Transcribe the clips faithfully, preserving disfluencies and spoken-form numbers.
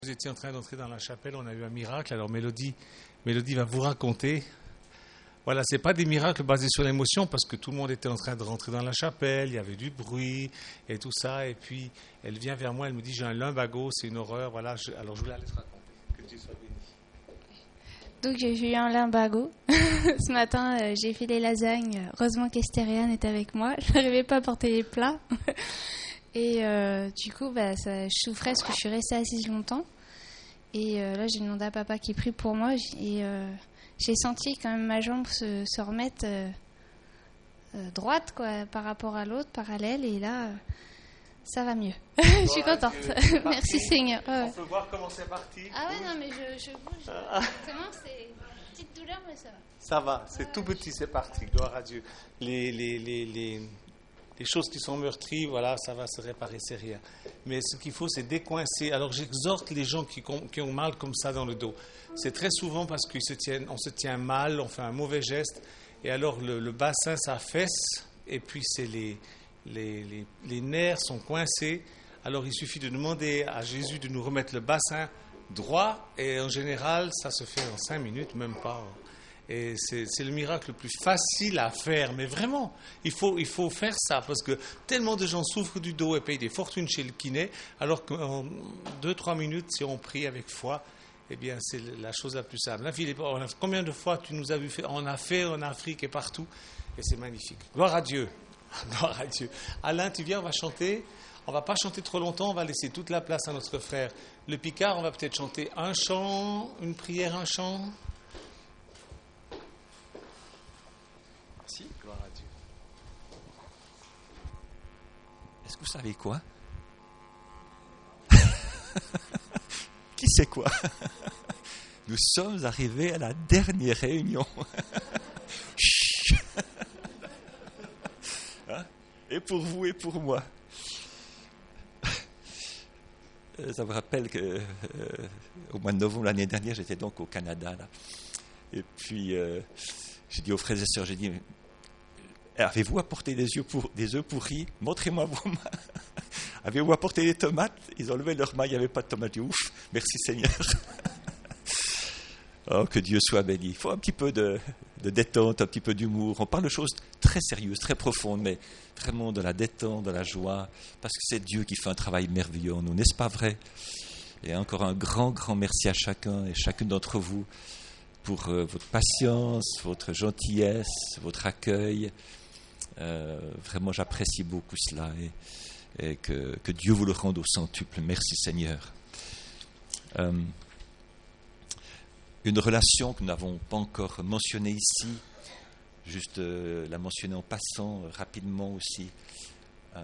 Vous étiez en train d'entrer dans la chapelle, on a eu un miracle. Alors Mélodie, Mélodie va vous raconter. Voilà, c'est pas des miracles basés sur l'émotion parce que tout le monde était en train de rentrer dans la chapelle, il y avait du bruit et tout ça. Et puis elle vient vers moi, elle me dit j'ai un lumbago, c'est une horreur. Voilà, je, alors je vous la laisse raconter. Que Dieu soit béni. Donc j'ai eu un lumbago. Ce matin, euh, j'ai fait les lasagnes. Heureusement qu'Estériane est avec moi. Je n'arrivais pas à porter les plats. Et euh, du coup, bah, ça, je souffrais parce que je suis restée assise longtemps. Et euh, là, j'ai demandé à papa qui prie pour moi. Et euh, j'ai senti quand même ma jambe se, se remettre euh, euh, droite quoi, par rapport à l'autre, parallèle. Et là, euh, ça va mieux. Je suis contente. Merci Seigneur. Ouais. On peut voir comment c'est parti. Ah ouais, non, mais je, je bouge. Exactement, c'est une petite douleur, mais ça va. Ça va, c'est tout petit, c'est parti. Gloire à Dieu. Les, les, les, les, les choses qui sont meurtries, voilà, ça va se réparer, c'est rien. Mais ce qu'il faut, c'est décoincer. Alors j'exhorte les gens qui, qui ont mal comme ça dans le dos. C'est très souvent parce qu'on se tient, on se tient mal, on fait un mauvais geste, et alors le, le bassin s'affaisse, et puis c'est les, les, les, les nerfs sont coincés. Alors il suffit de demander à Jésus de nous remettre le bassin droit, et en général, ça se fait en cinq minutes, même pas. Et c'est, c'est le miracle le plus facile à faire, mais vraiment, il faut, il faut faire ça, parce que tellement de gens souffrent du dos et payent des fortunes chez le kiné, alors qu'en deux trois minutes, si on prie avec foi, eh bien, c'est la chose la plus simple. Là, Philippe, on a, combien de fois tu nous as vu faire? On a fait en Afrique et partout, et c'est magnifique. Gloire à Dieu. Gloire à Dieu. Alain, tu viens, on va chanter. On ne va pas chanter trop longtemps, on va laisser toute la place à notre frère. Le Picard, on va peut-être chanter un chant, une prière, un chant. Merci, gloire à Dieu. Est-ce que vous savez quoi? Qui sait quoi? Nous sommes arrivés à la dernière réunion. Hein? Et pour vous et pour moi. Ça me rappelle que euh, au mois de novembre l'année dernière, j'étais donc au Canada là. Et puis euh, j'ai dit aux frères et sœurs, j'ai dit, avez-vous apporté des œufs pour, des œufs pourris? Montrez-moi vos mains. Avez-vous apporté des tomates? Ils ont levé leurs mains, il n'y avait pas de tomates. Ouf, merci Seigneur. Oh, que Dieu soit béni. Il faut un petit peu de, de détente, un petit peu d'humour. On parle de choses très sérieuses, très profondes, mais vraiment de la détente, de la joie, parce que c'est Dieu qui fait un travail merveilleux en nous, n'est-ce pas vrai? Et encore un grand, grand merci à chacun et chacune d'entre vous pour euh, votre patience, votre gentillesse, votre accueil. Euh, vraiment, j'apprécie beaucoup cela et, et que, que Dieu vous le rende au centuple. Merci Seigneur. Euh, Une relation que nous n'avons pas encore mentionnée ici, juste euh, la mentionner en passant euh, rapidement aussi. Euh,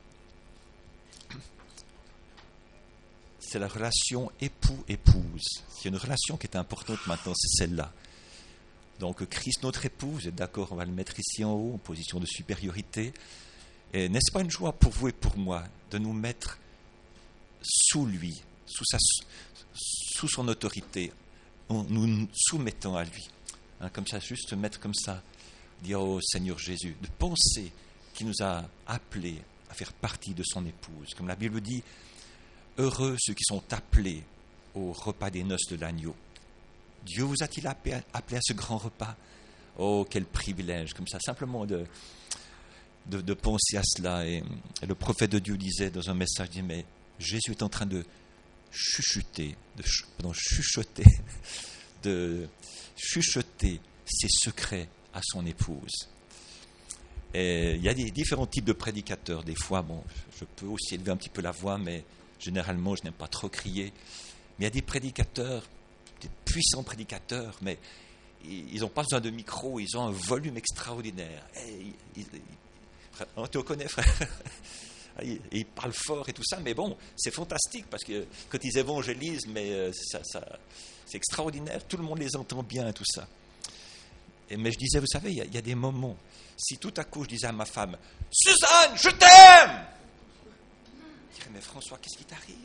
c'est la relation époux-épouse. Il y a une relation qui est importante maintenant, c'est celle-là. Donc Christ, notre époux, vous êtes d'accord, on va le mettre ici en haut, en position de supériorité. Et n'est-ce pas une joie pour vous et pour moi de nous mettre sous lui, sous, sa, sous son autorité, en nous soumettant à lui, hein, comme ça, juste se mettre comme ça, dire au Seigneur Jésus, de penser qu'il nous a appelés à faire partie de son épouse. Comme la Bible dit, heureux ceux qui sont appelés au repas des noces de l'agneau. Dieu vous a-t-il appelé à ce grand repas? Oh, quel privilège, comme ça, simplement de, de, de penser à cela. Et, et le prophète de Dieu disait dans un message, il dit, mais Jésus est en train de chuchoter, de pardon, chuchoter, de chuchoter ses secrets à son épouse. Et il y a des différents types de prédicateurs. Des fois, bon, je peux aussi élever un petit peu la voix, mais généralement, je n'aime pas trop crier. Mais il y a des prédicateurs, des puissants prédicateurs, mais ils n'ont pas besoin de micro, ils ont un volume extraordinaire. Et, ils, ils, on te connaît, frère. Et ils parlent fort et tout ça, mais bon, c'est fantastique parce que quand ils évangélisent, mais ça, ça, c'est extraordinaire, tout le monde les entend bien et tout ça. Et, mais je disais, vous savez, il y, y a des moments, si tout à coup je disais à ma femme, Suzanne, je t'aime, je dirais, mais François, qu'est-ce qui t'arrive?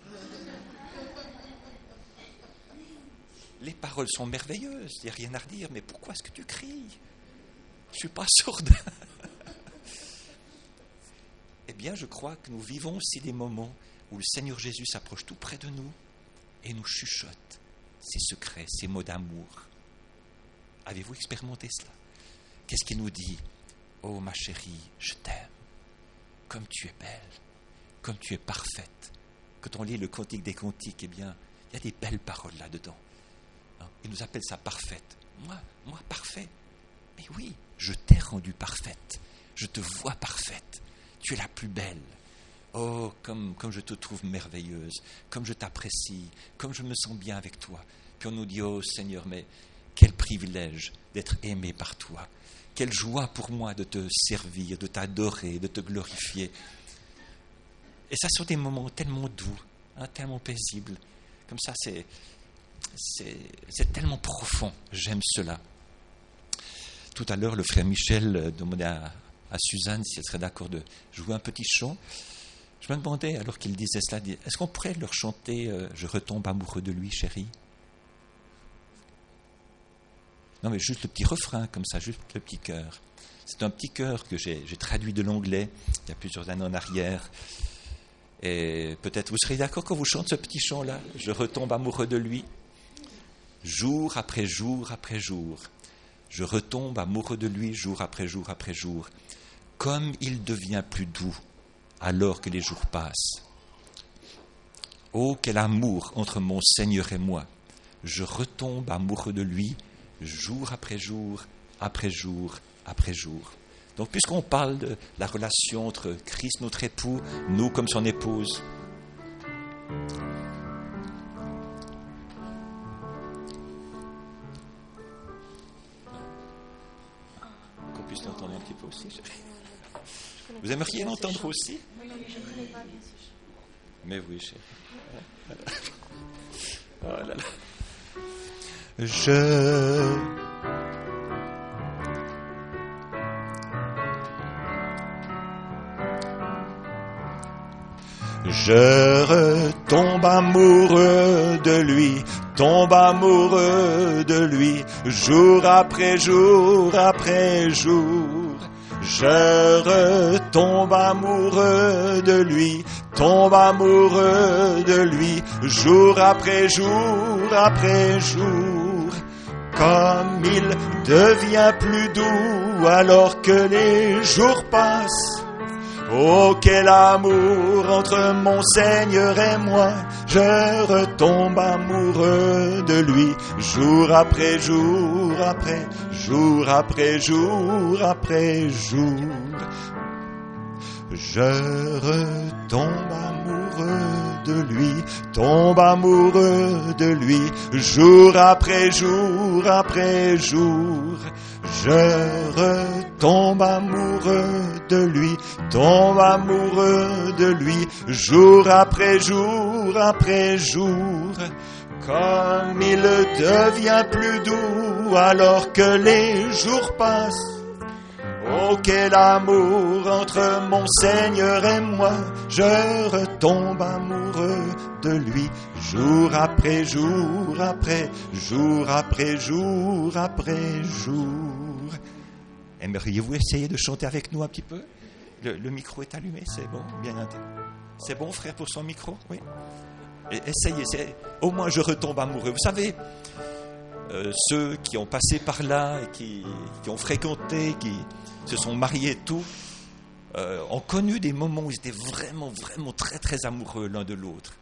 Les paroles sont merveilleuses, il n'y a rien à redire, mais pourquoi est-ce que tu cries? Je ne suis pas sourde. Eh bien, je crois que nous vivons aussi des moments où le Seigneur Jésus s'approche tout près de nous et nous chuchote ses secrets, ses mots d'amour. Avez-vous expérimenté cela? Qu'est-ce qu'il nous dit? Oh ma chérie, je t'aime, comme tu es belle, comme tu es parfaite. Quand on lit le Cantique des Cantiques, eh bien, il y a des belles paroles là-dedans. Hein? Il nous appelle ça parfaite. Moi, moi, parfait. Mais oui, je t'ai rendue parfaite. Je te vois parfaite. Tu es la plus belle. Oh, comme, comme je te trouve merveilleuse, comme je t'apprécie, comme je me sens bien avec toi. Puis on nous dit, oh Seigneur, mais quel privilège d'être aimé par toi. Quelle joie pour moi de te servir, de t'adorer, de te glorifier. Et ça sont des moments tellement doux, hein, tellement paisibles. Comme ça, c'est, c'est, c'est tellement profond. J'aime cela. Tout à l'heure, le frère Michel demandait à, à Suzanne si elle serait d'accord de jouer un petit chant. Je me demandais, alors qu'il disait cela, est-ce qu'on pourrait leur chanter euh, « Je retombe amoureux de lui, chérie » ? Non, mais juste le petit refrain, comme ça, juste le petit chœur. C'est un petit chœur que j'ai, j'ai traduit de l'anglais il y a plusieurs années en arrière. Et peut-être vous serez d'accord quand vous chantez ce petit chant-là. Je retombe amoureux de lui, jour après jour après jour. Je retombe amoureux de lui, jour après jour après jour. Comme il devient plus doux, alors que les jours passent. Oh, quel amour entre mon Seigneur et moi. Je retombe amoureux de lui, jour après jour, après jour, après jour. Donc, puisqu'on parle de la relation entre Christ, notre époux, nous comme son épouse, qu'on puisse l'entendre un petit peu aussi. Vous aimeriez l'entendre aussi? Mais oui, chérie. Oh là là. Je... Je retombe amoureux de lui, tombe amoureux de lui, jour après jour après jour. Je retombe amoureux de lui, tombe amoureux de lui, jour après jour après jour. Comme il devient plus doux alors que les jours passent. Oh, quel amour entre mon Seigneur et moi. Je retombe amoureux de lui, jour après jour après, jour après jour après jour. Je retombe amoureux de lui, tombe amoureux de lui, jour après jour après jour. Je retombe amoureux de lui, tombe amoureux de lui, jour après jour après jour. Comme il devient plus doux alors que les jours passent. Oh, quel amour entre mon Seigneur et moi. Je retombe amoureux de lui, jour après jour après, jour après jour après jour. Aimeriez-vous essayer de chanter avec nous un petit peu? le, le micro est allumé, c'est bon, bien intégré. C'est bon, frère, pour son micro? Oui. Et essayez, c'est, au moins je retombe amoureux. Vous savez, euh, ceux qui ont passé par là, et qui, qui ont fréquenté, qui se sont mariés et tout, euh, ont connu des moments où ils étaient vraiment, vraiment très, très amoureux l'un de l'autre.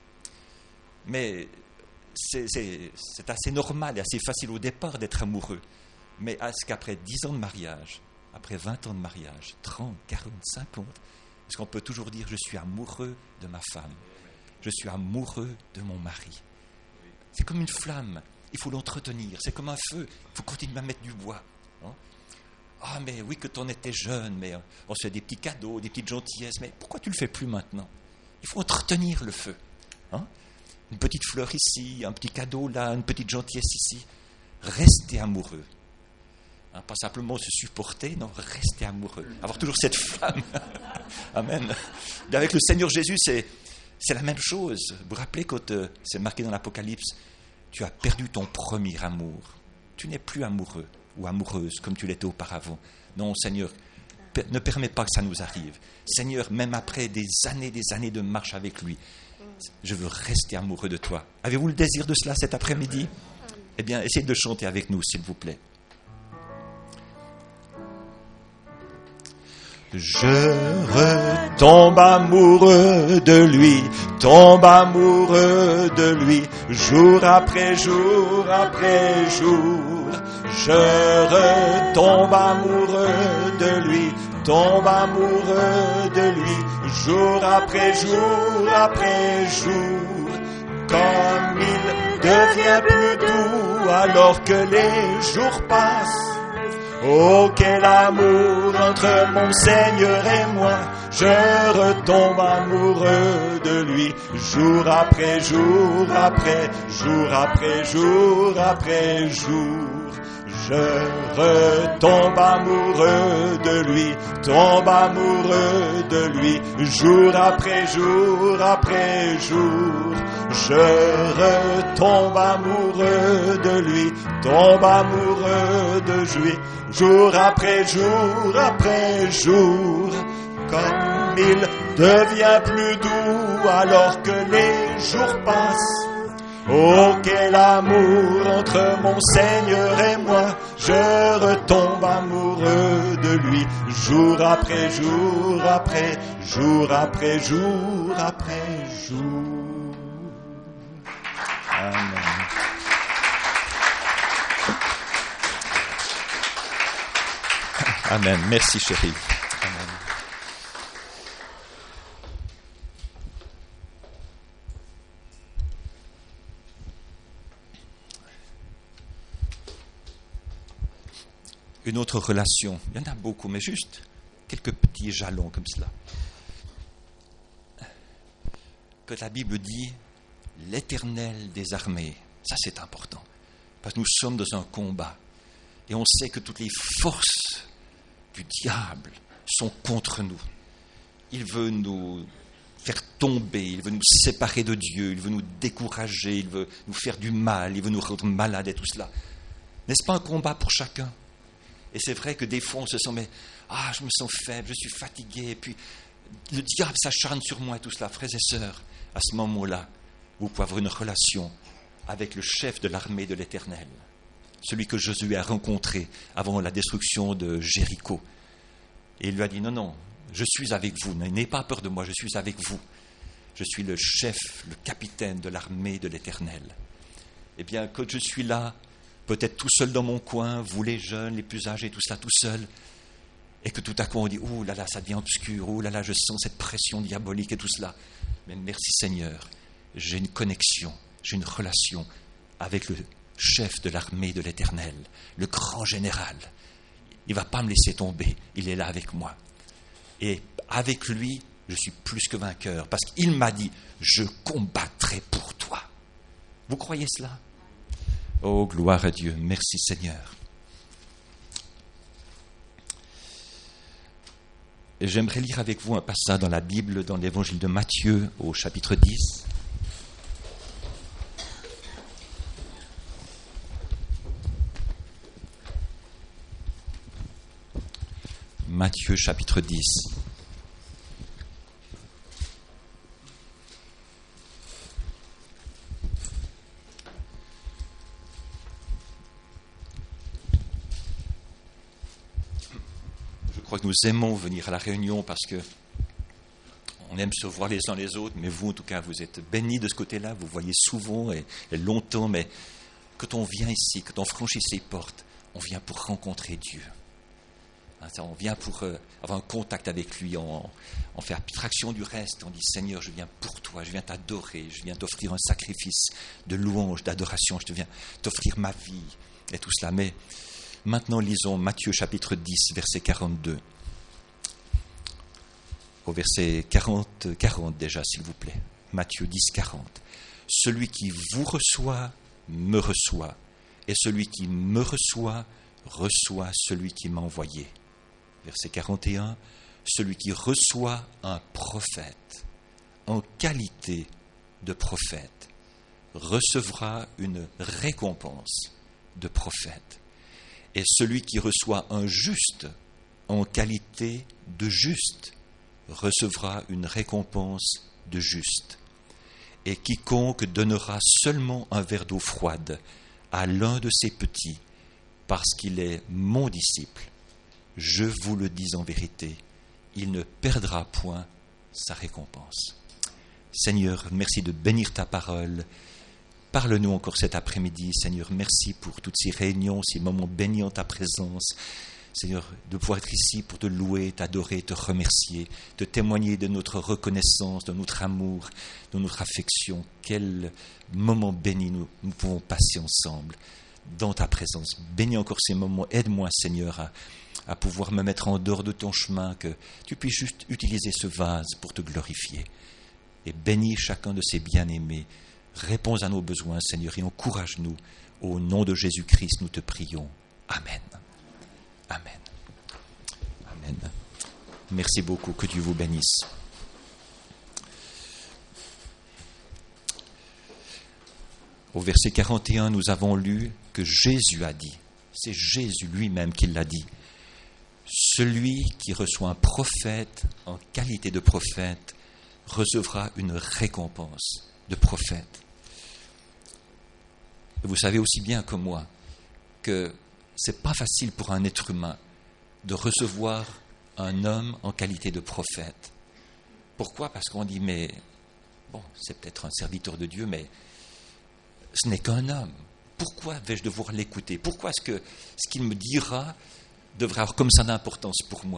Mais c'est, c'est, c'est assez normal et assez facile au départ d'être amoureux. Mais est-ce qu'après dix ans de mariage, après vingt ans de mariage, trente, quarante, cinquante, est-ce qu'on peut toujours dire « je suis amoureux de ma femme, je suis amoureux de mon mari ». C'est comme une flamme, il faut l'entretenir, c'est comme un feu, il faut continuer à mettre du bois. Hein? Ah, mais oui, quand on était jeune, mais on se fait des petits cadeaux, des petites gentillesses, mais pourquoi tu ne le fais plus maintenant? Il faut entretenir le feu. Hein? Une petite fleur ici, un petit cadeau là, une petite gentillesse ici. Restez amoureux. Hein, pas simplement se supporter, non, rester amoureux. Avoir toujours cette flamme. Amen. Et avec le Seigneur Jésus, c'est, c'est la même chose. Vous vous rappelez quand euh, c'est marqué dans l'Apocalypse, tu as perdu ton premier amour. Tu n'es plus amoureux ou amoureuse comme tu l'étais auparavant. Non, Seigneur, ne permets pas que ça nous arrive. Seigneur, même après des années, des années de marche avec lui, Je veux rester amoureux de toi. Avez-vous le désir de cela cet après-midi? Eh bien, essayez de chanter avec nous, s'il vous plaît. Je retombe amoureux de lui, tombe amoureux de lui, jour après jour après jour. Je retombe amoureux de lui, tombe amoureux de lui, jour après jour après jour. Comme il devient plus doux alors que les jours passent. Oh, quel amour entre mon Seigneur et moi. Je retombe amoureux de lui, jour après jour après, jour après jour après jour. Je retombe amoureux de lui, tombe amoureux de lui, jour après jour après jour. Je retombe amoureux de lui, tombe amoureux de lui, jour après jour après jour. Comme il devient plus doux alors que les jours passent. Oh, quel amour entre mon Seigneur et moi. Je retombe amoureux de lui, jour après jour après, jour après jour après jour. Amen. Amen. Merci, chérie. Amen. Une autre relation, il y en a beaucoup, mais juste quelques petits jalons comme cela. Que la Bible dit l'Éternel des armées, ça c'est important, parce que nous sommes dans un combat et on sait que toutes les forces du diable sont contre nous. Il veut nous faire tomber, il veut nous séparer de Dieu, il veut nous décourager, il veut nous faire du mal, il veut nous rendre malades et tout cela. N'est-ce pas un combat pour chacun? Et c'est vrai que des fois on se sent, mais ah, je me sens faible, je suis fatigué, et puis le diable s'acharne sur moi et tout cela. Frères et sœurs, à ce moment-là, vous pouvez avoir une relation avec le chef de l'armée de l'Éternel, celui que Josué a rencontré avant la destruction de Jéricho. Et il lui a dit, non, non, je suis avec vous, n'ayez pas peur de moi, je suis avec vous. Je suis le chef, le capitaine de l'armée de l'Éternel. Eh bien, quand je suis là, peut-être tout seul dans mon coin, vous les jeunes, les plus âgés, tout cela tout seul, et que tout à coup on dit, oh là là, ça devient obscur, oh là là, je sens cette pression diabolique et tout cela. Mais merci Seigneur, j'ai une connexion, j'ai une relation avec le chef de l'armée de l'Éternel, le grand général. Il ne va pas me laisser tomber, il est là avec moi. Et avec lui, je suis plus que vainqueur, parce qu'il m'a dit, je combattrai pour toi. Vous croyez cela? Oh, gloire à Dieu, merci Seigneur. Et j'aimerais lire avec vous un passage dans la Bible, dans l'évangile de Matthieu, au chapitre dix. Matthieu, chapitre dix. Je crois que nous aimons venir à la réunion parce que on aime se voir les uns les autres, mais vous, en tout cas, vous êtes bénis de ce côté-là, vous voyez souvent et, et longtemps, mais quand on vient ici, quand on franchit ces portes, on vient pour rencontrer Dieu. On vient pour euh, avoir un contact avec lui, on, on fait abstraction du reste, on dit Seigneur, je viens pour toi, je viens t'adorer, je viens t'offrir un sacrifice de louange, d'adoration, je viens t'offrir ma vie et tout cela. Mais maintenant lisons Matthieu chapitre dix, verset quarante-deux. Au verset quarante, quarante déjà, s'il vous plaît. Matthieu dix, quarante. Celui qui vous reçoit, me reçoit, et celui qui me reçoit, reçoit celui qui m'a envoyé. Verset quarante et un, celui qui reçoit un prophète en qualité de prophète recevra une récompense de prophète. Et celui qui reçoit un juste en qualité de juste recevra une récompense de juste. Et quiconque donnera seulement un verre d'eau froide à l'un de ses petits, parce qu'il est mon disciple, je vous le dis en vérité, il ne perdra point sa récompense. Seigneur, merci de bénir ta parole. Parle-nous encore cet après-midi, Seigneur. Merci pour toutes ces réunions, ces moments bénis en ta présence. Seigneur, de pouvoir être ici pour te louer, t'adorer, te remercier, te témoigner de notre reconnaissance, de notre amour, de notre affection. Quel moment béni nous, nous pouvons passer ensemble dans ta présence. Bénis encore ces moments. Aide-moi, Seigneur, à, à pouvoir me mettre en dehors de ton chemin, que tu puisses juste utiliser ce vase pour te glorifier. Et bénis chacun de ces bien-aimés. Réponds à nos besoins, Seigneur, et encourage-nous. Au nom de Jésus-Christ, nous te prions. Amen. Amen. Amen. Merci beaucoup. Que Dieu vous bénisse. Au verset quarante et un, nous avons lu que Jésus a dit, c'est Jésus lui-même qui l'a dit, celui qui reçoit un prophète en qualité de prophète recevra une récompense de prophète. Vous savez aussi bien que moi que c'est pas facile pour un être humain de recevoir un homme en qualité de prophète. Pourquoi ? Parce qu'on dit, mais bon, c'est peut-être un serviteur de Dieu, mais ce n'est qu'un homme. Pourquoi vais-je devoir l'écouter ? Pourquoi est-ce que ce qu'il me dira devrait avoir comme ça d'importance pour moi ?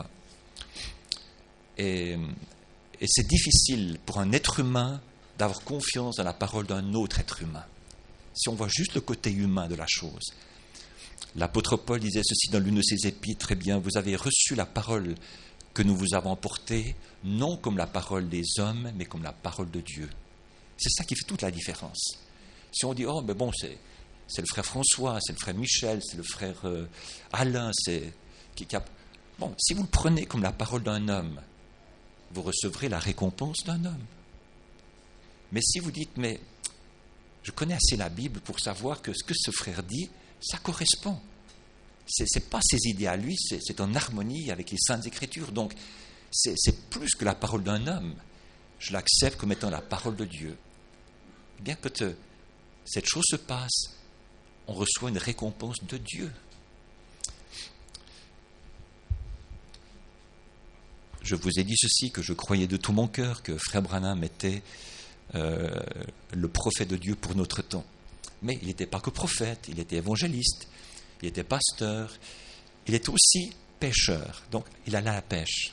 Et, et c'est difficile pour un être humain d'avoir confiance dans la parole d'un autre être humain. Si on voit juste le côté humain de la chose. L'apôtre Paul disait ceci dans l'une de ses épîtres, très bien, vous avez reçu la parole que nous vous avons apportée, non comme la parole des hommes, mais comme la parole de Dieu. C'est ça qui fait toute la différence. Si on dit, oh, mais bon, c'est, c'est le frère François, c'est le frère Michel, c'est le frère euh, Alain, c'est... Qui, qui a... Bon, si vous le prenez comme la parole d'un homme, vous recevrez la récompense d'un homme. Mais si vous dites, mais je connais assez la Bible pour savoir que ce que ce frère dit, ça correspond. Ce n'est pas ses idées à lui, c'est, c'est en harmonie avec les Saintes Écritures. Donc, c'est, c'est plus que la parole d'un homme. Je l'accepte comme étant la parole de Dieu. Eh bien, quand euh, cette chose se passe, on reçoit une récompense de Dieu. Je vous ai dit ceci, que je croyais de tout mon cœur que Frère Branham était euh, le prophète de Dieu pour notre temps. Mais il n'était pas que prophète, il était évangéliste, il était pasteur, il était aussi pêcheur, donc il allait à la pêche.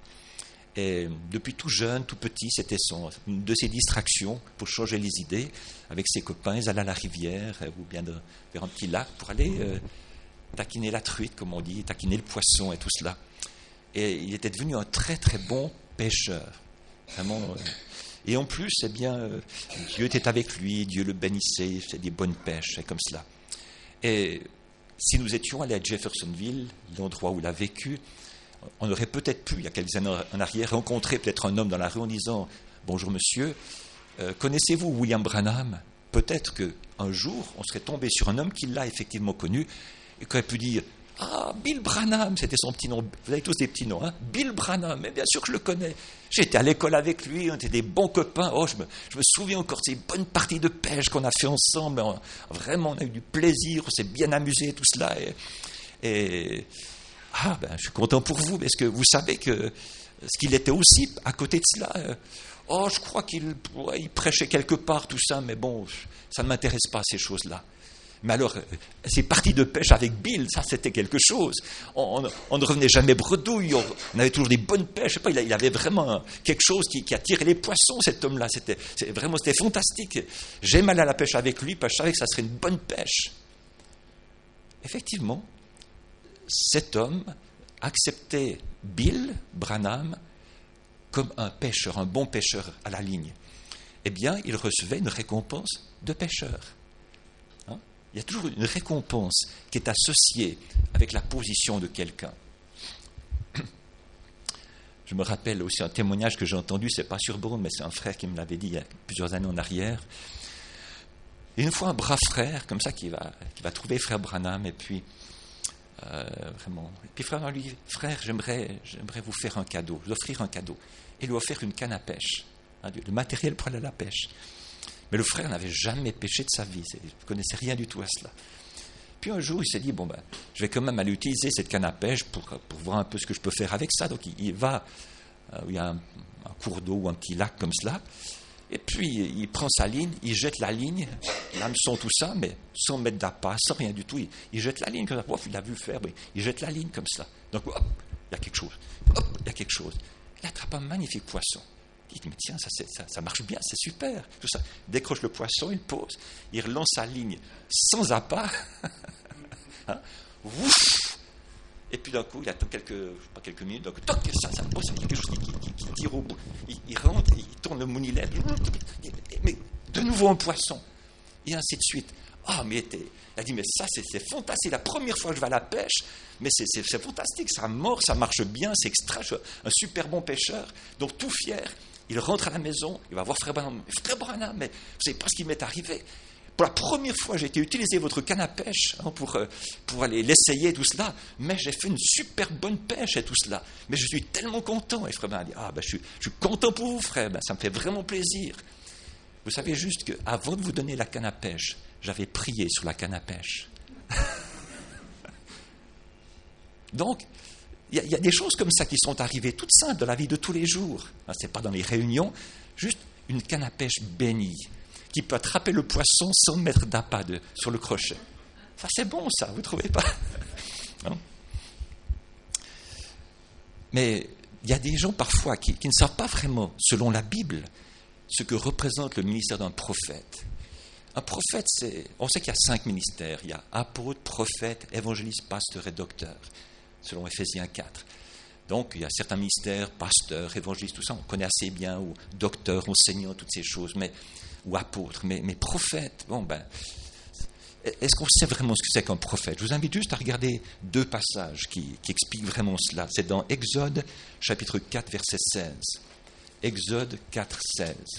Et depuis tout jeune, tout petit, c'était son, une de ses distractions pour changer les idées. Avec ses copains, ils allaient à la rivière ou bien de, vers un petit lac pour aller euh, taquiner la truite, comme on dit, taquiner le poisson et tout cela. Et il était devenu un très très bon pêcheur. Vraiment. Euh, et en plus, eh bien, euh, Dieu était avec lui, Dieu le bénissait, il faisait des bonnes pêches, et comme cela. Et si nous étions allés à Jeffersonville, l'endroit où il a vécu, on aurait peut-être pu, il y a quelques années en arrière, rencontrer peut-être un homme dans la rue en disant « Bonjour monsieur, euh, connaissez-vous William Branham ?» Peut-être qu'un jour, on serait tombé sur un homme qui l'a effectivement connu et qui aurait pu dire « Ah, Bill Branham !» C'était son petit nom. Vous avez tous des petits noms, hein ? Bill Branham, mais bien sûr que je le connais. J'étais à l'école avec lui, on était des bons copains. Oh, je me, je me souviens encore de ces bonnes parties de pêche qu'on a fait ensemble. On, vraiment, on a eu du plaisir, on s'est bien amusé, tout cela. Et... et Ah, ben, je suis content pour vous, parce que vous savez que ce qu'il était aussi à côté de cela. Euh, oh, je crois qu'il ouais, il prêchait quelque part, tout ça, mais bon, ça ne m'intéresse pas, ces choses-là. Mais alors, euh, ces parties de pêche avec Bill, ça, c'était quelque chose. On, on, on ne revenait jamais bredouille, on, on avait toujours des bonnes pêches. Je sais pas, il, il avait vraiment quelque chose qui, qui attirait les poissons, cet homme-là. C'était, c'était, vraiment, c'était fantastique. J'aime aller à la pêche avec lui, parce que je savais que ça serait une bonne pêche. Effectivement, cet homme acceptait Bill Branham comme un pêcheur, un bon pêcheur à la ligne. Eh bien, il recevait une récompense de pêcheur. Hein? Il y a toujours une récompense qui est associée avec la position de quelqu'un. Je me rappelle aussi un témoignage que j'ai entendu, c'est pas sur Bourne, mais c'est un frère qui me l'avait dit il y a plusieurs années en arrière. Et une fois, un brave frère, comme ça, qui va, qui va trouver frère Branham, et puis Euh, vraiment. Et puis frère lui dit, frère, j'aimerais, j'aimerais vous faire un cadeau, vous offrir un cadeau. Et lui offrir une canne à pêche, hein, le matériel pour aller à la pêche. Mais le frère n'avait jamais péché de sa vie, il ne connaissait rien du tout à cela. Puis un jour, il s'est dit, bon ben, je vais quand même aller utiliser cette canne à pêche pour, pour voir un peu ce que je peux faire avec ça. Donc il, il va, euh, il y a un, un cours d'eau ou un petit lac comme cela, et puis il prend sa ligne, il jette la ligne, l'hameçon, tout ça, mais sans mettre d'appât, sans rien du tout. Il, il jette la ligne comme ça. Ouf, il a vu faire, mais il jette la ligne comme cela. Donc hop, il y a quelque chose. Hop, il y a quelque chose. Il attrape un magnifique poisson. Il dit, mais tiens, ça, ça, ça marche bien, c'est super. Tout ça. Il décroche le poisson, il pose, il relance sa ligne sans appât. hein Ouf. Et puis d'un coup, il attend quelques, pas quelques minutes, donc toc, ça, ça pose, il y a quelque chose qui, qui, qui tire au bout. Il, il rentre, il tourne le mounilet, mais de nouveau un poisson. Et ainsi de suite. Ah, mais il a dit, mais ça, c'est, c'est fantastique, c'est la première fois que je vais à la pêche, mais c'est, c'est, c'est fantastique, ça mord, ça marche bien, c'est extra, je suis un super bon pêcheur. Donc tout fier, il rentre à la maison, il va voir Frère Branham. Frère Branham, mais vous ne savez pas ce qui m'est arrivé. Pour la première fois, j'ai été utiliser votre canne à pêche hein, pour, pour aller l'essayer, tout cela, mais j'ai fait une super bonne pêche et tout cela. Mais je suis tellement content. Et Frère Branham dit, ah ben je suis, je suis content pour vous, frère, ben, ça me fait vraiment plaisir. Vous savez juste qu'avant de vous donner la canne à pêche, j'avais prié sur la canne à pêche. Donc, il y, y a des choses comme ça qui sont arrivées, toutes simples dans la vie de tous les jours. Ce n'est pas dans les réunions, juste une canne à pêche bénie, qui peut attraper le poisson sans mettre d'appât de, sur le crochet. Ça, c'est bon, ça, vous ne trouvez pas? Non. Mais il y a des gens parfois qui, qui ne savent pas vraiment, selon la Bible, ce que représente le ministère d'un prophète. Un prophète, c'est, on sait qu'il y a cinq ministères. Il y a apôtre, prophète, évangéliste, pasteur et docteur, selon Éphésiens quatre. Donc, il y a certains ministères, pasteur, évangéliste, tout ça, on connaît assez bien, ou docteur, enseignant, toutes ces choses, mais, ou apôtre. Mais, mais prophète, bon ben, est-ce qu'on sait vraiment ce que c'est qu'un prophète? Je vous invite juste à regarder deux passages qui, qui expliquent vraiment cela. C'est dans Exode, chapitre quatre, verset seize. Exode quatre, seize.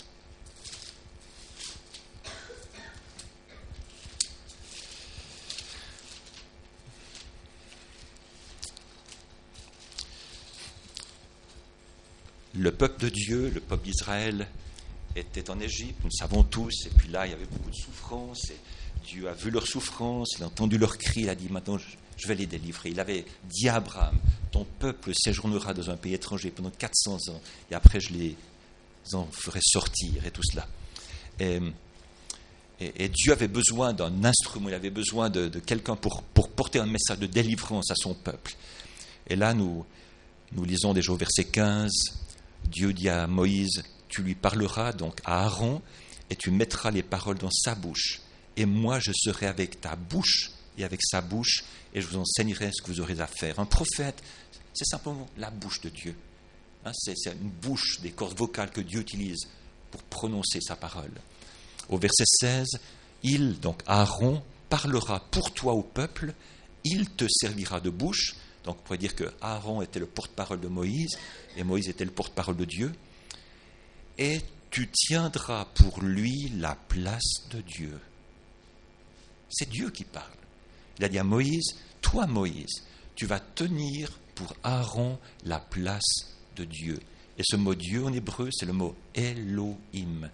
Le peuple de Dieu, le peuple d'Israël, était en Égypte, nous le savons tous, et puis là, il y avait beaucoup de souffrance, et Dieu a vu leur souffrance, il a entendu leurs cris, il a dit, maintenant, je vais les délivrer. Il avait dit à Abraham, ton peuple séjournera dans un pays étranger pendant quatre cents ans, et après, je les en ferai sortir, et tout cela. Et, et, et Dieu avait besoin d'un instrument, il avait besoin de, de quelqu'un pour, pour porter un message de délivrance à son peuple. Et là, nous, nous lisons déjà au verset quinze, Dieu dit à Moïse, tu lui parleras donc à Aaron et tu mettras les paroles dans sa bouche. Et moi, je serai avec ta bouche et avec sa bouche et je vous enseignerai ce que vous aurez à faire. Un prophète, c'est simplement la bouche de Dieu. Hein, c'est, c'est une bouche, des cordes vocales que Dieu utilise pour prononcer sa parole. Au verset seize, il, donc Aaron, parlera pour toi au peuple, il te servira de bouche. Donc, on pourrait dire que Aaron était le porte-parole de Moïse et Moïse était le porte-parole de Dieu. Et tu tiendras pour lui la place de Dieu. C'est Dieu qui parle. Il a dit à Moïse, toi Moïse, tu vas tenir pour Aaron la place de Dieu. Et ce mot Dieu en hébreu, c'est le mot Elohim.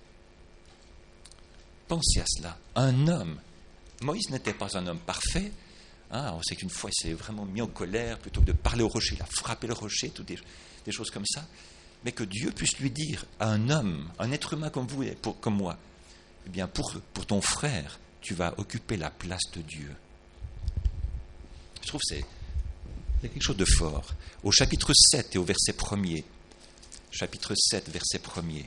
Pensez à cela. Un homme. Moïse n'était pas un homme parfait. Hein, on sait qu'une fois, il s'est vraiment mis en colère, plutôt que de parler au rocher, il a frappé le rocher, toutes des, des choses comme ça. Mais que Dieu puisse lui dire à un homme, un être humain comme vous et pour, comme moi, eh bien, pour, pour ton frère, tu vas occuper la place de Dieu. Je trouve que c'est, c'est quelque chose de fort. Au chapitre sept et au verset premier, chapitre sept, verset premier,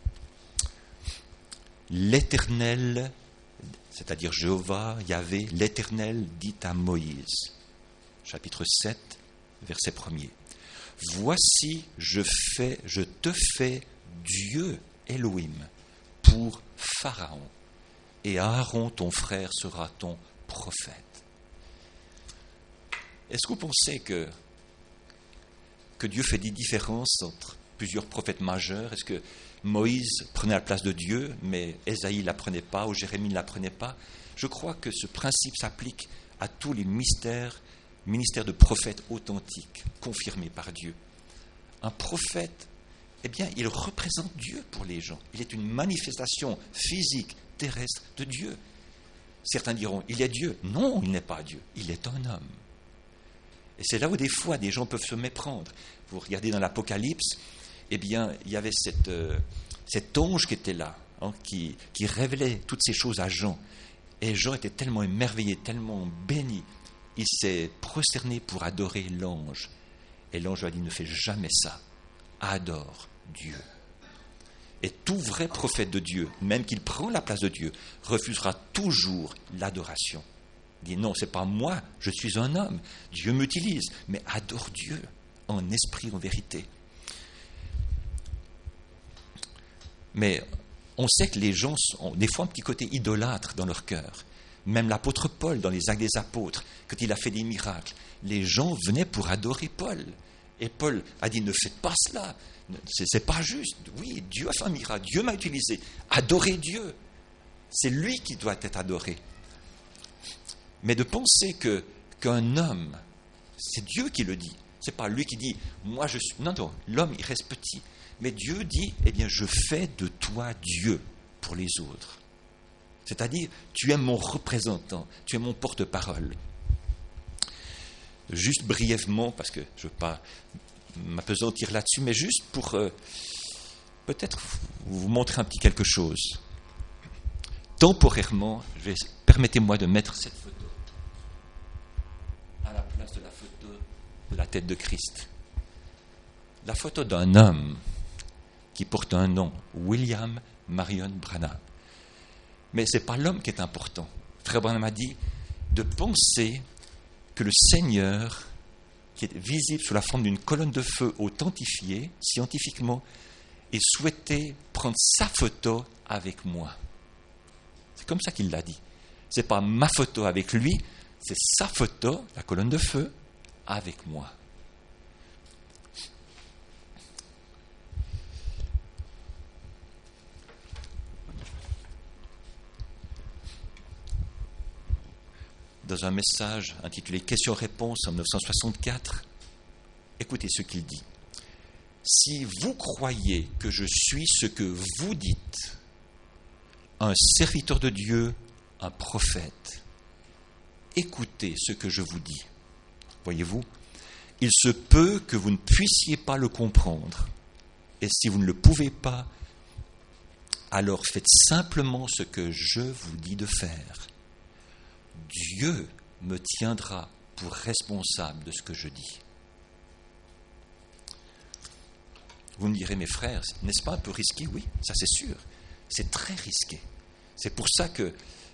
l'Éternel, c'est-à-dire Jéhovah, Yahvé, l'Éternel dit à Moïse, chapitre sept, verset premier, voici, je, fais, je te fais Dieu Elohim pour Pharaon, et Aaron, ton frère, sera ton prophète. Est-ce que vous pensez que, que Dieu fait des différences entre plusieurs prophètes majeurs? Est-ce que Moïse prenait la place de Dieu, mais Ésaïe ne la prenait pas, ou Jérémie ne la prenait pas? Je crois que ce principe s'applique à tous les mystères, ministères de prophètes authentiques, confirmés par Dieu. Un prophète eh bien, il représente Dieu pour les gens. Il est une manifestation physique, terrestre de Dieu. Certains diront, il est Dieu. Non, il n'est pas Dieu. Il est un homme. Et c'est là où des fois, des gens peuvent se méprendre. Vous regardez dans l'Apocalypse, eh bien, il y avait cette, euh, cet ange qui était là, hein, qui, qui révélait toutes ces choses à Jean. Et Jean était tellement émerveillé, tellement béni. Il s'est prosterné pour adorer l'ange. Et l'ange lui a dit, ne fais jamais ça. Adore Dieu. Et tout vrai prophète de Dieu, même qu'il prend la place de Dieu, refusera toujours l'adoration. Il dit non, ce n'est pas moi, je suis un homme. Dieu m'utilise, mais adore Dieu en esprit, en vérité. Mais on sait que les gens ont des fois un petit côté idolâtre dans leur cœur. Même l'apôtre Paul, dans les Actes des Apôtres, quand il a fait des miracles, les gens venaient pour adorer Paul. Et Paul a dit, ne faites pas cela, c'est, c'est pas juste. Oui, Dieu a fait un miracle, Dieu m'a utilisé. Adorez Dieu. C'est lui qui doit être adoré. Mais de penser que, qu'un homme, c'est Dieu qui le dit. C'est pas lui qui dit, moi je suis... Non, non, l'homme il reste petit. Mais Dieu dit, eh bien je fais de toi Dieu pour les autres. C'est-à-dire, tu es mon représentant, tu es mon porte-parole. Juste brièvement, parce que je ne veux pas m'apesantir là-dessus, mais juste pour euh, peut-être vous montrer un petit quelque chose. Temporairement, je vais, permettez-moi de mettre cette photo à la place de la photo de la tête de Christ. La photo d'un homme qui porte un nom, William Marion Branham. Mais ce n'est pas l'homme qui est important. Frère Branham a dit de penser que le Seigneur, qui est visible sous la forme d'une colonne de feu authentifiée, scientifiquement, et souhaitait prendre sa photo avec moi. C'est comme ça qu'il l'a dit. Ce n'est pas ma photo avec lui, c'est sa photo, la colonne de feu, avec moi. Dans un message intitulé « Questions-réponses » en dix-neuf cent soixante-quatre, écoutez ce qu'il dit. « Si vous croyez que je suis ce que vous dites, un serviteur de Dieu, un prophète, écoutez ce que je vous dis. Voyez-vous, il se peut que vous ne puissiez pas le comprendre. Et si vous ne le pouvez pas, alors faites simplement ce que je vous dis de faire. Dieu me tiendra pour responsable de ce que je dis. » Vous me direz, mes frères, n'est-ce pas un peu risqué? Oui, ça c'est sûr. C'est très risqué. C'est pour ça que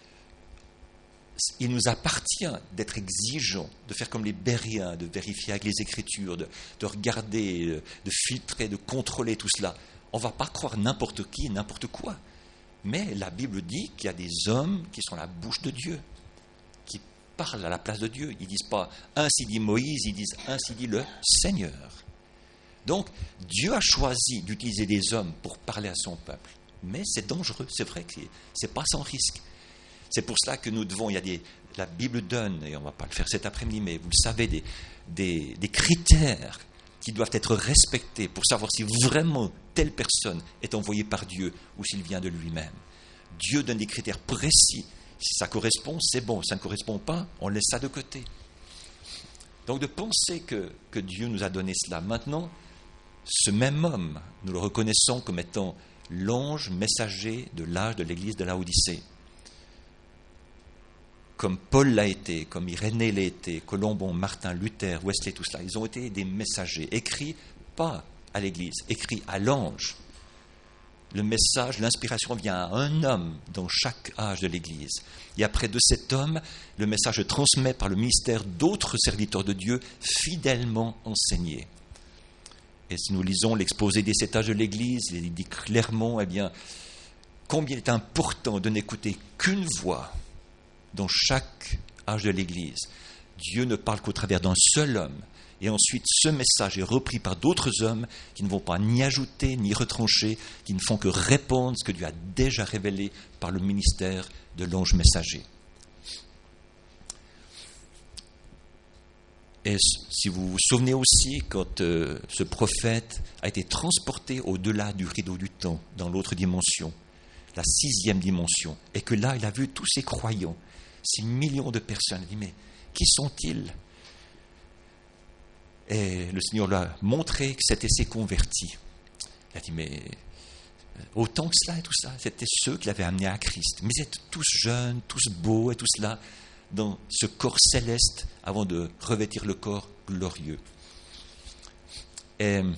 il nous appartient d'être exigeants, de faire comme les Bériens, de vérifier avec les Écritures, de, de regarder, de filtrer, de contrôler tout cela. On ne va pas croire n'importe qui, n'importe quoi. Mais la Bible dit qu'il y a des hommes qui sont la bouche de Dieu, qui parlent à la place de Dieu. Ils ne disent pas « ainsi dit Moïse », ils disent « ainsi dit le Seigneur ». Donc, Dieu a choisi d'utiliser des hommes pour parler à son peuple. Mais c'est dangereux, c'est vrai que ce n'est pas sans risque. C'est pour cela que nous devons, il y a des, la Bible donne, et on ne va pas le faire cet après-midi, mais vous le savez, des, des, des critères qui doivent être respectés pour savoir si vraiment telle personne est envoyée par Dieu ou s'il vient de lui-même. Dieu donne des critères précis. Si ça correspond, c'est bon. Si ça ne correspond pas, on laisse ça de côté. Donc de penser que, que Dieu nous a donné cela. Maintenant, ce même homme, nous le reconnaissons comme étant l'ange messager de l'âge de l'église de Laodicée. Comme Paul l'a été, comme Irénée l'a été, Colombon, Martin, Luther, Wesley, tout cela, ils ont été des messagers, écrits pas à l'église, écrits à l'ange. Le message, l'inspiration vient à un homme dans chaque âge de l'église. Et après de cet homme, le message se transmet par le ministère d'autres serviteurs de Dieu fidèlement enseignés. Et si nous lisons l'exposé des sept âges de l'Église, il dit clairement, eh bien, combien il est important de n'écouter qu'une voix dans chaque âge de l'Église. Dieu ne parle qu'au travers d'un seul homme. Et ensuite, ce message est repris par d'autres hommes qui ne vont pas ni ajouter, ni retrancher, qui ne font que répondre ce que Dieu a déjà révélé par le ministère de l'ange messager. Et si vous vous souvenez aussi, quand euh, ce prophète a été transporté au-delà du rideau du temps, dans l'autre dimension, la sixième dimension, et que là, il a vu tous ces croyants, ces millions de personnes, il dit, mais qui sont-ils ? Et le Seigneur lui a montré que c'était ces convertis. Il a dit, mais autant que cela et tout ça, c'était ceux qui l'avaient amené à Christ. Mais ils étaient tous jeunes, tous beaux et tout cela, dans ce corps céleste avant de revêtir le corps glorieux. Et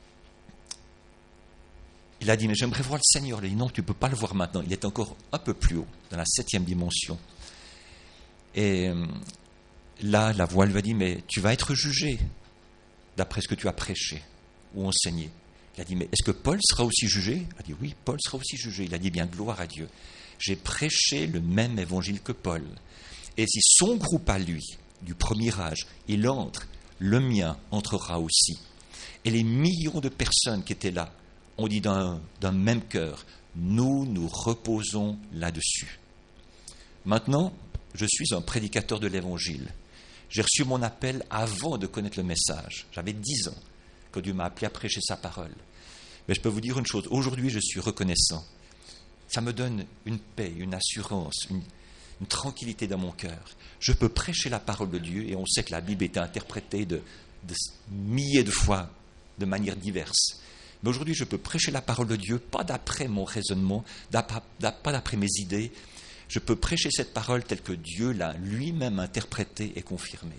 il a dit, mais j'aimerais voir le Seigneur. Il a dit, non, tu ne peux pas le voir maintenant. Il est encore un peu plus haut, dans la septième dimension. Et là, la voix lui a dit, mais tu vas être jugé d'après ce que tu as prêché ou enseigné. Il a dit, mais est-ce que Paul sera aussi jugé ? Il a dit, oui, Paul sera aussi jugé. Il a dit, bien, gloire à Dieu. J'ai prêché le même évangile que Paul. Et si son groupe à lui, du premier âge, il entre, le mien entrera aussi. Et les millions de personnes qui étaient là ont dit d'un, d'un même cœur, nous nous reposons là-dessus. Maintenant, je suis un prédicateur de l'évangile. J'ai reçu mon appel avant de connaître le message. J'avais dix ans quand Dieu m'a appelé à prêcher sa parole. Mais je peux vous dire une chose, aujourd'hui je suis reconnaissant. Ça me donne une paix, une assurance, une, une tranquillité dans mon cœur. Je peux prêcher la parole de Dieu et on sait que la Bible est interprétée de, de milliers de fois, de manières diverses. Mais aujourd'hui je peux prêcher la parole de Dieu, pas d'après mon raisonnement, pas d'après mes idées. Je peux prêcher cette parole telle que Dieu l'a lui-même interprétée et confirmée.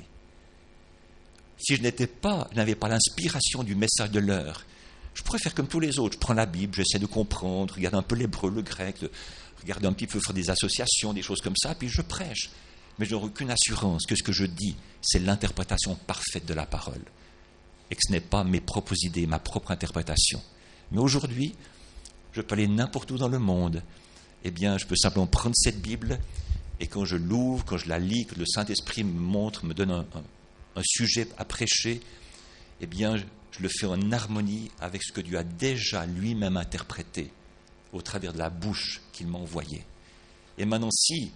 Si je n'étais pas, je n'avais pas l'inspiration du message de l'heure, je pourrais faire comme tous les autres. Je prends la Bible, j'essaie de comprendre, regarde un peu l'hébreu, le grec, regarde un petit peu, faire des associations, des choses comme ça, puis je prêche. Mais je n'aurai aucune assurance que ce que je dis, c'est l'interprétation parfaite de la parole. Et que ce n'est pas mes propres idées, ma propre interprétation. Mais aujourd'hui, je peux aller n'importe où dans le monde. Eh bien, je peux simplement prendre cette Bible et quand je l'ouvre, quand je la lis, que le Saint-Esprit me montre, me donne un, un, un sujet à prêcher, eh bien, je le fais en harmonie avec ce que Dieu a déjà lui-même interprété au travers de la bouche qu'il m'a envoyée. Et maintenant, si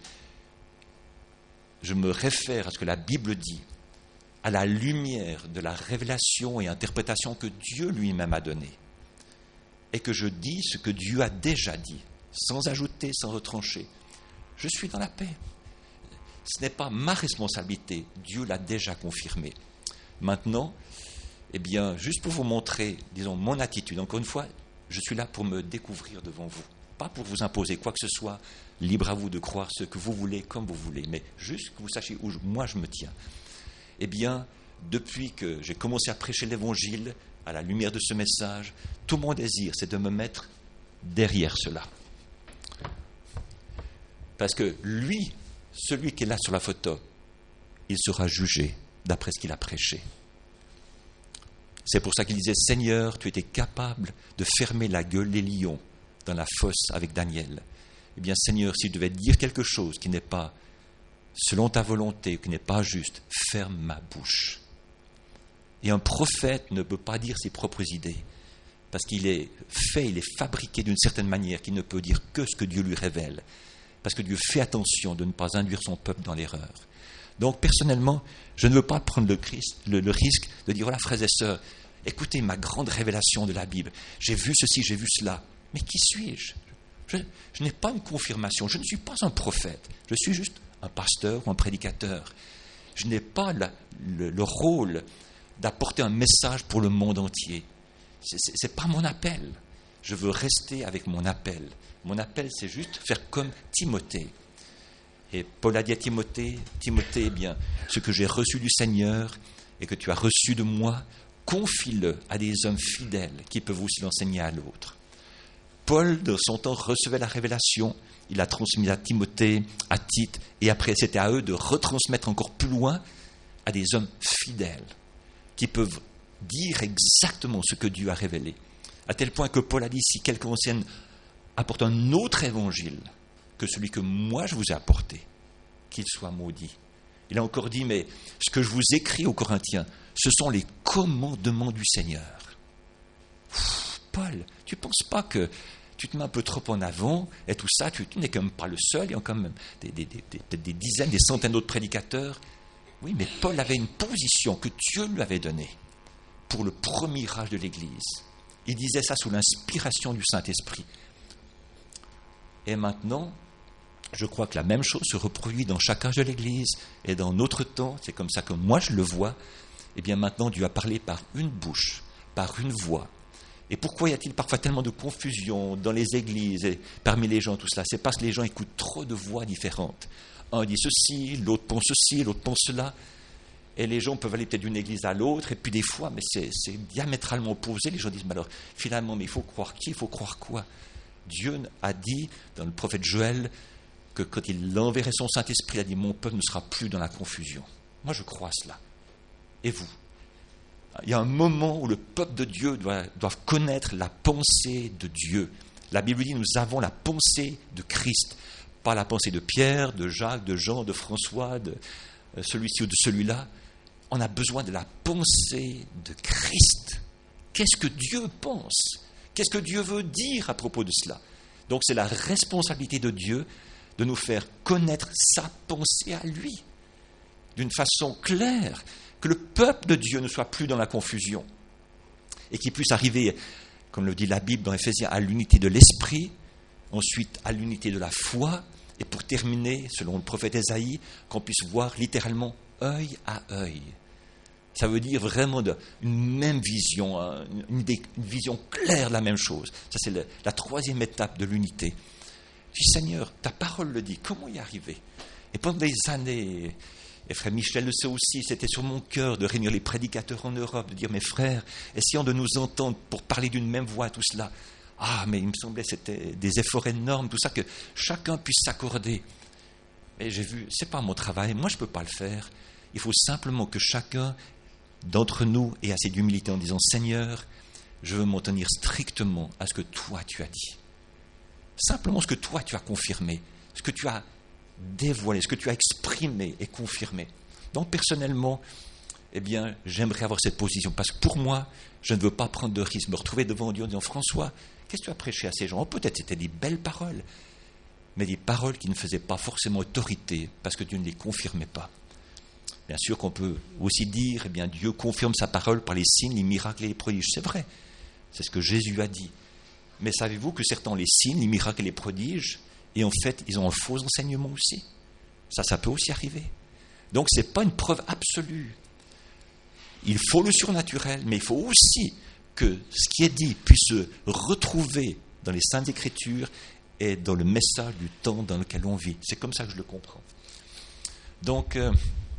je me réfère à ce que la Bible dit, à la lumière de la révélation et interprétation que Dieu lui-même a donnée, et que je dis ce que Dieu a déjà dit, sans ajouter, sans retrancher, je suis dans la paix. Ce n'est pas ma responsabilité, Dieu l'a déjà confirmé. Maintenant, eh bien, juste pour vous montrer, disons, mon attitude, encore une fois, je suis là pour me découvrir devant vous, pas pour vous imposer quoi que ce soit, libre à vous de croire ce que vous voulez, comme vous voulez, mais juste que vous sachiez où je, moi je me tiens. Eh bien, depuis que j'ai commencé à prêcher l'Évangile, à la lumière de ce message, tout mon désir, c'est de me mettre derrière cela. Parce que lui, celui qui est là sur la photo, il sera jugé d'après ce qu'il a prêché. C'est pour ça qu'il disait, Seigneur, tu étais capable de fermer la gueule des lions dans la fosse avec Daniel. Eh bien, Seigneur, si je devais dire quelque chose qui n'est pas selon ta volonté, qui n'est pas juste, ferme ma bouche. Et un prophète ne peut pas dire ses propres idées, parce qu'il est fait, il est fabriqué d'une certaine manière, qu'il ne peut dire que ce que Dieu lui révèle, parce que Dieu fait attention de ne pas induire son peuple dans l'erreur. Donc, personnellement, je ne veux pas prendre le, Christ, le, le risque de dire, voilà, frères et sœurs, écoutez ma grande révélation de la Bible, j'ai vu ceci, j'ai vu cela, mais qui suis-je ? Je, je n'ai pas une confirmation, je ne suis pas un prophète, je suis juste un pasteur ou un prédicateur. Je n'ai pas la, le, le rôle d'apporter un message pour le monde entier. Ce n'est pas mon appel. Je veux rester avec mon appel. Mon appel, c'est juste faire comme Timothée. Et Paul a dit à Timothée, Timothée, eh bien, ce que j'ai reçu du Seigneur et que tu as reçu de moi, confie-le à des hommes fidèles qui peuvent aussi l'enseigner à l'autre. Paul, de son temps, recevait la révélation, il a transmis à Timothée, à Tite, et après c'était à eux de retransmettre encore plus loin à des hommes fidèles qui peuvent dire exactement ce que Dieu a révélé. À tel point que Paul a dit, si quelqu'un ancienne apporte un autre évangile que celui que moi je vous ai apporté, qu'il soit maudit. Il a encore dit, mais ce que je vous écris aux Corinthiens, ce sont les commandements du Seigneur. Pff, Paul, tu ne penses pas que tu te mets un peu trop en avant et tout ça, tu, tu n'es quand même pas le seul, il y a quand même des, des, des, des, des dizaines, des centaines d'autres prédicateurs. Oui, mais Paul avait une position que Dieu lui avait donnée pour le premier âge de l'Église. Il disait ça sous l'inspiration du Saint-Esprit. Et maintenant, je crois que la même chose se reproduit dans chaque âge de l'Église et dans notre temps. C'est comme ça que moi je le vois. Eh bien maintenant, Dieu a parlé par une bouche, par une voix. Et pourquoi y a-t-il parfois tellement de confusion dans les églises et parmi les gens, tout cela? C'est parce que les gens écoutent trop de voix différentes. Un dit ceci, l'autre pense ceci, l'autre pense cela. Et les gens peuvent aller peut-être d'une église à l'autre, et puis des fois, mais c'est, c'est diamétralement opposé. Les gens disent, mais alors, finalement, mais il faut croire qui? Il faut croire quoi? Dieu a dit, dans le prophète Joël, que quand il enverrait son Saint-Esprit, il a dit, mon peuple ne sera plus dans la confusion. Moi, je crois cela. Et vous? Il y a un moment où le peuple de Dieu doit, doit connaître la pensée de Dieu. La Bible dit, nous avons la pensée de Christ. Pas la pensée de Pierre, de Jacques, de Jean, de François, de celui-ci ou de celui-là. On a besoin de la pensée de Christ. Qu'est-ce que Dieu pense? Qu'est-ce que Dieu veut dire à propos de cela? Donc c'est la responsabilité de Dieu de nous faire connaître sa pensée à lui, d'une façon claire, que le peuple de Dieu ne soit plus dans la confusion, et qu'il puisse arriver, comme le dit la Bible dans Éphésiens, à l'unité de l'esprit, ensuite à l'unité de la foi, et pour terminer, selon le prophète Ésaïe, qu'on puisse voir littéralement œil à œil. Ça veut dire vraiment de, une même vision, une, idée, une vision claire de la même chose. Ça, c'est le, la troisième étape de l'unité. Je dis, Seigneur, ta parole le dit, comment y arriver? Et pendant des années, et frère Michel le sait aussi, c'était sur mon cœur de réunir les prédicateurs en Europe, de dire, mes frères, essayons de nous entendre pour parler d'une même voix, tout cela. Ah, mais il me semblait que c'était des efforts énormes, tout ça, que chacun puisse s'accorder. Mais j'ai vu, c'est pas mon travail, moi je ne peux pas le faire. Il faut simplement que chacun d'entre nous ait assez d'humilité en disant, Seigneur, je veux m'en tenir strictement à ce que toi tu as dit. Simplement ce que toi tu as confirmé, ce que tu as dévoilé, ce que tu as exprimé et confirmé. Donc personnellement, eh bien, j'aimerais avoir cette position, parce que pour moi, je ne veux pas prendre de risque, me retrouver devant Dieu en disant, François, qu'est-ce que tu as prêché à ces gens? Oh, peut-être c'était des belles paroles, mais des paroles qui ne faisaient pas forcément autorité, parce que Dieu ne les confirmait pas. Bien sûr qu'on peut aussi dire, eh bien, Dieu confirme sa parole par les signes, les miracles et les prodiges. C'est vrai, c'est ce que Jésus a dit. Mais savez-vous que certains ont les signes, les miracles et les prodiges, et en fait, ils ont un faux enseignement aussi. Ça, ça peut aussi arriver. Donc, ce n'est pas une preuve absolue. Il faut le surnaturel, mais il faut aussi que ce qui est dit puisse se retrouver dans les Saintes Écritures et dans le message du temps dans lequel on vit. C'est comme ça que je le comprends. Donc, euh,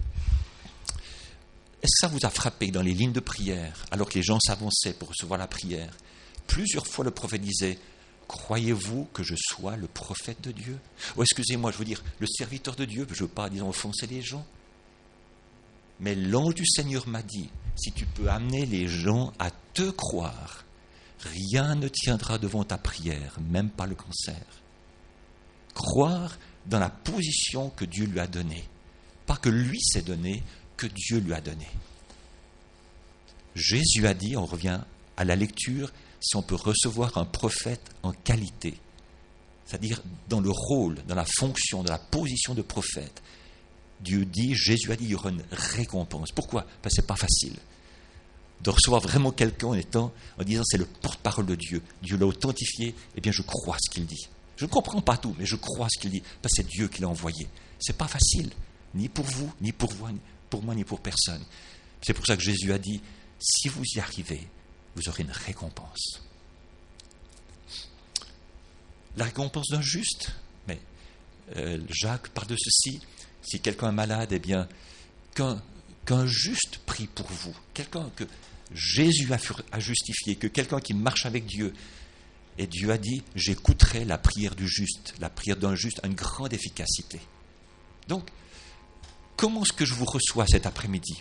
est-ce que ça vous a frappé dans les lignes de prière, alors que les gens s'avançaient pour recevoir la prière? Plusieurs fois, le prophète disait, croyez-vous que je sois le prophète de Dieu? Oh, excusez-moi, je veux dire, le serviteur de Dieu, je ne veux pas, disons, offenser les gens. Mais l'ange du Seigneur m'a dit, si tu peux amener les gens à te croire, rien ne tiendra devant ta prière, même pas le cancer. Croire dans la position que Dieu lui a donnée. Pas que lui s'est donné, que Dieu lui a donné. Jésus a dit, on revient à la lecture, si on peut recevoir un prophète en qualité, c'est-à-dire dans le rôle, dans la fonction, dans la position de prophète, Dieu dit, Jésus a dit, il y aura une récompense. Pourquoi? Parce que ce n'est pas facile de recevoir vraiment quelqu'un en, étant, en disant c'est le porte-parole de Dieu. Dieu l'a authentifié, eh bien je crois ce qu'il dit. Je ne comprends pas tout, mais je crois ce qu'il dit, parce que c'est Dieu qui l'a envoyé. Ce n'est pas facile, ni pour vous, ni pour vous, ni pour moi, ni pour personne. C'est pour ça que Jésus a dit, si vous y arrivez, vous aurez une récompense. La récompense d'un juste, mais euh, Jacques parle de ceci, si quelqu'un est malade, eh bien, qu'un, qu'un juste prie pour vous, quelqu'un que Jésus a, a justifié, que quelqu'un qui marche avec Dieu, et Dieu a dit, j'écouterai la prière du juste, la prière d'un juste a une grande efficacité. Donc, comment est-ce que je vous reçois cet après-midi?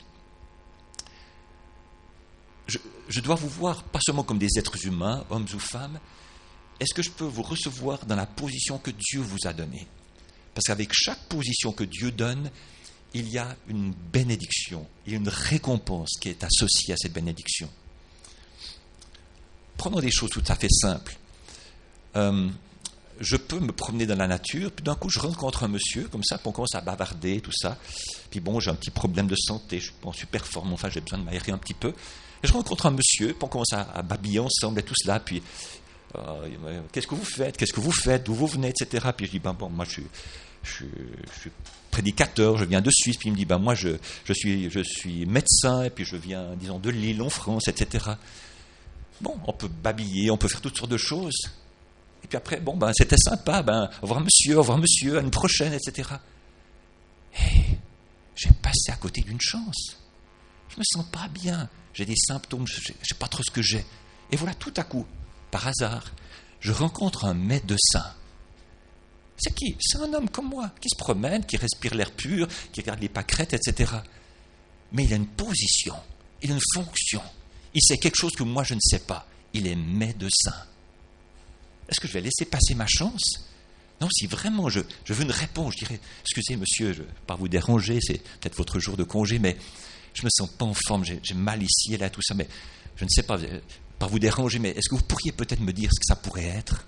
Je, je dois vous voir pas seulement comme des êtres humains, hommes ou femmes. Est-ce que je peux vous recevoir dans la position que Dieu vous a donnée? Parce qu'avec chaque position que Dieu donne, il y a une bénédiction, il y a une récompense qui est associée à cette bénédiction. Prenons des choses tout à fait simples. Euh, je peux me promener dans la nature, puis d'un coup je rencontre un monsieur, comme ça, puis on commence à bavarder, tout ça. Puis bon, j'ai un petit problème de santé, je suis pas en super forme, enfin j'ai besoin de m'aérer un petit peu. Et je rencontre un monsieur, puis on commence à, à babiller ensemble et tout cela, puis euh, qu'est-ce que vous faites, qu'est-ce que vous faites, d'où vous venez, et cetera. Puis je dis, ben bon, moi je suis, je, suis, je suis prédicateur, je viens de Suisse, puis il me dit, ben moi je, je, suis, je suis médecin, et puis je viens, disons, de Lille en France, et cetera. Bon, on peut babiller, on peut faire toutes sortes de choses. Et puis après, bon, ben, c'était sympa, ben, au revoir monsieur, au revoir monsieur, à une prochaine, et cetera. Et j'ai passé à côté d'une chance. Je me sens pas bien, j'ai des symptômes, je ne sais pas trop ce que j'ai. Et voilà, tout à coup, par hasard, je rencontre un médecin. C'est qui? C'est un homme comme moi, qui se promène, qui respire l'air pur, qui regarde les pâquerettes, et cetera. Mais il a une position, il a une fonction. Il sait quelque chose que moi je ne sais pas. Il est médecin. Est-ce que je vais laisser passer ma chance? Non, si vraiment je, je veux une réponse, je dirais, excusez monsieur, je ne vais pas vous déranger, c'est peut-être votre jour de congé, mais je ne me sens pas en forme, j'ai, j'ai mal ici et là, tout ça, mais je ne sais pas, pas vous déranger, mais est-ce que vous pourriez peut-être me dire ce que ça pourrait être?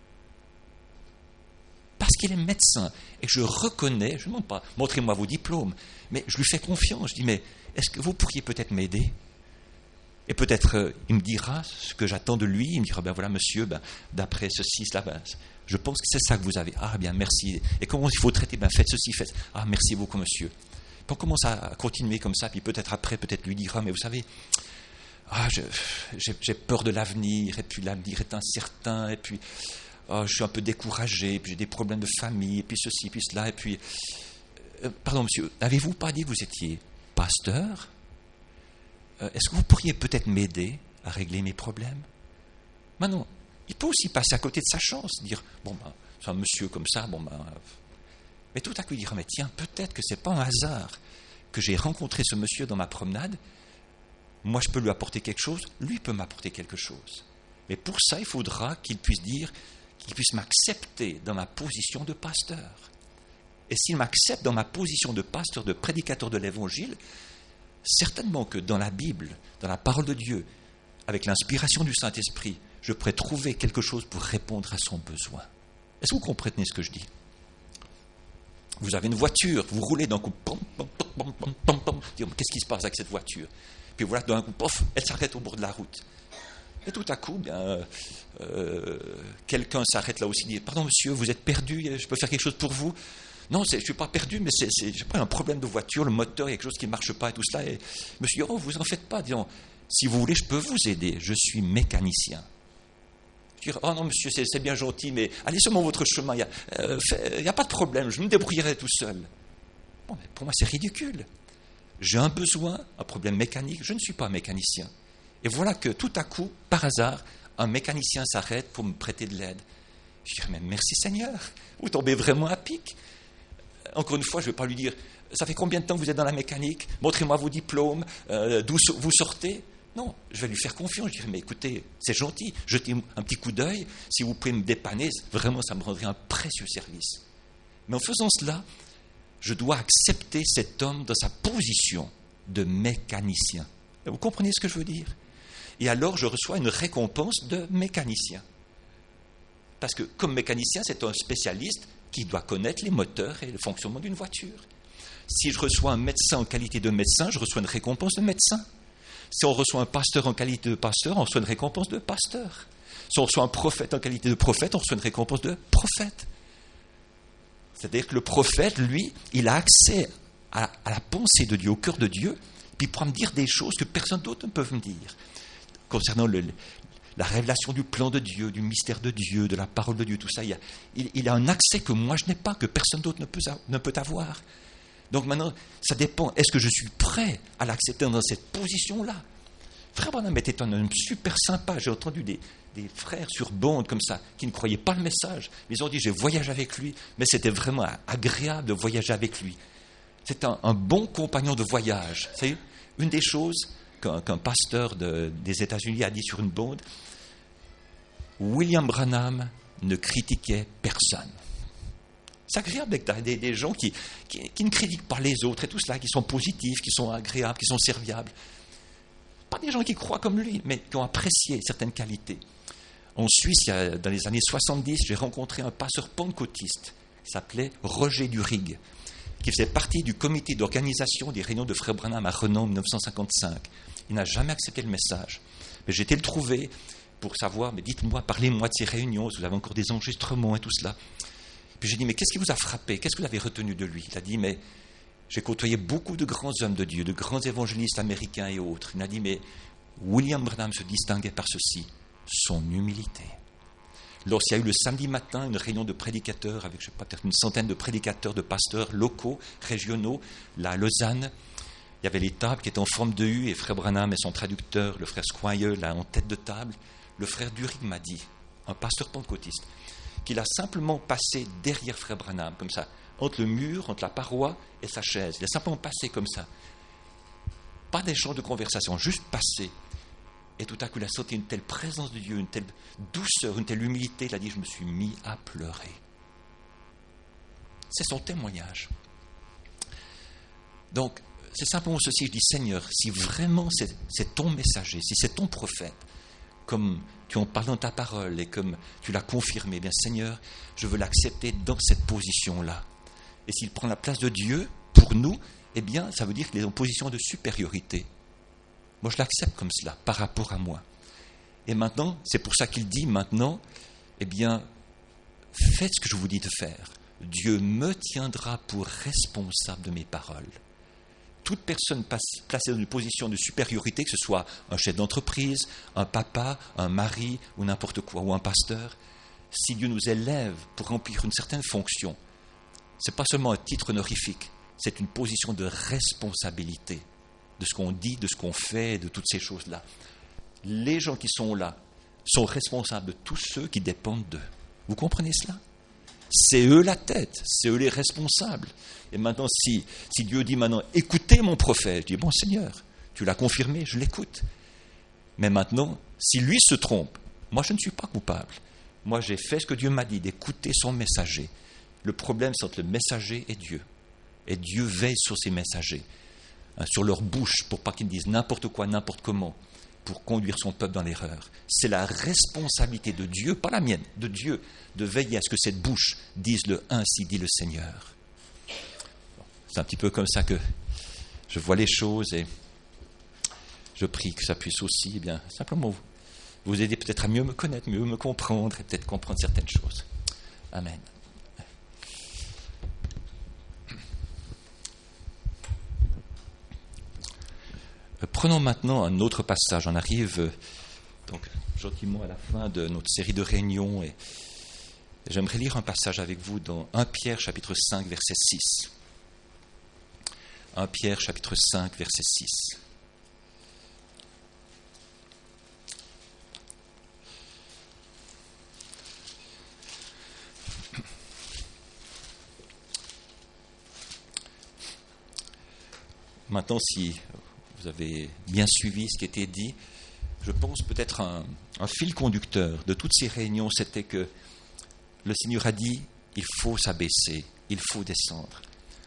Parce qu'il est médecin et que je reconnais, je ne demande pas, montrez-moi vos diplômes, mais je lui fais confiance, je dis, mais est-ce que vous pourriez peut-être m'aider? Et peut-être euh, il me dira ce que j'attends de lui, il me dira, ben voilà monsieur, ben, d'après ceci, cela, ben, je pense que c'est ça que vous avez. Ah bien, merci. Et comment il faut traiter? Ben faites ceci, faites. Ah merci beaucoup monsieur. Puis on commence à continuer comme ça, puis peut-être après, peut-être lui dira, mais vous savez, ah, je, j'ai, j'ai peur de l'avenir, et puis l'avenir est incertain, et puis oh, je suis un peu découragé, et puis j'ai des problèmes de famille, et puis ceci, puis cela, et puis... Euh, pardon monsieur, n'avez-vous pas dit que vous étiez pasteur? Est-ce que vous pourriez peut-être m'aider à régler mes problèmes? Maintenant, il peut aussi passer à côté de sa chance, dire, bon, ben, c'est un monsieur comme ça, bon, ben... Mais tout à coup, il dira, mais tiens, peut-être que ce n'est pas un hasard que j'ai rencontré ce monsieur dans ma promenade. Moi, je peux lui apporter quelque chose, lui peut m'apporter quelque chose. Mais pour ça, il faudra qu'il puisse dire, qu'il puisse m'accepter dans ma position de pasteur. Et s'il m'accepte dans ma position de pasteur, de prédicateur de l'Évangile, certainement que dans la Bible, dans la parole de Dieu, avec l'inspiration du Saint-Esprit, je pourrais trouver quelque chose pour répondre à son besoin. Est-ce que vous comprenez ce que je dis? Vous avez une voiture, vous roulez d'un coup, pom, pom, pom, pom, pom, pom, qu'est-ce qui se passe avec cette voiture? Puis voilà, d'un coup, pof, elle s'arrête au bord de la route. Et tout à coup, bien, euh, quelqu'un s'arrête là aussi, dit, pardon monsieur, vous êtes perdu, je peux faire quelque chose pour vous? Non, c'est, je ne suis pas perdu, mais c'est, c'est, j'ai pas un problème de voiture, le moteur, il y a quelque chose qui ne marche pas et tout cela. Et je me suis dit, oh, vous en faites pas, disons, si vous voulez, je peux vous aider, je suis mécanicien. Je dis, oh non, monsieur, c'est, c'est bien gentil, mais allez seulement votre chemin, il n'y a, euh, a pas de problème, je me débrouillerai tout seul. Bon, mais pour moi, c'est ridicule. J'ai un besoin, un problème mécanique, je ne suis pas mécanicien. Et voilà que tout à coup, par hasard, un mécanicien s'arrête pour me prêter de l'aide. Je dis, mais merci Seigneur, vous tombez vraiment à pic. Encore une fois, je ne vais pas lui dire, ça fait combien de temps que vous êtes dans la mécanique? Montrez-moi vos diplômes, euh, d'où vous sortez. Non, je vais lui faire confiance. Je dirais, mais écoutez, c'est gentil, jetez un petit coup d'œil. Si vous pouvez me dépanner, vraiment, ça me rendrait un précieux service. Mais en faisant cela, je dois accepter cet homme dans sa position de mécanicien. Vous comprenez ce que je veux dire? Et alors, je reçois une récompense de mécanicien. Parce que, comme mécanicien, c'est un spécialiste qui doit connaître les moteurs et le fonctionnement d'une voiture. Si je reçois un médecin en qualité de médecin, je reçois une récompense de médecin. Si on reçoit un pasteur en qualité de pasteur, on reçoit une récompense de pasteur. Si on reçoit un prophète en qualité de prophète, on reçoit une récompense de prophète. C'est-à-dire que le prophète, lui, il a accès à, à la pensée de Dieu, au cœur de Dieu, puis il pourra me dire des choses que personne d'autre ne peut me dire. Concernant le, la révélation du plan de Dieu, du mystère de Dieu, de la parole de Dieu, tout ça, il, y a, il, il a un accès que moi je n'ai pas, que personne d'autre ne peut, ne peut avoir. Donc maintenant, ça dépend, est-ce que je suis prêt à l'accepter dans cette position-là? Frère Branham était un homme super sympa, j'ai entendu des, des frères sur bande comme ça, qui ne croyaient pas le message, mais ils ont dit, j'ai voyagé avec lui, mais c'était vraiment agréable de voyager avec lui. C'est un, un bon compagnon de voyage. Vous savez, une des choses qu'un, qu'un pasteur de, des États-Unis a dit sur une bande, William Branham ne critiquait personne. C'est agréable avec des, des gens qui, qui, qui ne critiquent pas les autres et tout cela, qui sont positifs, qui sont agréables, qui sont serviables. Pas des gens qui croient comme lui, mais qui ont apprécié certaines qualités. En Suisse, il y a, dans les années soixante-dix, j'ai rencontré un pasteur pentecôtiste qui s'appelait Roger Durig, qui faisait partie du comité d'organisation des réunions de Frère Branham à Renan en mille neuf cent cinquante-cinq. Il n'a jamais accepté le message. Mais j'ai été le trouver pour savoir, mais dites-moi, parlez-moi de ces réunions, si vous avez encore des enregistrements et tout cela. Puis j'ai dit, mais qu'est-ce qui vous a frappé? Qu'est-ce que vous avez retenu de lui? Il a dit, mais j'ai côtoyé beaucoup de grands hommes de Dieu, de grands évangélistes américains et autres. Il m'a dit, mais William Branham se distinguait par ceci, son humilité. Lorsqu'il y a eu le samedi matin une réunion de prédicateurs avec, je sais pas, peut-être une centaine de prédicateurs, de pasteurs locaux, régionaux, là à Lausanne, il y avait les tables qui étaient en forme de U et Frère Branham et son traducteur, le frère Squire, là en tête de table. Le frère Durig m'a dit, un pasteur pentecôtiste, qu'il a simplement passé derrière Frère Branham, comme ça, entre le mur, entre la paroi et sa chaise. Il a simplement passé comme ça. Pas d'échange de conversation, juste passé. Et tout à coup, il a senti une telle présence de Dieu, une telle douceur, une telle humilité. Il a dit, je me suis mis à pleurer. C'est son témoignage. Donc, c'est simplement ceci, je dis, Seigneur, si vraiment c'est, c'est ton messager, si c'est ton prophète, comme tu en parles dans ta parole et comme tu l'as confirmé, eh bien Seigneur, je veux l'accepter dans cette position-là. Et s'il prend la place de Dieu pour nous, eh bien, ça veut dire qu'il est en position de supériorité. Moi, je l'accepte comme cela, par rapport à moi. Et maintenant, c'est pour ça qu'il dit maintenant, eh bien, faites ce que je vous dis de faire. Dieu me tiendra pour responsable de mes paroles. Toute personne placée dans une position de supériorité, que ce soit un chef d'entreprise, un papa, un mari ou n'importe quoi, ou un pasteur, si Dieu nous élève pour remplir une certaine fonction, ce n'est pas seulement un titre honorifique, c'est une position de responsabilité de ce qu'on dit, de ce qu'on fait, de toutes ces choses-là. Les gens qui sont là sont responsables de tous ceux qui dépendent d'eux. Vous comprenez cela? C'est eux la tête, c'est eux les responsables. Et maintenant, si, si Dieu dit maintenant, écoutez mon prophète, je dis, bon Seigneur, tu l'as confirmé, je l'écoute. Mais maintenant, si lui se trompe, moi je ne suis pas coupable. Moi j'ai fait ce que Dieu m'a dit, d'écouter son messager. Le problème, c'est entre le messager et Dieu. Et Dieu veille sur ses messagers, hein, sur leur bouche, pour pas qu'ils disent n'importe quoi, n'importe comment, pour conduire son peuple dans l'erreur. C'est la responsabilité de Dieu, pas la mienne, de Dieu, de veiller à ce que cette bouche dise le ainsi dit le Seigneur. C'est un petit peu comme ça que je vois les choses et je prie que ça puisse aussi, eh bien, simplement vous, vous aider peut-être à mieux me connaître, mieux me comprendre et peut-être comprendre certaines choses. Amen. Prenons maintenant un autre passage. On arrive donc gentiment à la fin de notre série de réunions et j'aimerais lire un passage avec vous dans Première Pierre chapitre cinq verset six. Première Pierre chapitre cinq verset six. Maintenant, si vous avez bien suivi ce qui était dit, je pense peut-être un, un fil conducteur de toutes ces réunions, c'était que le Seigneur a dit, il faut s'abaisser, il faut descendre.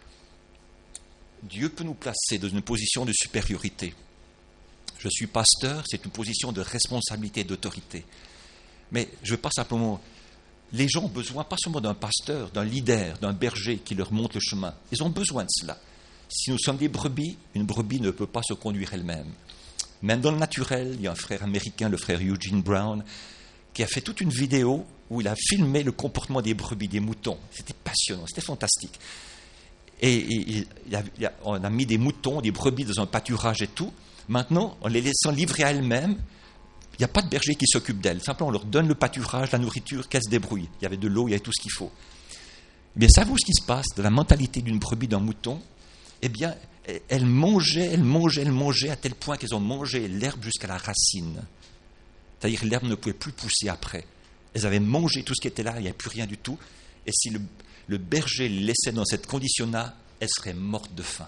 Dieu peut nous placer dans une position de supériorité. Je suis pasteur, c'est une position de responsabilité et d'autorité. Mais je ne veux pas simplement... Les gens ont besoin pas seulement d'un pasteur, d'un leader, d'un berger qui leur montre le chemin. Ils ont besoin de cela. Si nous sommes des brebis, une brebis ne peut pas se conduire elle-même. Même dans le naturel, il y a un frère américain, le frère Eugene Brown, qui a fait toute une vidéo où il a filmé le comportement des brebis, des moutons. C'était passionnant, c'était fantastique. Et, et il a, il a, on a mis des moutons, des brebis dans un pâturage et tout. Maintenant, en les laissant livrer à elles-mêmes, il n'y a pas de berger qui s'occupe d'elles. Simplement, on leur donne le pâturage, la nourriture, qu'elles se débrouillent. Il y avait de l'eau, il y avait tout ce qu'il faut. Eh bien, savez-vous ce qui se passe de la mentalité d'une brebis, d'un mouton? Eh bien, elles mangeaient, elles mangeaient, elles mangeaient à tel point qu'elles ont mangé l'herbe jusqu'à la racine. C'est-à-dire que l'herbe ne pouvait plus pousser après. Elles avaient mangé tout ce qui était là, il n'y avait plus rien du tout. Et si le, le berger les laissait dans cette condition-là, elles seraient mortes de faim.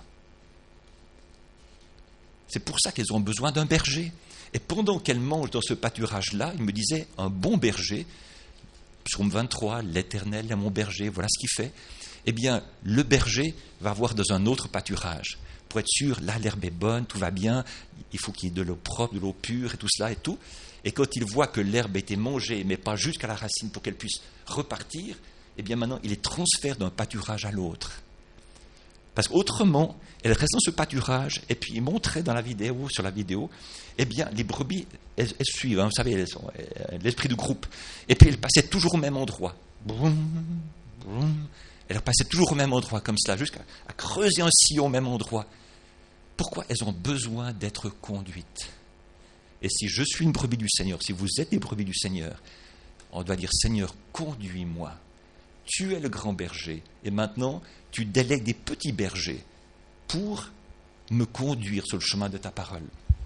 C'est pour ça qu'elles ont besoin d'un berger. Et pendant qu'elles mangent dans ce pâturage-là, il me disait, un bon berger, psaume vingt-trois, l'Éternel est mon berger, voilà ce qu'il fait. Eh bien, le berger va voir dans un autre pâturage. Pour être sûr, là, l'herbe est bonne, tout va bien, il faut qu'il y ait de l'eau propre, de l'eau pure et tout cela et tout. Et quand il voit que l'herbe a été mangée, mais pas jusqu'à la racine pour qu'elle puisse repartir, eh bien maintenant, il les transfère d'un pâturage à l'autre. Parce qu'autrement, elle reste dans ce pâturage, et puis il montrait dans la vidéo, sur la vidéo, eh bien, les brebis, elles, elles suivent, hein, vous savez, elles sont, elles, l'esprit du groupe. Et puis elles passaient toujours au même endroit. Broum, broum. Elles passaient toujours au même endroit, comme cela, jusqu'à à creuser un sillon au même endroit. Pourquoi? Elles ont besoin d'être conduites. Et si je suis une brebis du Seigneur, si vous êtes des brebis du Seigneur, on doit dire, Seigneur, conduis-moi. Tu es le grand berger. Et maintenant, tu délègues des petits bergers pour me conduire sur le chemin de ta parole.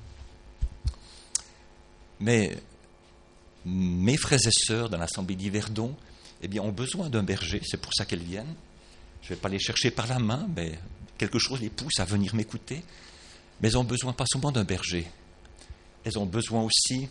Mais mes frères et sœurs dans l'Assemblée d'Yverdon, eh bien, ont besoin d'un berger. C'est pour ça qu'elles viennent. Je ne vais pas les chercher par la main, mais quelque chose les pousse à venir m'écouter. Mais elles ont besoin pas seulement d'un berger. Elles ont besoin aussi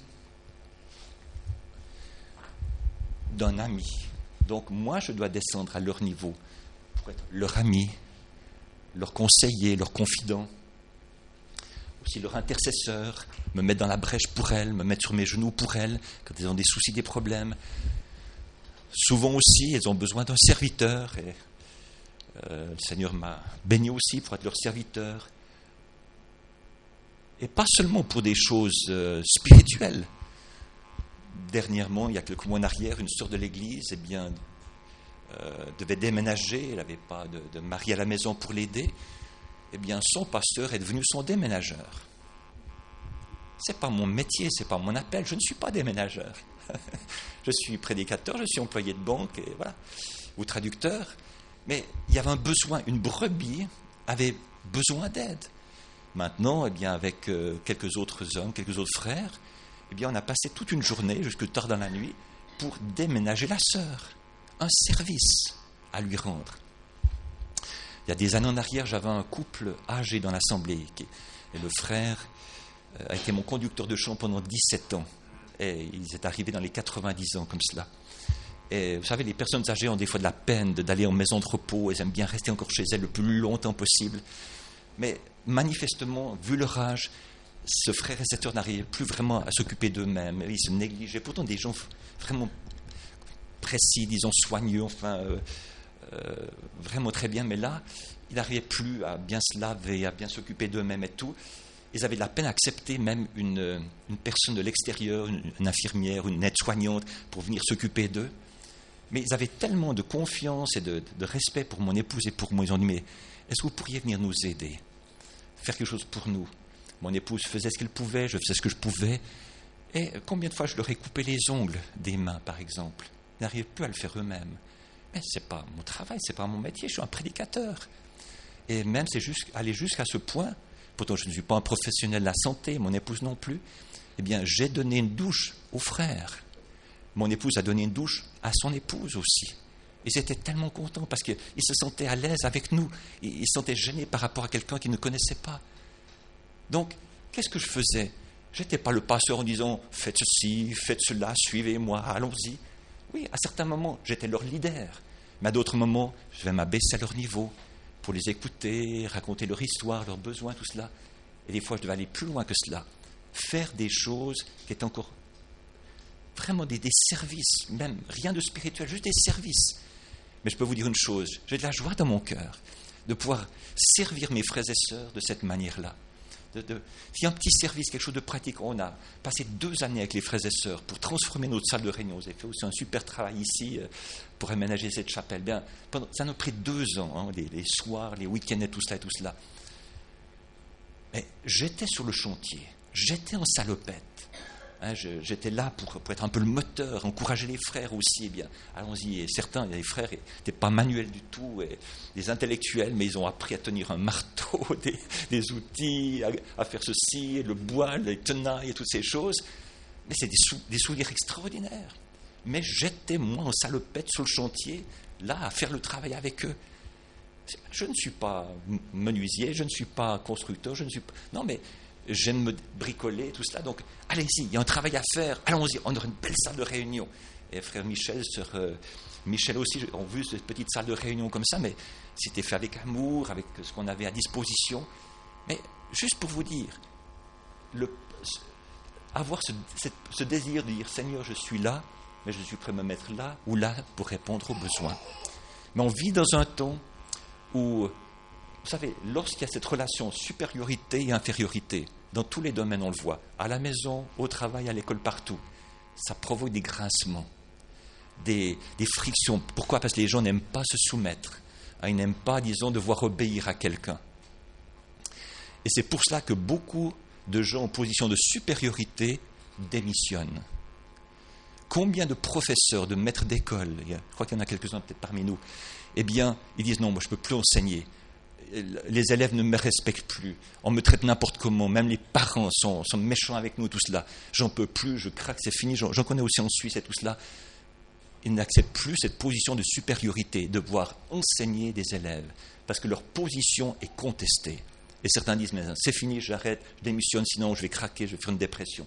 d'un ami. Donc moi, je dois descendre à leur niveau pour être leur ami, leur conseiller, leur confident, aussi leur intercesseur, me mettre dans la brèche pour elles, me mettre sur mes genoux pour elles, quand elles ont des soucis, des problèmes. Souvent aussi, elles ont besoin d'un serviteur. Et, euh, le Seigneur m'a béni aussi pour être leur serviteur. Et pas seulement pour des choses euh, spirituelles. Dernièrement, il y a quelques mois en arrière, une sœur de l'église eh bien, euh, devait déménager, elle n'avait pas de, de mari à la maison pour l'aider. Eh bien, son pasteur est devenu son déménageur. Ce n'est pas mon métier, ce n'est pas mon appel, je ne suis pas déménageur. Je suis prédicateur, je suis employé de banque, et voilà, ou traducteur. Mais il y avait un besoin, une brebis avait besoin d'aide. Maintenant, eh bien, avec euh, quelques autres hommes, quelques autres frères, eh bien, on a passé toute une journée, jusque tard dans la nuit, pour déménager la sœur. Un service à lui rendre. Il y a des années en arrière, j'avais un couple âgé dans l'Assemblée. Et le frère a été mon conducteur de chant pendant dix-sept ans. Et ils étaient arrivés dans les quatre-vingt-dix ans, comme cela. Et vous savez, les personnes âgées ont des fois de la peine d'aller en maison de repos. Elles aiment bien rester encore chez elles le plus longtemps possible. Mais manifestement, vu leur âge, ce frère et cette sœur n'arrivaient plus vraiment à s'occuper d'eux-mêmes. Ils se négligeaient. Pourtant, des gens vraiment précis, disons soigneux, enfin, euh, euh, vraiment très bien. Mais là, ils n'arrivaient plus à bien se laver, à bien s'occuper d'eux-mêmes et tout. Ils avaient de la peine à accepter même une, une personne de l'extérieur, une, une infirmière, une aide-soignante, pour venir s'occuper d'eux. Mais ils avaient tellement de confiance et de, de respect pour mon épouse et pour moi. Ils ont dit, mais est-ce que vous pourriez venir nous aider, faire quelque chose pour nous? Mon épouse faisait ce qu'elle pouvait, je faisais ce que je pouvais. Et combien de fois je leur ai coupé les ongles des mains, par exemple? Ils n'arrivaient plus à le faire eux-mêmes. Mais ce n'est pas mon travail, ce n'est pas mon métier, je suis un prédicateur. Et même, c'est juste, aller jusqu'à ce point, pourtant je ne suis pas un professionnel de la santé, mon épouse non plus, eh bien, j'ai donné une douche aux frères. Mon épouse a donné une douche à son épouse aussi. Ils étaient tellement contents parce qu'ils se sentaient à l'aise avec nous. Ils se sentaient gênés par rapport à quelqu'un qu'ils ne connaissaient pas. Donc, qu'est-ce que je faisais? Je n'étais pas le pasteur en disant « faites ceci, faites cela, suivez-moi, allons-y ». Oui, à certains moments, j'étais leur leader. Mais à d'autres moments, je vais m'abaisser à leur niveau pour les écouter, raconter leur histoire, leurs besoins, tout cela. Et des fois, je devais aller plus loin que cela. Faire des choses qui étaient encore vraiment des, des services, même rien de spirituel, juste des services. Mais je peux vous dire une chose, j'ai de la joie dans mon cœur de pouvoir servir mes frères et sœurs de cette manière-là. De, de, s'il y a un petit service, quelque chose de pratique, on a passé deux années avec les frères et sœurs pour transformer notre salle de réunion. Vous avez fait aussi un super travail ici euh, pour aménager cette chapelle. Bien, pendant, ça nous a pris deux ans, hein, les, les soirs, les week-ends et tout cela et tout cela. Mais j'étais sur le chantier, j'étais en salopette. Hein, je, j'étais là pour, pour être un peu le moteur, encourager les frères aussi. Eh bien, allons-y. Et certains, les frères, n'étaient pas manuels du tout, et des intellectuels, mais ils ont appris à tenir un marteau, des, des outils, à, à faire ceci, le bois, les tenailles et toutes ces choses. Mais c'est des, sou, des souliers extraordinaires. Mais j'étais, moi, en salopette sur le chantier, là, à faire le travail avec eux. Je ne suis pas menuisier, je ne suis pas constructeur, je ne suis pas... Non, mais... j'aime me bricoler, tout cela. Donc, allez-y, il y a un travail à faire. Allons-y, on aura une belle salle de réunion. Et frère Michel, sœur euh, Michel aussi, ont vu cette petite salle de réunion comme ça, mais c'était fait avec amour, avec ce qu'on avait à disposition. Mais juste pour vous dire, le, avoir ce, cette, ce désir de dire « Seigneur, je suis là, mais je suis prêt à me mettre là ou là pour répondre aux besoins. » Mais on vit dans un temps où, vous savez, lorsqu'il y a cette relation supériorité et infériorité, dans tous les domaines on le voit, à la maison, au travail, à l'école, partout, ça provoque des grincements, des, des frictions. Pourquoi ? Parce que les gens n'aiment pas se soumettre. Ils n'aiment pas, disons, devoir obéir à quelqu'un. Et c'est pour cela que beaucoup de gens en position de supériorité démissionnent. Combien de professeurs, de maîtres d'école, je crois qu'il y en a quelques-uns peut-être parmi nous, eh bien, ils disent non, moi je ne peux plus enseigner. Les élèves ne me respectent plus, on me traite n'importe comment, même les parents sont, sont méchants avec nous, tout cela. J'en peux plus, je craque, c'est fini. J'en, j'en connais aussi en Suisse et tout cela. Ils n'acceptent plus cette position de supériorité, de devoir enseigner des élèves, parce que leur position est contestée. Et certains disent, mais c'est fini, j'arrête, je démissionne, sinon je vais craquer, je vais faire une dépression.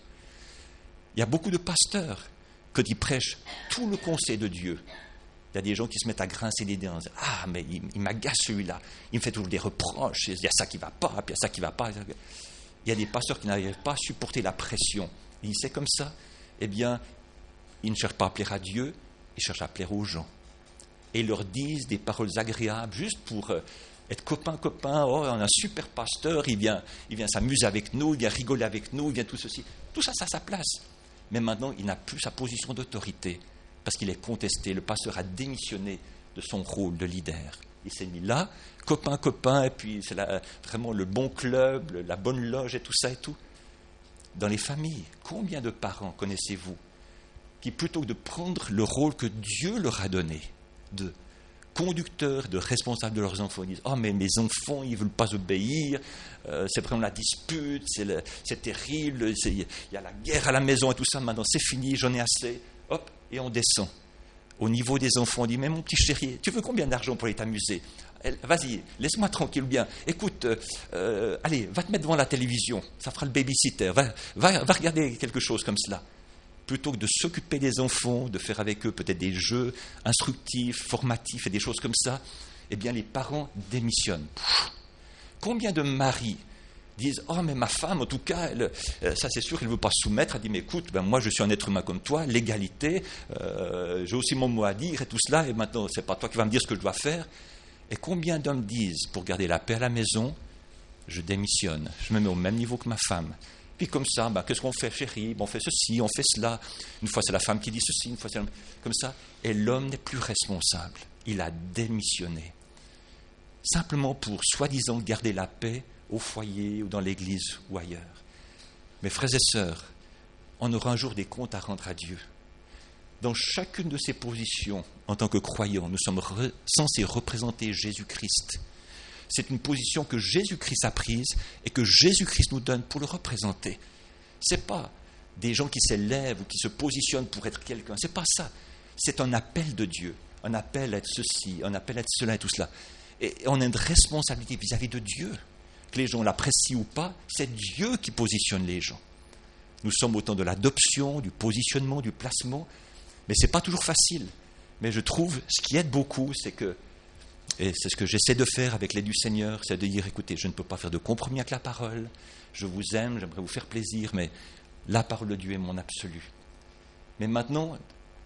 Il y a beaucoup de pasteurs, quand ils prêchent tout le conseil de Dieu, il y a des gens qui se mettent à grincer des dents, ah, mais il, il m'agace celui-là, il me fait toujours des reproches, il y a ça qui ne va pas, puis il y a ça qui ne va pas. Il y a des pasteurs qui n'arrivent pas à supporter la pression. Et c'est comme ça, eh bien, ils ne cherchent pas à plaire à Dieu, ils cherchent à plaire aux gens. Et ils leur disent des paroles agréables, juste pour euh, être copain-copain, oh, on a un super pasteur, il vient, il vient s'amuser avec nous, il vient rigoler avec nous, il vient tout ceci. Tout ça, ça a sa place. Mais maintenant, il n'a plus sa position d'autorité, parce qu'il est contesté. Le pasteur a démissionné de son rôle de leader. Il s'est mis là, copain, copain, et puis c'est la, vraiment le bon club, le, la bonne loge et tout ça et tout. Dans les familles, combien de parents connaissez-vous qui, plutôt que de prendre le rôle que Dieu leur a donné, de conducteurs, de responsables de leurs enfants, disent « Oh, mais mes enfants, ils ne veulent pas obéir, euh, c'est vraiment la dispute, c'est, le, c'est terrible, il y a la guerre à la maison et tout ça, maintenant c'est fini, j'en ai assez. » Hop, et on descend. Au niveau des enfants, on dit « Mais mon petit chéri, tu veux combien d'argent pour aller t'amuser ? Vas-y, laisse-moi tranquille, ou bien, écoute, euh, allez, va te mettre devant la télévision, ça fera le babysitter, va, va, va regarder quelque chose comme cela. » Plutôt que de s'occuper des enfants, de faire avec eux peut-être des jeux instructifs, formatifs et des choses comme ça, eh bien les parents démissionnent. Pff, combien de maris disent « Oh, mais ma femme, en tout cas, elle, ça c'est sûr, elle ne veut pas se soumettre. » Elle dit « Mais écoute, ben, moi je suis un être humain comme toi, l'égalité, euh, j'ai aussi mon mot à dire et tout cela, et maintenant ce n'est pas toi qui vas me dire ce que je dois faire. » Et combien d'hommes disent, pour garder la paix à la maison, « Je démissionne, je me mets au même niveau que ma femme. » Puis comme ça, ben, qu'est-ce qu'on fait, chérie? On fait ceci, on fait cela. Une fois, c'est la femme qui dit ceci, une fois, c'est la... comme ça. Et l'homme n'est plus responsable. Il a démissionné. Simplement pour, soi-disant, garder la paix au foyer ou dans l'église ou ailleurs. Mes frères et sœurs, on aura un jour des comptes à rendre à Dieu. Dans chacune de ces positions, en tant que croyants, nous sommes re- censés représenter Jésus-Christ. C'est une position que Jésus-Christ a prise et que Jésus-Christ nous donne pour le représenter. Ce n'est pas des gens qui s'élèvent ou qui se positionnent pour être quelqu'un. Ce n'est pas ça. C'est un appel de Dieu. Un appel à être ceci, un appel à être cela et tout cela. Et on a une responsabilité vis-à-vis de Dieu. Que les gens l'apprécient ou pas, c'est Dieu qui positionne les gens. Nous sommes au temps de l'adoption, du positionnement, du placement. Mais ce n'est pas toujours facile. Mais je trouve, ce qui aide beaucoup, c'est que et c'est ce que j'essaie de faire avec l'aide du Seigneur, c'est de dire, écoutez, je ne peux pas faire de compromis avec la parole, je vous aime, j'aimerais vous faire plaisir, mais la parole de Dieu est mon absolu. Mais maintenant,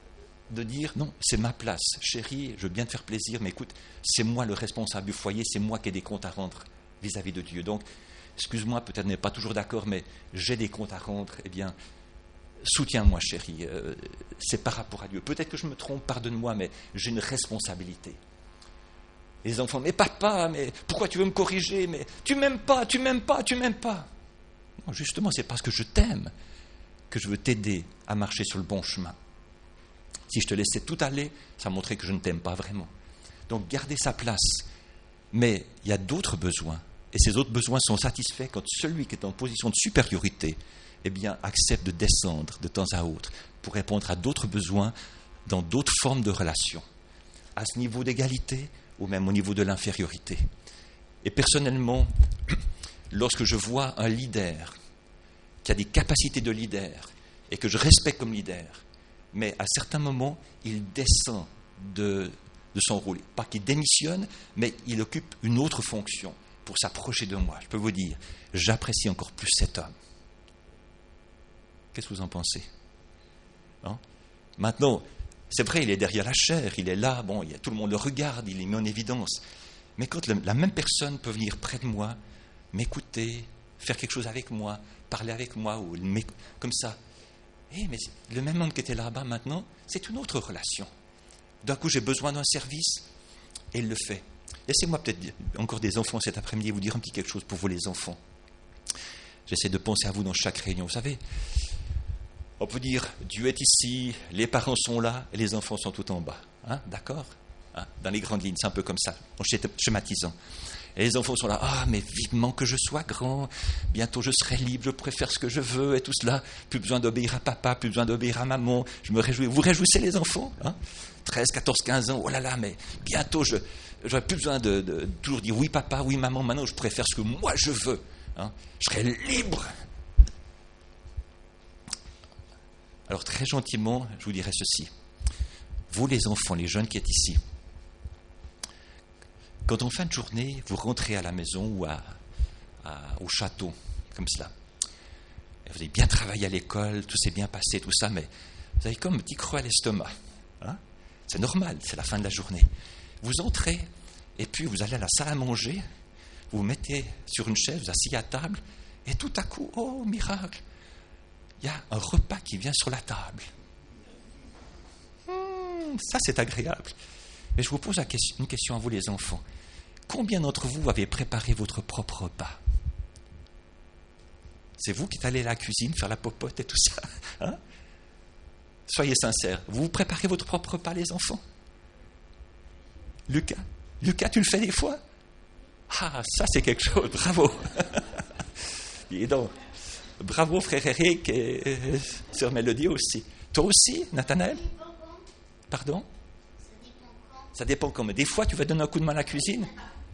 de dire, non, c'est ma place, chérie, je veux bien te faire plaisir, mais écoute, c'est moi le responsable du foyer, c'est moi qui ai des comptes à rendre vis-à-vis de Dieu. Donc, excuse-moi, peut-être n'est pas toujours d'accord, mais j'ai des comptes à rendre, eh bien, soutiens-moi, chérie, euh, c'est par rapport à Dieu. Peut-être que je me trompe, pardonne-moi, mais j'ai une responsabilité. Les enfants, mais papa, mais pourquoi tu veux me corriger? Mais tu m'aimes pas, tu m'aimes pas, tu m'aimes pas. Non, justement, c'est parce que je t'aime que je veux t'aider à marcher sur le bon chemin. Si je te laissais tout aller, ça montrait que je ne t'aime pas vraiment. Donc, garder sa place. Mais il y a d'autres besoins. Et ces autres besoins sont satisfaits quand celui qui est en position de supériorité, eh bien, accepte de descendre de temps à autre pour répondre à d'autres besoins dans d'autres formes de relations. À ce niveau d'égalité, ou même au niveau de l'infériorité. Et personnellement, lorsque je vois un leader qui a des capacités de leader et que je respecte comme leader, mais à certains moments, il descend de, de son rôle. Pas qu'il démissionne, mais il occupe une autre fonction pour s'approcher de moi. Je peux vous dire, j'apprécie encore plus cet homme Qu'est-ce que vous en pensez? Hein? Maintenant, c'est vrai, il est derrière la chair, il est là, bon, il y a, tout le monde le regarde, il est mis en évidence. Mais quand le, la même personne peut venir près de moi, m'écouter, faire quelque chose avec moi, parler avec moi, ou comme ça. Eh, mais le même homme qui était là-bas maintenant, c'est une autre relation. D'un coup, j'ai besoin d'un service, et il le fait. Laissez-moi peut-être encore des enfants cet après-midi, vous dire un petit quelque chose pour vous les enfants. J'essaie de penser à vous dans chaque réunion. Vous savez, on peut dire, Dieu est ici, les parents sont là, et les enfants sont tout en bas. Hein, d'accord? Hein, dans les grandes lignes, c'est un peu comme ça, en schématisant. Et les enfants sont là, ah, mais vivement que je sois grand, bientôt je serai libre, je pourrai faire ce que je veux, et tout cela. Plus besoin d'obéir à papa, plus besoin d'obéir à maman. Je me réjouis. Vous réjouissez les enfants, hein? treize, quatorze, quinze ans, oh là là, mais bientôt je n'aurai plus besoin de, de, de toujours dire oui papa, oui maman, maintenant je pourrai faire ce que moi je veux. Hein? Je serai libre. Alors très gentiment, je vous dirai ceci. Vous les enfants, les jeunes qui êtes ici, quand en fin de journée, vous rentrez à la maison ou à, à, au château, comme cela, et vous avez bien travaillé à l'école, tout s'est bien passé, tout ça, mais vous avez comme un petit creux à l'estomac. Hein? C'est normal, c'est la fin de la journée. Vous entrez, et puis vous allez à la salle à manger, vous vous mettez sur une chaise, vous asseyez à table, et tout à coup, oh miracle, il y a un repas qui vient sur la table. Hum, ça c'est agréable. Mais je vous pose une question à vous les enfants. Combien d'entre vous avez préparé votre propre repas? C'est vous qui êtes allé à la cuisine faire la popote et tout ça, hein? Soyez sincères. Vous préparez votre propre repas, les enfants? Lucas, Lucas, tu le fais des fois? Ah, ça c'est quelque chose, bravo. Et donc, bravo frère Eric et sœur Mélodie aussi. Toi aussi, Nathanaël? Pardon? Ça dépend quand. Mais des fois, tu vas donner un coup de main à la cuisine?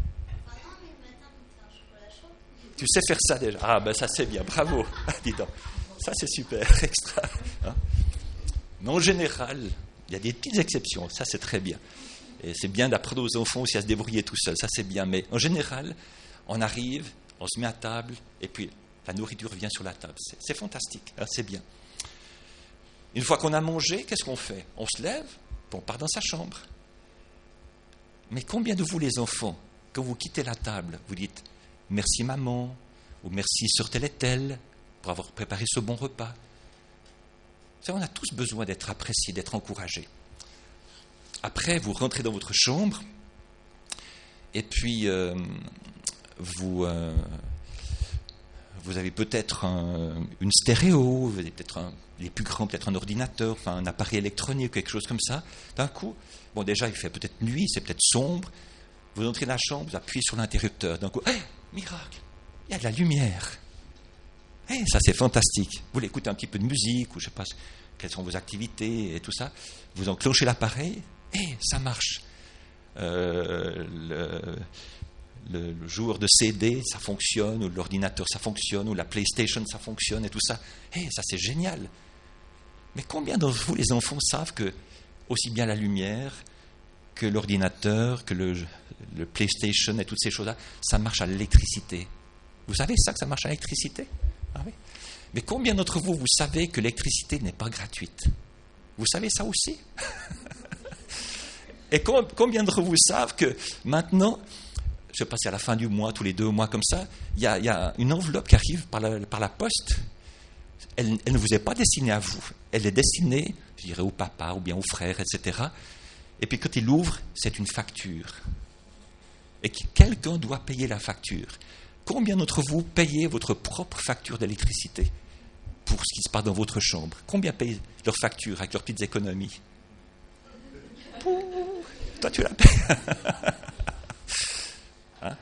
Tu sais faire ça déjà? Ah ben ça c'est bien, bravo. Dis donc, ça c'est super, extra. Hein? Mais en général, il y a des petites exceptions, ça c'est très bien. Et c'est bien d'apprendre aux enfants aussi à se débrouiller tout seul, ça c'est bien. Mais en général, on arrive, on se met à table, et puis la nourriture vient sur la table. C'est, c'est fantastique, hein, c'est bien. Une fois qu'on a mangé, qu'est-ce qu'on fait? On se lève, on part dans sa chambre. Mais combien de vous les enfants, quand vous quittez la table, vous dites merci maman, ou merci sœur telle et telle, pour avoir préparé ce bon repas? On a tous besoin d'être appréciés, d'être encouragés. Après, vous rentrez dans votre chambre, et puis euh, vous, euh, vous avez peut-être un, une stéréo, vous avez peut-être un, les plus grands, peut-être un ordinateur, enfin un appareil électronique, quelque chose comme ça. D'un coup, bon déjà il fait peut-être nuit, c'est peut-être sombre. Vous entrez dans la chambre, vous appuyez sur l'interrupteur. D'un coup, hé, hey, miracle, il y a de la lumière. Hey, ça c'est fantastique. Vous voulez écouter un petit peu de musique, ou je ne sais pas quelles sont vos activités et tout ça. Vous enclenchez l'appareil, et hey, ça marche. Euh, le, le, le joueur de C D, ça fonctionne, ou l'ordinateur, ça fonctionne, ou la PlayStation, ça fonctionne, et tout ça. Hey, ça c'est génial. Mais combien d'entre vous, les enfants, savent que aussi bien la lumière que l'ordinateur, que le, le PlayStation et toutes ces choses-là, ça marche à l'électricité? Vous savez ça, que ça marche à l'électricité? Ah oui. Mais combien d'entre vous, vous savez que l'électricité n'est pas gratuite? Vous savez ça aussi? Et combien d'entre vous savent que maintenant, je ne sais pas si à la fin du mois, tous les deux mois comme ça, il y a, il y a une enveloppe qui arrive par la, par la poste. Elle, elle ne vous est pas destinée à vous. Elle est destinée, je dirais, au papa ou bien au frère, et cetera. Et puis quand il l'ouvre, c'est une facture. Et que quelqu'un doit payer la facture. Combien d'entre vous payez votre propre facture d'électricité pour ce qui se passe dans votre chambre? Combien payent leur facture avec leurs petites économies? Pouh, toi, tu la payes. Hein?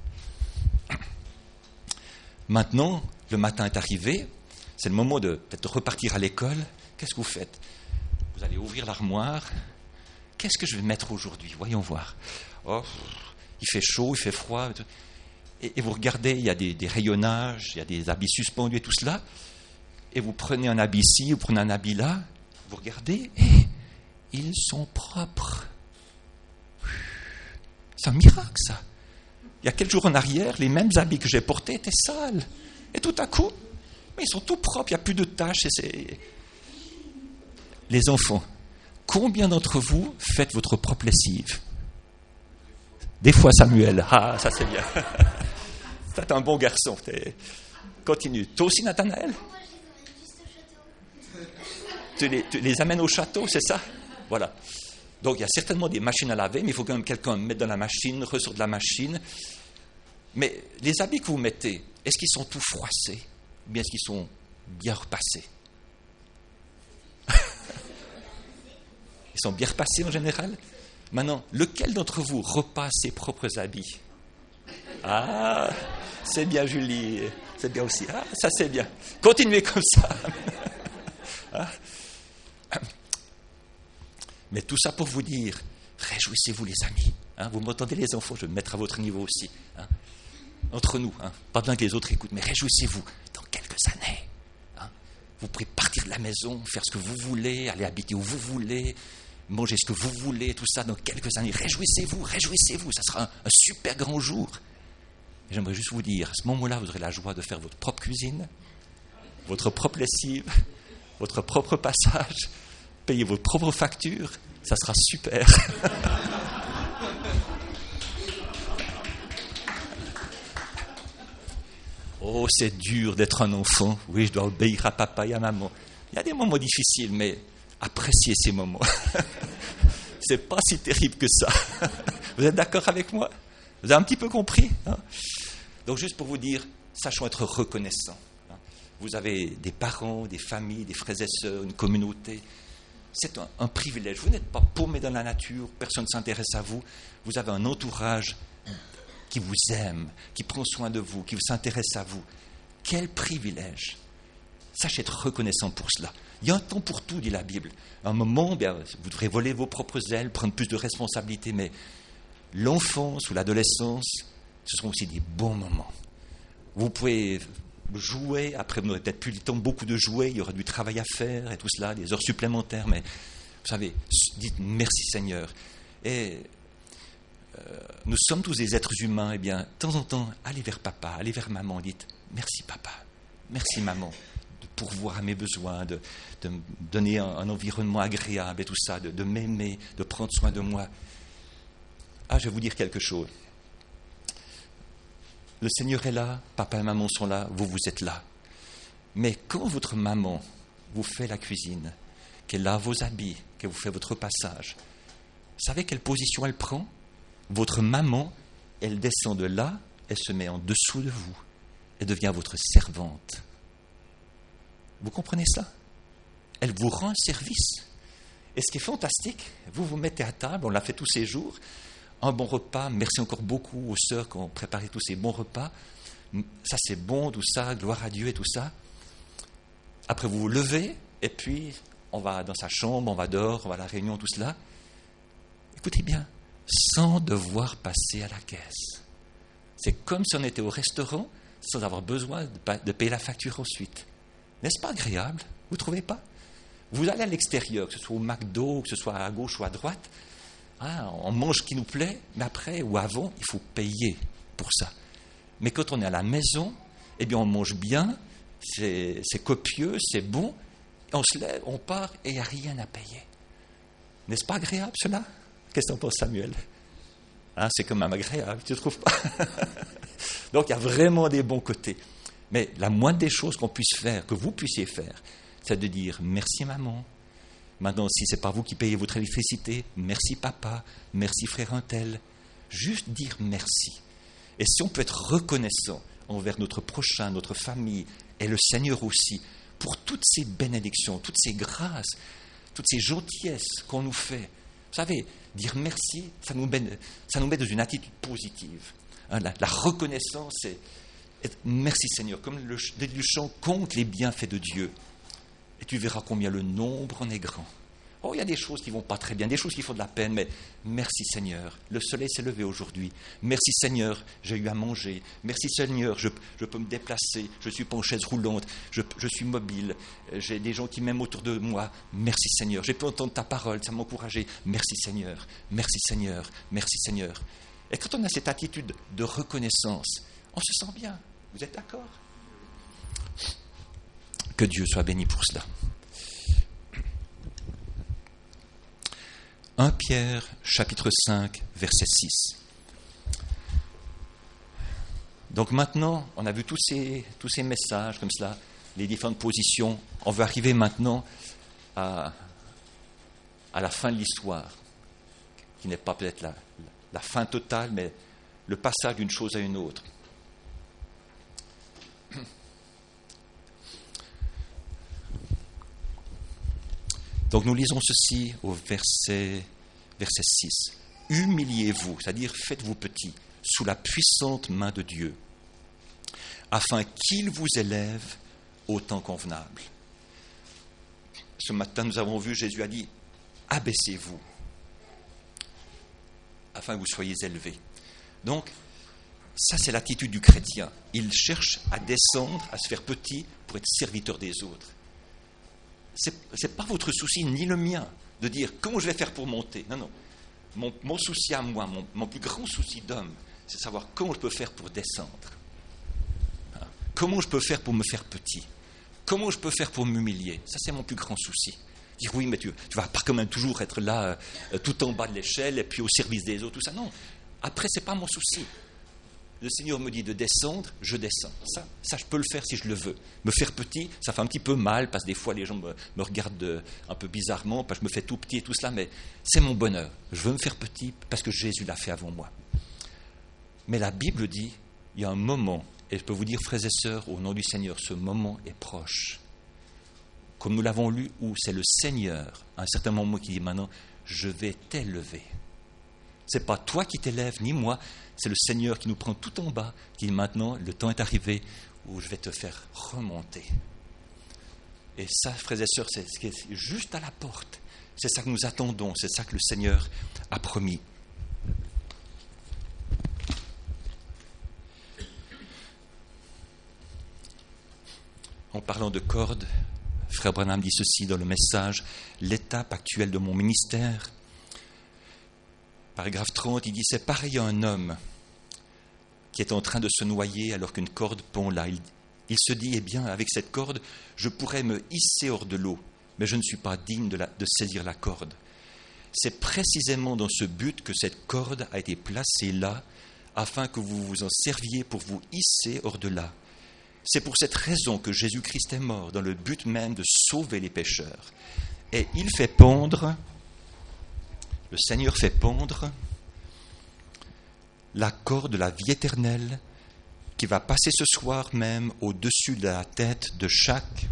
Maintenant, le matin est arrivé, c'est le moment de peut-être repartir à l'école. Qu'est-ce que vous faites? Vous allez ouvrir l'armoire. Qu'est-ce que je vais mettre aujourd'hui? Voyons voir. Oh, il fait chaud, il fait froid. Et, et vous regardez, il y a des, des rayonnages, il y a des habits suspendus et tout cela. Et vous prenez un habit ici, vous prenez un habit là. Vous regardez, et ils sont propres. C'est un miracle, ça. Il y a quelques jours en arrière, les mêmes habits que j'ai portés étaient sales. Et tout à coup, Mais ils sont tout propres, il n'y a plus de taches. Et c'est... Les enfants, combien d'entre vous faites votre propre lessive? Des fois, Samuel. Ah, ça c'est bien. Ça, t'es un bon garçon. T'es... Continue. Toi aussi, Nathanaël? Tu les, tu les amènes au château, c'est ça? Voilà. Donc, il y a certainement des machines à laver, mais il faut quand même quelqu'un mettre dans la machine, ressort de la machine. Mais les habits que vous mettez, est-ce qu'ils sont tout froissés? Ou bien est-ce qu'ils sont bien repassés? Ils sont bien repassés en général? Maintenant, lequel d'entre vous repasse ses propres habits? Ah, c'est bien, Julie. C'est bien aussi. Ah, ça c'est bien. Continuez comme ça. Ah. Mais tout ça pour vous dire, réjouissez-vous les amis. Hein, vous m'entendez les enfants, je vais me mettre à votre niveau aussi. Hein, entre nous, hein, pas besoin que les autres écoutent, mais réjouissez-vous dans quelques années. Hein, vous pourrez partir de la maison, faire ce que vous voulez, aller habiter où vous voulez, manger ce que vous voulez, tout ça dans quelques années. Réjouissez-vous, réjouissez-vous, ça sera un, un super grand jour. Et j'aimerais juste vous dire, à ce moment-là, vous aurez la joie de faire votre propre cuisine, votre propre lessive, votre propre passage, payer vos propres factures, ça sera super. Oh, c'est dur d'être un enfant. Oui, je dois obéir à papa et à maman. Il y a des moments difficiles, mais appréciez ces moments. C'est pas si terrible que ça. Vous êtes d'accord avec moi? Vous avez un petit peu compris, hein? Donc, juste pour vous dire, sachons être reconnaissants. Hein? Vous avez des parents, des familles, des frères et sœurs, une communauté. C'est un, un privilège. Vous n'êtes pas paumé dans la nature, personne ne s'intéresse à vous. Vous avez un entourage qui vous aime, qui prend soin de vous, qui s'intéresse à vous. Quel privilège! Sachez être reconnaissant pour cela. Il y a un temps pour tout, dit la Bible. Un moment, bien, vous devrez voler vos propres ailes, prendre plus de responsabilités, mais l'enfance ou l'adolescence, ce seront aussi des bons moments. Vous pouvez jouer, après vous n'aurez peut-être plus le temps beaucoup de jouer, il y aura du travail à faire et tout cela, des heures supplémentaires, mais vous savez, dites merci Seigneur. Et euh, nous sommes tous des êtres humains, et bien, de temps en temps, allez vers papa, allez vers maman, dites merci papa, merci maman, de pourvoir à mes besoins, de, de me donner un, un environnement agréable et tout ça, de, de m'aimer, de prendre soin de moi. Ah, je vais vous dire quelque chose. Le Seigneur est là, papa et maman sont là, vous, vous êtes là. Mais quand votre maman vous fait la cuisine, qu'elle lave vos habits, qu'elle vous fait votre passage, vous savez quelle position elle prend? Votre maman, elle descend de là, elle se met en dessous de vous, elle devient votre servante. Vous comprenez ça? Elle vous rend un service. Et ce qui est fantastique, vous vous mettez à table, on l'a fait tous ces jours, un bon repas, merci encore beaucoup aux sœurs qui ont préparé tous ces bons repas. Ça c'est bon, tout ça, gloire à Dieu et tout ça. Après vous vous levez, et puis on va dans sa chambre, on va dehors, on va à la réunion, tout cela. Écoutez bien, sans devoir passer à la caisse. C'est comme si on était au restaurant, sans avoir besoin de payer la facture ensuite. N'est-ce pas agréable? Vous ne trouvez pas? Vous allez à l'extérieur, que ce soit au McDo, que ce soit à gauche ou à droite, ah, on mange ce qui nous plaît, mais après ou avant, il faut payer pour ça. Mais quand on est à la maison, eh bien on mange bien, c'est, c'est copieux, c'est bon, on se lève, on part et il n'y a rien à payer. N'est-ce pas agréable cela? Qu'est-ce que t'en penses, Samuel? Hein, c'est quand même agréable, tu ne trouves pas? Donc il y a vraiment des bons côtés. Mais la moindre des choses qu'on puisse faire, que vous puissiez faire, c'est de dire merci maman. Maintenant, si ce n'est pas vous qui payez votre électricité, merci papa, merci frère un tel. Juste dire merci. Et si on peut être reconnaissant envers notre prochain, notre famille et le Seigneur aussi, pour toutes ces bénédictions, toutes ces grâces, toutes ces gentillesses qu'on nous fait. Vous savez, dire merci, ça nous met, ça nous met dans une attitude positive. Hein, la, la reconnaissance, c'est être, merci Seigneur, comme le, le chant compte les bienfaits de Dieu. Et tu verras combien le nombre en est grand. Oh, il y a des choses qui ne vont pas très bien, des choses qui font de la peine, mais merci Seigneur, le soleil s'est levé aujourd'hui. Merci Seigneur, j'ai eu à manger. Merci Seigneur, je, je peux me déplacer, je ne suis pas en chaise roulante, je, je suis mobile, j'ai des gens qui m'aiment autour de moi. Merci Seigneur, j'ai pu entendre ta parole, ça m'a encouragé. Merci Seigneur, merci Seigneur, merci Seigneur. Et quand on a cette attitude de reconnaissance, on se sent bien. Vous êtes d'accord? Que Dieu soit béni pour cela. premier Pierre, chapitre cinq, verset six. Donc maintenant, on a vu tous ces, tous ces messages comme cela, les différentes positions. On va arriver maintenant à, à la fin de l'histoire, qui n'est pas peut-être la, la fin totale, mais le passage d'une chose à une autre. Donc nous lisons ceci au verset, verset six. « Humiliez-vous, c'est-à-dire faites-vous petit, sous la puissante main de Dieu, afin qu'il vous élève au temps convenable. » Ce matin, nous avons vu, Jésus a dit « Abaissez-vous, afin que vous soyez élevés. » Donc, ça c'est l'attitude du chrétien. Il cherche à descendre, à se faire petit pour être serviteur des autres. Ce n'est pas votre souci, ni le mien, de dire comment je vais faire pour monter. Non, non. Mon, mon souci à moi, mon, mon plus grand souci d'homme, c'est de savoir comment je peux faire pour descendre. Hein? Comment je peux faire pour me faire petit. Comment je peux faire pour m'humilier. Ça, c'est mon plus grand souci. Dire oui, mais tu ne vas pas quand même toujours être là, euh, tout en bas de l'échelle, et puis au service des autres, tout ça. Non. Après, ce n'est pas mon souci. Le Seigneur me dit de descendre, je descends. Ça, ça, je peux le faire si je le veux. Me faire petit, ça fait un petit peu mal, parce que des fois, les gens me, me regardent un peu bizarrement, parce que je me fais tout petit et tout cela, mais c'est mon bonheur. Je veux me faire petit, parce que Jésus l'a fait avant moi. Mais la Bible dit, il y a un moment, et je peux vous dire, frères et sœurs, au nom du Seigneur, ce moment est proche. Comme nous l'avons lu, où c'est le Seigneur, à un certain moment, qui dit maintenant, je vais t'élever. Ce n'est pas toi qui t'élèves, ni moi, c'est le Seigneur qui nous prend tout en bas, qui dit maintenant, le temps est arrivé où je vais te faire remonter. Et ça, frères et sœurs, c'est juste à la porte. C'est ça que nous attendons, c'est ça que le Seigneur a promis. En parlant de cordes, frère Branham dit ceci dans le message, l'étape actuelle de mon ministère. Paragraphe trente, il dit, c'est pareil à un homme qui est en train de se noyer alors qu'une corde pond là. Il, il se dit, eh bien, avec cette corde, je pourrais me hisser hors de l'eau, mais je ne suis pas digne de, la, de saisir la corde. C'est précisément dans ce but que cette corde a été placée là, afin que vous vous en serviez pour vous hisser hors de là. C'est pour cette raison que Jésus-Christ est mort, dans le but même de sauver les pécheurs. Et il fait pondre... Le Seigneur fait pondre la corde de la vie éternelle qui va passer ce soir même au-dessus de la tête de chaque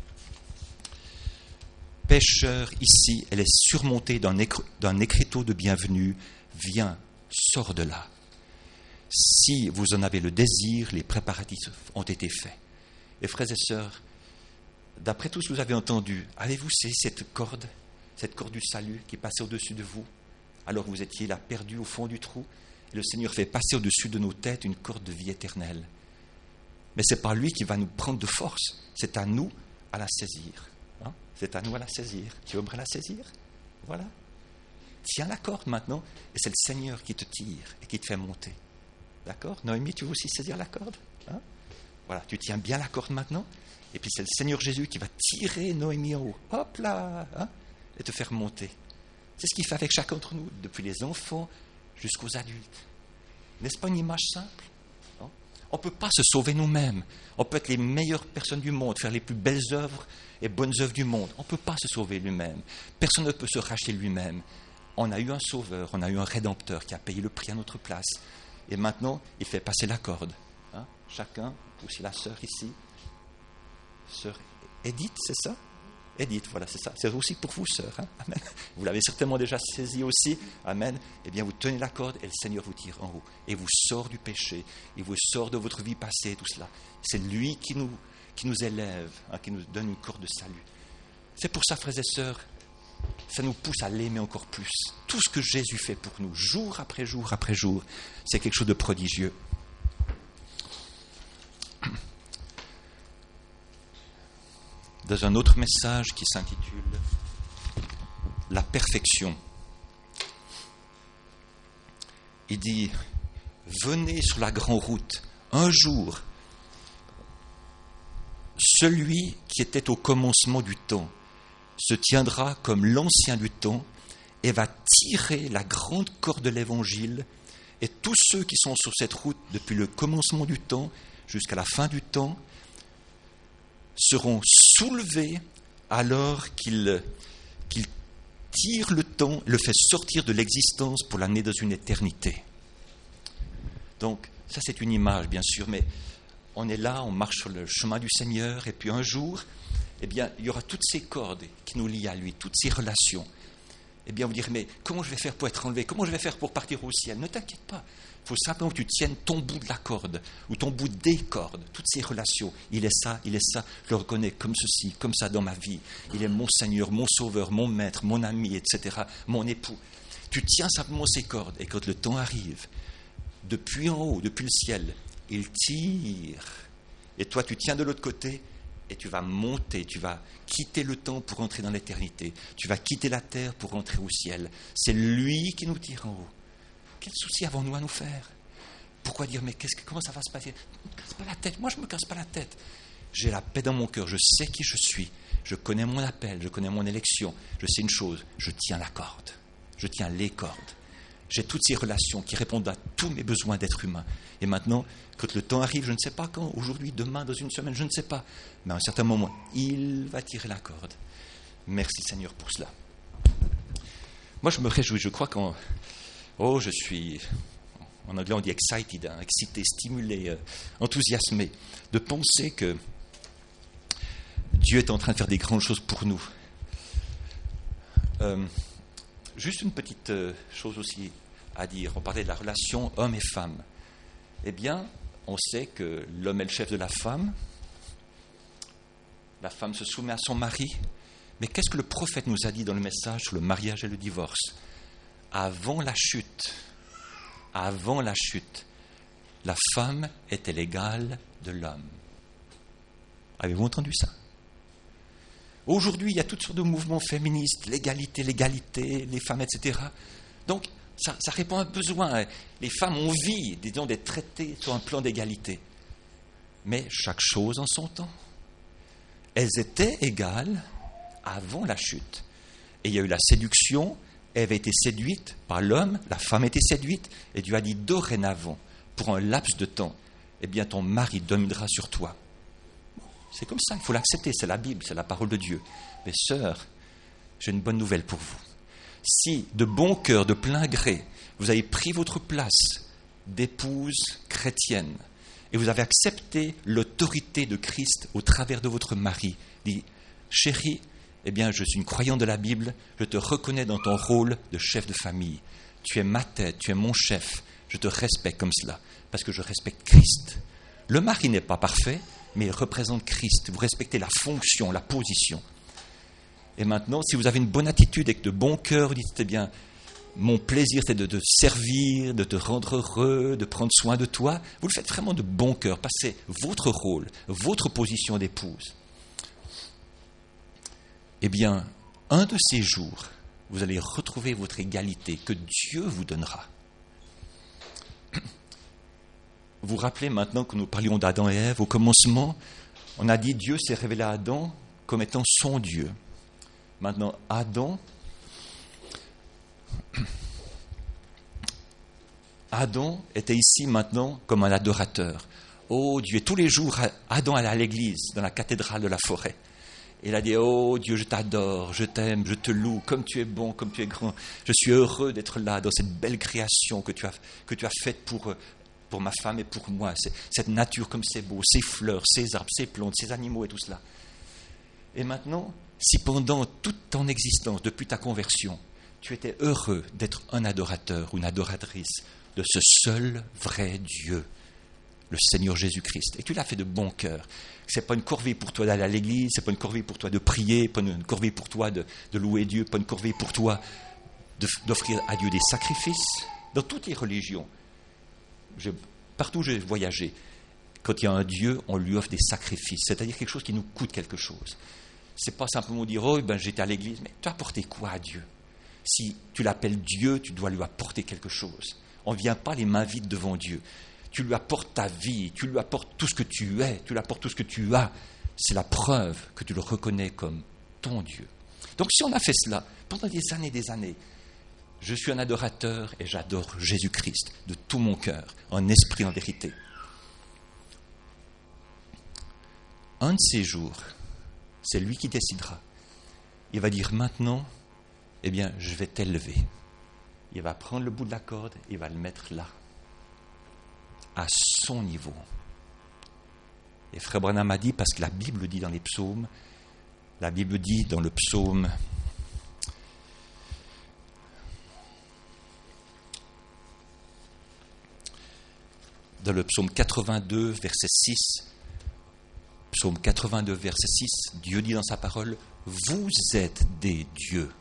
pécheur ici. Elle est surmontée d'un, écr- d'un écriteau de bienvenue. Viens, sors de là. Si vous en avez le désir, les préparatifs ont été faits. Et frères et sœurs, d'après tout ce que vous avez entendu, avez-vous saisi cette corde ? Cette corde du salut qui passait au-dessus de vous, alors que vous étiez là perdu au fond du trou, et le Seigneur fait passer au-dessus de nos têtes une corde de vie éternelle. Mais ce n'est pas lui qui va nous prendre de force, c'est à nous à la saisir. Hein? C'est à nous à la saisir. Tu aimerais la saisir? Voilà. Tiens la corde maintenant, et c'est le Seigneur qui te tire et qui te fait monter. D'accord? Noémie, tu veux aussi saisir la corde? Hein? Voilà, tu tiens bien la corde maintenant, et puis c'est le Seigneur Jésus qui va tirer Noémie en haut. Hop là, hein? Et te faire monter. C'est ce qu'il fait avec chacun d'entre nous, depuis les enfants jusqu'aux adultes. N'est-ce pas une image simple? Non? On ne peut pas se sauver nous-mêmes. On peut être les meilleures personnes du monde, faire les plus belles œuvres et bonnes œuvres du monde. On ne peut pas se sauver lui-même. Personne ne peut se racheter lui-même. On a eu un sauveur, on a eu un rédempteur qui a payé le prix à notre place. Et maintenant, il fait passer la corde. Hein? Chacun, aussi la sœur ici, sœur Edith, c'est ça? Edith, voilà, c'est ça. C'est aussi pour vous, sœur. Hein? Amen. Vous l'avez certainement déjà saisi aussi. Amen. Eh bien, vous tenez la corde et le Seigneur vous tire en haut. Et vous sort du péché. Il vous sort de votre vie passée, tout cela. C'est lui qui nous, qui nous élève, hein, qui nous donne une corde de salut. C'est pour ça, frères et sœurs, ça nous pousse à l'aimer encore plus. Tout ce que Jésus fait pour nous, jour après jour après jour, c'est quelque chose de prodigieux. Dans un autre message qui s'intitule « La perfection », il dit « Venez sur la grande route, un jour, celui qui était au commencement du temps se tiendra comme l'ancien du temps et va tirer la grande corde de l'Évangile, et tous ceux qui sont sur cette route depuis le commencement du temps jusqu'à la fin du temps seront soulevés alors qu'il, qu'il tire le temps, le fait sortir de l'existence pour l'amener dans une éternité. Donc, ça c'est une image bien sûr, mais on est là, on marche sur le chemin du Seigneur, et puis un jour, eh bien, il y aura toutes ces cordes qui nous lient à lui, toutes ces relations. Eh bien, vous direz, mais comment je vais faire pour être enlevé? Comment je vais faire pour partir au ciel? Ne t'inquiète pas. Il faut simplement que tu tiennes ton bout de la corde, ou ton bout des cordes, toutes ces relations. Il est ça, il est ça, je le reconnais comme ceci, comme ça dans ma vie. Il est mon Seigneur, mon Sauveur, mon Maître, mon ami, et cetera, mon époux. Tu tiens simplement ces cordes, et quand le temps arrive, depuis en haut, depuis le ciel, il tire. Et toi, tu tiens de l'autre côté, et tu vas monter, tu vas quitter le temps pour entrer dans l'éternité. Tu vas quitter la terre pour entrer au ciel. C'est lui qui nous tire en haut. Quel souci avons-nous à nous faire? Pourquoi dire, mais qu'est-ce que, comment ça va se passer? Ne me casse pas la tête. Moi, je ne me casse pas la tête. J'ai la paix dans mon cœur. Je sais qui je suis. Je connais mon appel. Je connais mon élection. Je sais une chose. Je tiens la corde. Je tiens les cordes. J'ai toutes ces relations qui répondent à tous mes besoins d'être humain. Et maintenant, quand le temps arrive, je ne sais pas quand, aujourd'hui, demain, dans une semaine, je ne sais pas. Mais à un certain moment, il va tirer la corde. Merci Seigneur pour cela. Moi, je me réjouis. Je crois qu'en... Oh, je suis... En anglais, on dit excited, hein, excité, stimulé, euh, enthousiasmé, de penser que Dieu est en train de faire des grandes choses pour nous. Euh, juste une petite euh, chose aussi à dire. On parlait de la relation homme et femme. Eh bien, on sait que l'homme est le chef de la femme. La femme se soumet à son mari. Mais qu'est-ce que le prophète nous a dit dans le message sur le mariage et le divorce? Avant la chute, avant la chute, la femme était l'égale de l'homme. Avez-vous entendu ça? Aujourd'hui, il y a toutes sortes de mouvements féministes, l'égalité, l'égalité, les femmes, et cetera. Donc, ça, ça répond à un besoin. Les femmes ont envie, disons, d'être traitées sur un plan d'égalité. Mais chaque chose en son temps. Elles étaient égales avant la chute. Et il y a eu la séduction. Ève a été séduite par l'homme, la femme a été séduite, et Dieu a dit dorénavant, pour un laps de temps, eh bien ton mari dominera sur toi. C'est comme ça, il faut l'accepter, c'est la Bible, c'est la parole de Dieu. Mais sœurs, j'ai une bonne nouvelle pour vous. Si de bon cœur, de plein gré, vous avez pris votre place d'épouse chrétienne, et vous avez accepté l'autorité de Christ au travers de votre mari, dit, chérie, eh bien, je suis une croyante de la Bible, je te reconnais dans ton rôle de chef de famille. Tu es ma tête, tu es mon chef, je te respecte comme cela, parce que je respecte Christ. Le mari n'est pas parfait, mais il représente Christ. Vous respectez la fonction, la position. Et maintenant, si vous avez une bonne attitude et que de bon cœur, vous dites, eh bien, mon plaisir, c'est de te servir, de te rendre heureux, de prendre soin de toi, vous le faites vraiment de bon cœur, parce que c'est votre rôle, votre position d'épouse. Eh bien, un de ces jours, vous allez retrouver votre égalité que Dieu vous donnera. Vous vous rappelez maintenant que nous parlions d'Adam et Ève, au commencement, on a dit Dieu s'est révélé à Adam comme étant son Dieu. Maintenant, Adam, Adam était ici maintenant comme un adorateur. Oh Dieu, tous les jours, Adam allait à l'église, dans la cathédrale de la forêt. Il a dit, oh Dieu, je t'adore, je t'aime, je te loue, comme tu es bon, comme tu es grand. Je suis heureux d'être là, dans cette belle création que tu as, que tu as faite pour, pour ma femme et pour moi. C'est, cette nature comme c'est beau, ces fleurs, ces arbres, ces plantes, ces animaux et tout cela. Et maintenant, si pendant toute ton existence, depuis ta conversion, tu étais heureux d'être un adorateur ou une adoratrice de ce seul vrai Dieu, le Seigneur Jésus-Christ, et tu l'as fait de bon cœur. Ce n'est pas une corvée pour toi d'aller à l'église, ce n'est pas une corvée pour toi de prier, pas une corvée pour toi de, de louer Dieu, pas une corvée pour toi de, d'offrir à Dieu des sacrifices. Dans toutes les religions, je, partout où j'ai voyagé, quand il y a un Dieu, on lui offre des sacrifices, c'est-à-dire quelque chose qui nous coûte quelque chose. Ce n'est pas simplement dire, oh, ben, j'étais à l'église, mais tu as apporté quoi à Dieu? Si tu l'appelles Dieu, tu dois lui apporter quelque chose. On ne vient pas les mains vides devant Dieu. Tu lui apportes ta vie, tu lui apportes tout ce que tu es, tu lui apportes tout ce que tu as. c'est la preuve que tu le reconnais comme ton Dieu. Donc si on a fait cela pendant des années et des années, je suis un adorateur et j'adore Jésus-Christ de tout mon cœur, en esprit, en vérité. Un de ces jours, c'est lui qui décidera. Il va dire maintenant, eh bien, je vais t'élever. Il va prendre le bout de la corde, il va le mettre là, à son niveau. Et Frère Branham a dit, parce que la Bible dit dans les psaumes, la Bible dit dans le psaume dans le psaume quatre-vingt-deux, verset six, psaume quatre-vingt-deux, verset six, Dieu dit dans sa parole, vous êtes des dieux.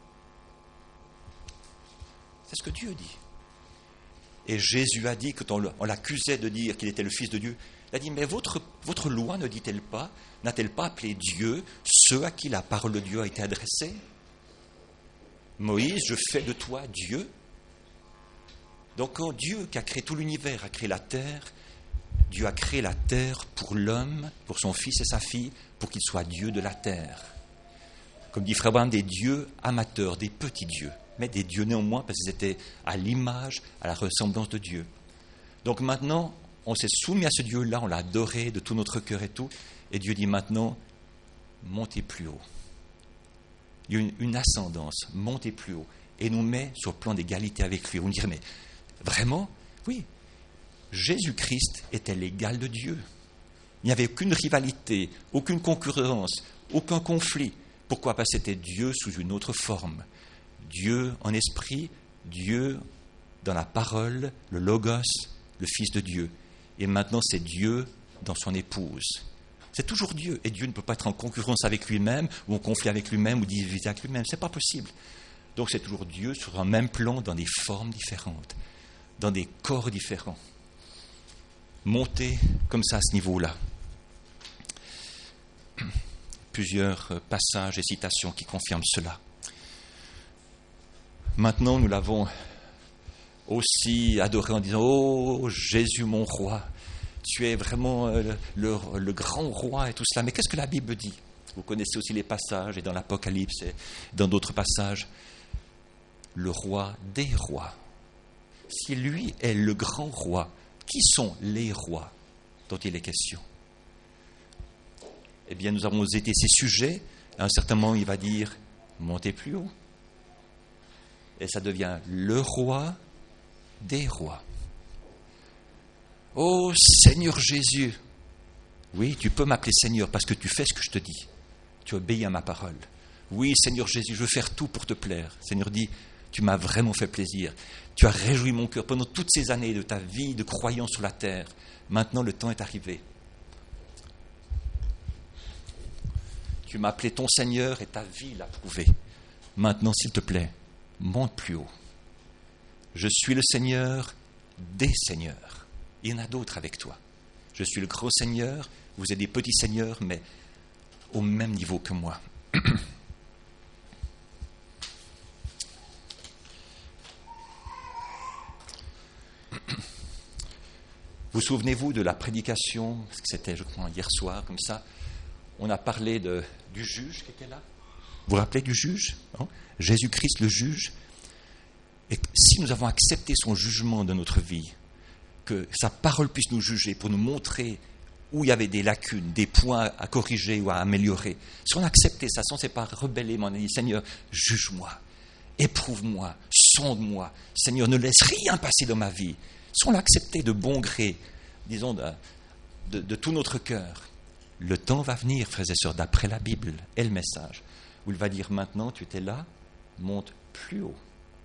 C'est ce que Dieu dit. Et Jésus a dit, quand on l'accusait de dire qu'il était le Fils de Dieu, il a dit, mais votre, votre loi ne dit-elle pas, n'a-t-elle pas appelé Dieu ceux à qui la parole de Dieu a été adressée? Moïse, je fais de toi Dieu. Donc quand Dieu qui a créé tout l'univers, a créé la terre, Dieu a créé la terre pour l'homme, pour son fils et sa fille, pour qu'il soit Dieu de la terre. Comme dit Frère Branham, des dieux amateurs, des petits dieux, mais des dieux néanmoins parce qu'ils étaient à l'image, à la ressemblance de Dieu. Donc maintenant, on s'est soumis à ce Dieu-là, on l'a adoré de tout notre cœur et tout, et Dieu dit maintenant, montez plus haut. Il y a une, une ascendance, montez plus haut, et nous met sur le plan d'égalité avec lui. On dirait, mais vraiment, oui, Jésus-Christ était l'égal de Dieu. Il n'y avait aucune rivalité, aucune concurrence, aucun conflit. Pourquoi? Parce que c'était Dieu sous une autre forme. Dieu en esprit, Dieu dans la parole, le Logos, le Fils de Dieu. Et maintenant, c'est Dieu dans son épouse. C'est toujours Dieu. Et Dieu ne peut pas être en concurrence avec lui-même, ou en conflit avec lui-même, ou divisé avec lui-même. Ce n'est pas possible. Donc c'est toujours Dieu sur un même plan, dans des formes différentes, dans des corps différents. Monter comme ça à ce niveau-là. Plusieurs passages et citations qui confirment cela. Maintenant, nous l'avons aussi adoré en disant « Oh, Jésus, mon roi, tu es vraiment le, le, le grand roi et tout cela. » Mais qu'est-ce que la Bible dit? Vous connaissez aussi les passages, et dans l'Apocalypse, et dans d'autres passages. Le roi des rois. Si lui est le grand roi, qui sont les rois dont il est question? Eh bien, nous avons été ses sujets. À un certain moment, il va dire « Montez plus haut ». Et ça devient le roi des rois. Oh Seigneur Jésus, oui, tu peux m'appeler Seigneur parce que tu fais ce que je te dis. Tu obéis à ma parole. Oui, Seigneur Jésus, je veux faire tout pour te plaire. Seigneur dit, tu m'as vraiment fait plaisir. Tu as réjoui mon cœur pendant toutes ces années de ta vie de croyance sur la terre. Maintenant, le temps est arrivé. Tu m'as appelé ton Seigneur et ta vie l'a prouvé. Maintenant, s'il te plaît, monte plus haut. Je suis le Seigneur des seigneurs. Il y en a d'autres avec toi. Je suis le gros Seigneur, vous êtes des petits seigneurs, mais au même niveau que moi. Vous souvenez-vous de la prédication, parce que c'était, je crois, hier soir, comme ça, on a parlé de, du juge qui était là. Vous vous rappelez du juge, hein? Jésus-Christ le juge. Et si nous avons accepté son jugement dans notre vie, que sa parole puisse nous juger pour nous montrer où il y avait des lacunes, des points à corriger ou à améliorer, si on a accepté ça, si on ne s'est pas rebellé, mais on a dit, Seigneur, juge-moi, éprouve-moi, sonde-moi, Seigneur, ne laisse rien passer dans ma vie. Si on l'a accepté de bon gré, disons de, de, de tout notre cœur, le temps va venir, frères et sœurs, d'après la Bible et le message, où il va dire maintenant, tu étais là, monte plus haut.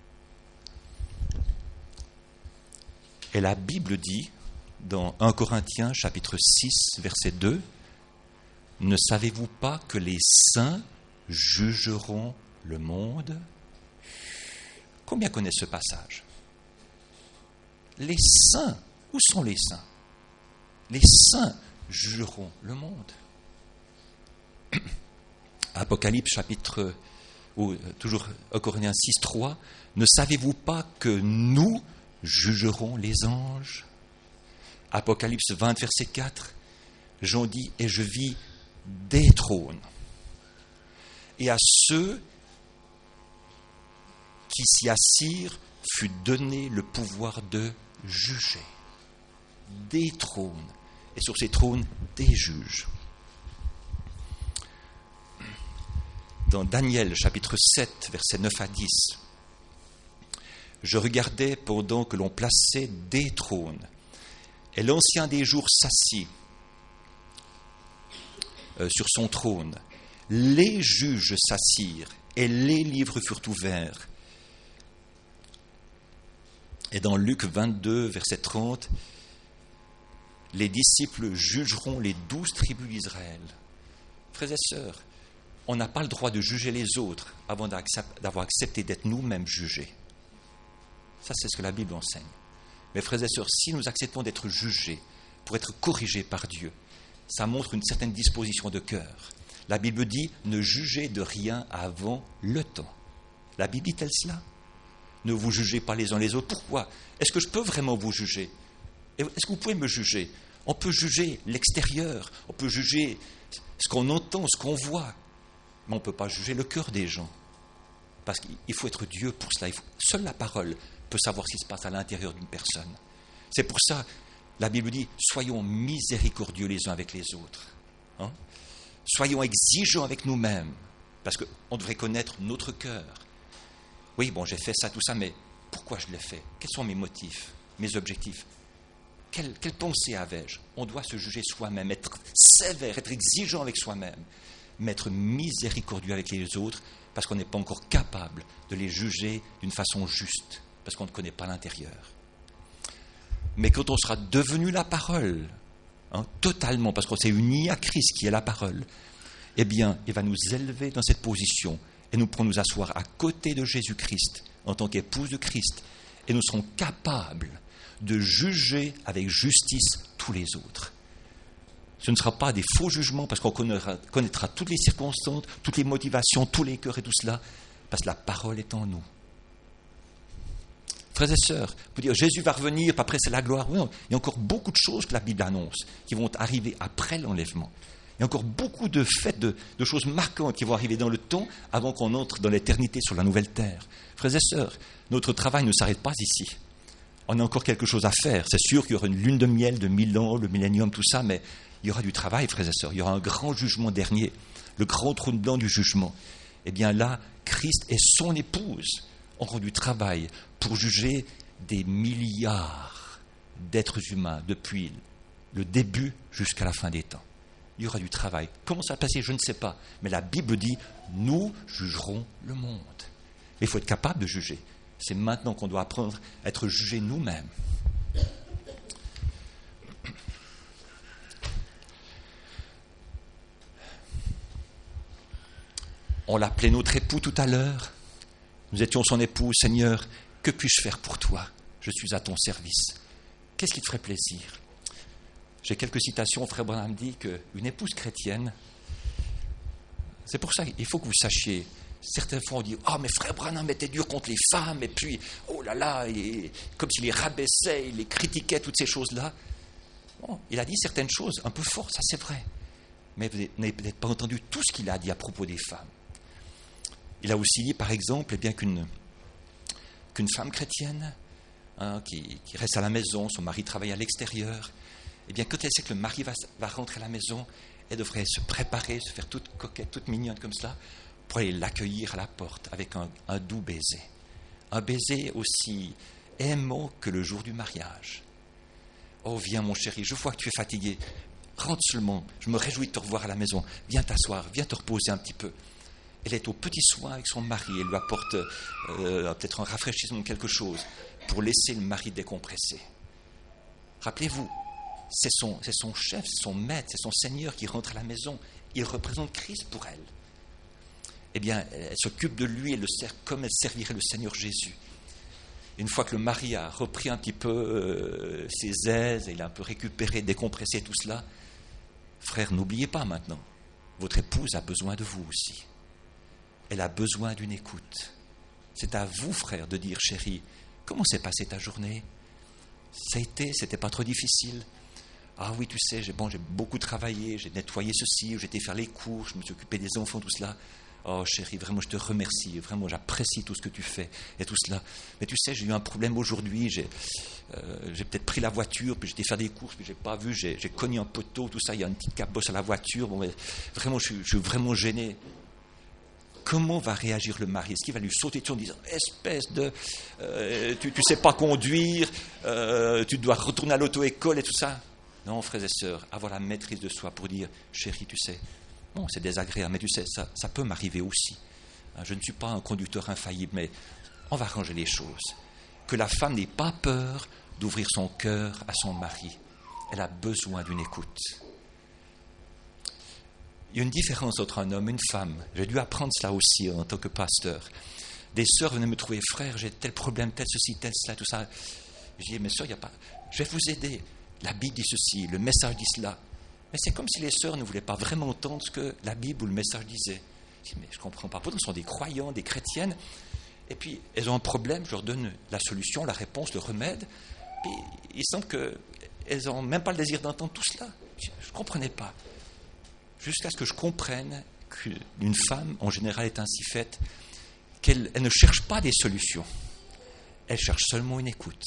Et la Bible dit, dans un Corinthiens chapitre six, verset deux, « Ne savez-vous pas que les saints jugeront le monde ?» Combien connaissent ce passage? Les saints, où sont les saints? Les saints jugeront le monde. Apocalypse chapitre, ou toujours un Corinthiens six, trois, « Ne savez-vous pas que nous jugerons les anges ?» Apocalypse vingt, verset quatre, Jean dit, « Et je vis des trônes. Et à ceux qui s'y assirent fut donné le pouvoir de juger. Des trônes. Et sur ces trônes, des juges. Dans Daniel, chapitre sept, versets neuf à dix, je regardais pendant que l'on plaçait des trônes, et l'ancien des jours s'assit euh, sur son trône. Les juges s'assirent, et les livres furent ouverts. Et dans Luc vingt-deux, verset trente, les disciples jugeront les douze tribus d'Israël. Frères et sœurs, on n'a pas le droit de juger les autres avant d'avoir accepté d'être nous-mêmes jugés. Ça, c'est ce que la Bible enseigne. Mais frères et sœurs, si nous acceptons d'être jugés pour être corrigés par Dieu, ça montre une certaine disposition de cœur. La Bible dit « ne jugez de rien avant le temps ». La Bible dit-elle cela ? Ne vous jugez pas les uns les autres. Pourquoi ? Est-ce que je peux vraiment vous juger ? Est-ce que vous pouvez me juger ? On peut juger l'extérieur, on peut juger ce qu'on entend, ce qu'on voit, mais on ne peut pas juger le cœur des gens. Parce qu'il faut être Dieu pour cela. Il faut, seule la parole peut savoir ce qui se passe à l'intérieur d'une personne. C'est pour ça, la Bible dit, soyons miséricordieux les uns avec les autres. Hein ? Soyons exigeants avec nous-mêmes, parce qu'on devrait connaître notre cœur. Oui, bon, j'ai fait ça, tout ça, mais pourquoi je l'ai fait ? Quels sont mes motifs, mes objectifs ? Quelle, quelle pensée avais-je ? On doit se juger soi-même, être sévère, être exigeant avec soi-même, mais être miséricordieux avec les autres, parce qu'on n'est pas encore capable de les juger d'une façon juste, parce qu'on ne connaît pas l'intérieur. Mais quand on sera devenu la parole, hein, totalement, parce qu'on s'est uni à Christ qui est la parole, eh bien, il va nous élever dans cette position et nous pourrons nous asseoir à côté de Jésus-Christ en tant qu'épouse de Christ, et nous serons capables de juger avec justice tous les autres. Ce ne sera pas des faux jugements parce qu'on connaîtra, connaîtra toutes les circonstances, toutes les motivations, tous les cœurs et tout cela, parce que la parole est en nous. Frères et sœurs, vous dire Jésus va revenir, puis après c'est la gloire. Oui, non, il y a encore beaucoup de choses que la Bible annonce qui vont arriver après l'enlèvement. Il y a encore beaucoup de faits, de, de choses marquantes qui vont arriver dans le temps avant qu'on entre dans l'éternité sur la nouvelle terre. Frères et sœurs, notre travail ne s'arrête pas ici. On a encore quelque chose à faire. C'est sûr qu'il y aura une lune de miel de mille ans, le millénium, tout ça, mais il y aura du travail, frères et sœurs. Il y aura un grand jugement dernier, le grand trône blanc du jugement. Eh bien là, Christ et son épouse auront du travail pour juger des milliards d'êtres humains depuis le début jusqu'à la fin des temps. Il y aura du travail. Comment ça va passer, je ne sais pas. Mais la Bible dit, nous jugerons le monde. Il faut être capable de juger. C'est maintenant qu'on doit apprendre à être jugés nous-mêmes. On l'appelait notre époux tout à l'heure. Nous étions son époux. Seigneur, que puis-je faire pour toi ? Je suis à ton service. Qu'est-ce qui te ferait plaisir ? J'ai quelques citations. Frère Branham dit qu'une épouse chrétienne, c'est pour ça qu'il faut que vous sachiez. Certaines fois on dit « Ah, oh, mais frère Branham était dur contre les femmes, et puis, oh là là, et, comme s'il les rabaissait, il les critiquait, toutes ces choses-là. » Bon, il a dit certaines choses un peu fortes, ça c'est vrai. Mais vous n'avez peut-être pas entendu tout ce qu'il a dit à propos des femmes. Il a aussi dit, par exemple, eh bien, qu'une, qu'une femme chrétienne, hein, qui, qui reste à la maison, son mari travaille à l'extérieur, eh bien, quand elle sait que le mari va, va rentrer à la maison, elle devrait se préparer, se faire toute coquette, toute mignonne comme cela, pour aller l'accueillir à la porte avec un, un doux baiser. Un baiser aussi aimant que le jour du mariage. Oh, viens mon chéri, je vois que tu es fatigué. Rentre seulement, je me réjouis de te revoir à la maison. Viens t'asseoir, viens te reposer un petit peu. Elle est au petit soin avec son mari. Elle lui apporte euh, peut-être un rafraîchissement ou quelque chose pour laisser le mari décompresser. Rappelez-vous, c'est son, c'est son chef, c'est son maître, c'est son Seigneur qui rentre à la maison. Il représente Christ pour elle. Eh bien, elle s'occupe de lui et le sert comme elle servirait le Seigneur Jésus. Une fois que le mari a repris un petit peu euh, ses aises, et il a un peu récupéré, décompressé tout cela, frère, n'oubliez pas maintenant, votre épouse a besoin de vous aussi. Elle a besoin d'une écoute. C'est à vous, frère, de dire, chérie, comment s'est passée ta journée ? Ça a été, c'était pas trop difficile. Ah oui, tu sais, j'ai, bon, j'ai beaucoup travaillé, j'ai nettoyé ceci, j'ai été faire les cours, je me suis occupé des enfants, tout cela. Oh chérie, vraiment je te remercie, vraiment j'apprécie tout ce que tu fais et tout cela. Mais tu sais, j'ai eu un problème aujourd'hui, j'ai, euh, j'ai peut-être pris la voiture, puis j'étais faire des courses, puis j'ai pas vu, j'ai, j'ai cogné un poteau, tout ça, il y a une petite cabosse à la voiture. Bon, mais vraiment, je, je suis vraiment gêné. Comment va réagir le mari? Est-ce qu'il va lui sauter dessus en disant espèce de euh, tu, tu sais pas conduire, euh, tu dois retourner à l'auto-école et tout ça? Non, frères et sœurs, avoir la maîtrise de soi pour dire chérie, tu sais, bon, c'est désagréable, mais tu sais, ça, ça peut m'arriver aussi. Je ne suis pas un conducteur infaillible, mais on va arranger les choses. Que la femme n'ait pas peur d'ouvrir son cœur à son mari. Elle a besoin d'une écoute. Il y a une différence entre un homme et une femme. J'ai dû apprendre cela aussi en tant que pasteur. Des sœurs venaient me trouver, frère, j'ai tel problème, tel ceci, tel cela, tout ça. Je dis, mais sœurs, il n'y a pas... je vais vous aider. La Bible dit ceci, le message dit cela. Mais c'est comme si les sœurs ne voulaient pas vraiment entendre ce que la Bible ou le message disait. Je dis, mais je ne comprends pas. Pourtant, ce sont des croyants, des chrétiennes. Et puis, elles ont un problème, je leur donne la solution, la réponse, le remède. Puis, il semble qu'elles n'ont même pas le désir d'entendre tout cela. Je ne comprenais pas. Jusqu'à ce que je comprenne qu'une femme, en général, est ainsi faite, qu'elle elle ne cherche pas des solutions. Elle cherche seulement une écoute.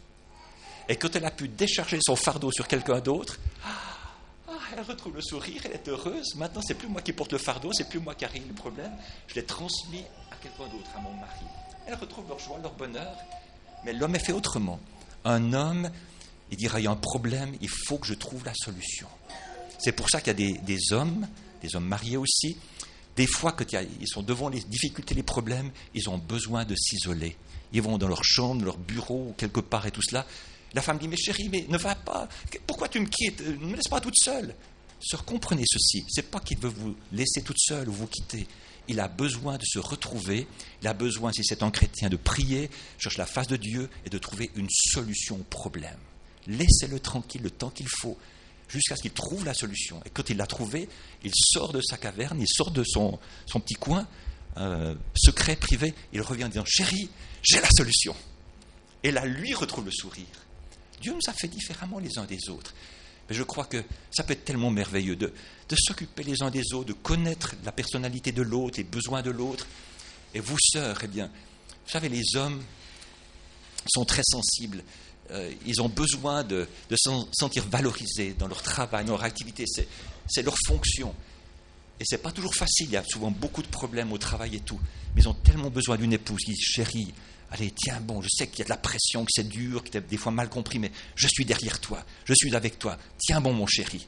Et quand elle a pu décharger son fardeau sur quelqu'un d'autre, ah, elle retrouve le sourire, elle est heureuse. Maintenant, c'est plus moi qui porte le fardeau, c'est plus moi qui règle le problème. Je l'ai transmis à quelqu'un d'autre, à mon mari. Elle retrouve leur joie, leur bonheur. Mais l'homme est fait autrement. Un homme, il dira, il y a un problème, il faut que je trouve la solution. C'est pour ça qu'il y a des, des hommes, des hommes mariés aussi, des fois, quand ils sont devant les difficultés, les problèmes, ils ont besoin de s'isoler. Ils vont dans leur chambre, leur bureau, quelque part et tout cela. La femme dit, mais chérie, mais ne va pas. Pourquoi tu me quittes? Ne me laisse pas toute seule. Sœur, comprenez ceci. Ce n'est pas qu'il veut vous laisser toute seule ou vous quitter. Il a besoin de se retrouver. Il a besoin, si c'est un chrétien, de prier, chercher la face de Dieu et de trouver une solution au problème. Laissez-le tranquille le temps qu'il faut, jusqu'à ce qu'il trouve la solution. Et quand il l'a trouvée, il sort de sa caverne, il sort de son, son petit coin, euh, secret, privé, il revient en disant, chérie, j'ai la solution. Et là, lui retrouve le sourire. Dieu nous a fait différemment les uns des autres. Mais je crois que ça peut être tellement merveilleux de, de s'occuper les uns des autres, de connaître la personnalité de l'autre, les besoins de l'autre. Et vous, sœurs, eh bien, vous savez, les hommes sont très sensibles. Euh, ils ont besoin de, de se sentir valorisés dans leur travail, dans leur activité. C'est, c'est leur fonction. Et ce n'est pas toujours facile. Il y a souvent beaucoup de problèmes au travail et tout. Mais ils ont tellement besoin d'une épouse qui dit, chérie, allez, tiens bon, je sais qu'il y a de la pression, que c'est dur, que tu es des fois mal compris, mais je suis derrière toi, je suis avec toi. Tiens bon, mon chéri.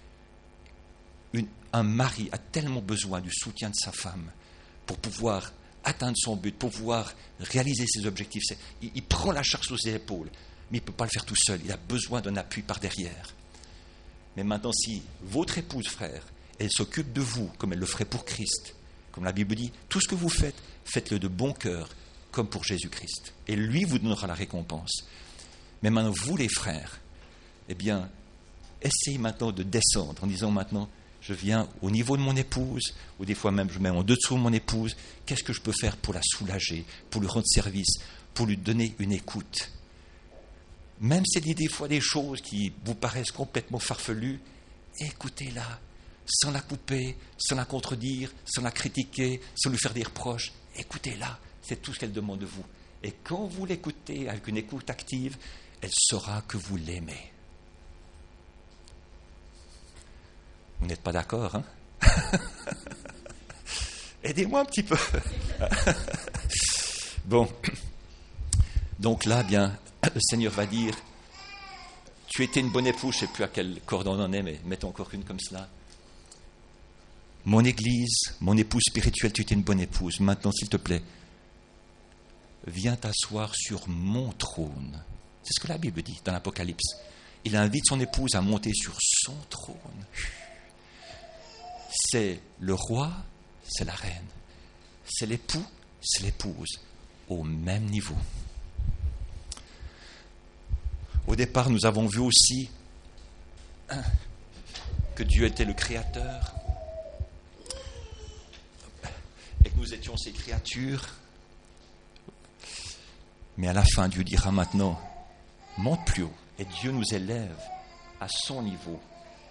Une, un mari a tellement besoin du soutien de sa femme pour pouvoir atteindre son but, pour pouvoir réaliser ses objectifs. C'est, il, il prend la charge sur ses épaules, mais il ne peut pas le faire tout seul. Il a besoin d'un appui par derrière. Mais maintenant, si votre épouse, frère, elle s'occupe de vous comme elle le ferait pour Christ, comme la Bible dit, tout ce que vous faites, faites-le de bon cœur, comme pour Jésus-Christ. Et lui vous donnera la récompense. Mais maintenant, vous les frères, eh bien, essayez maintenant de descendre en disant maintenant, je viens au niveau de mon épouse, ou des fois même je mets en dessous de mon épouse, qu'est-ce que je peux faire pour la soulager, pour lui rendre service, pour lui donner une écoute. Même s'il dit des fois des choses qui vous paraissent complètement farfelues, écoutez-la, sans la couper, sans la contredire, sans la critiquer, sans lui faire des reproches, écoutez-la. C'est tout ce qu'elle demande de vous. Et quand vous l'écoutez avec une écoute active, elle saura que vous l'aimez. Vous n'êtes pas d'accord, hein? Aidez-moi un petit peu. Bon. Donc là, bien, le Seigneur va dire, tu étais une bonne épouse, je ne sais plus à quel cordon on en est, mais mettons encore une comme cela. Mon Église, mon épouse spirituelle, tu étais une bonne épouse. Maintenant, s'il te plaît, viens t'asseoir sur mon trône. C'est ce que la Bible dit dans l'Apocalypse. Il invite son épouse à monter sur son trône. C'est le roi, c'est la reine. C'est l'époux, c'est l'épouse. Au même niveau. Au départ, nous avons vu aussi que Dieu était le Créateur et que nous étions ses créatures. Mais à la fin, Dieu dira maintenant, monte plus haut. Et Dieu nous élève à son niveau.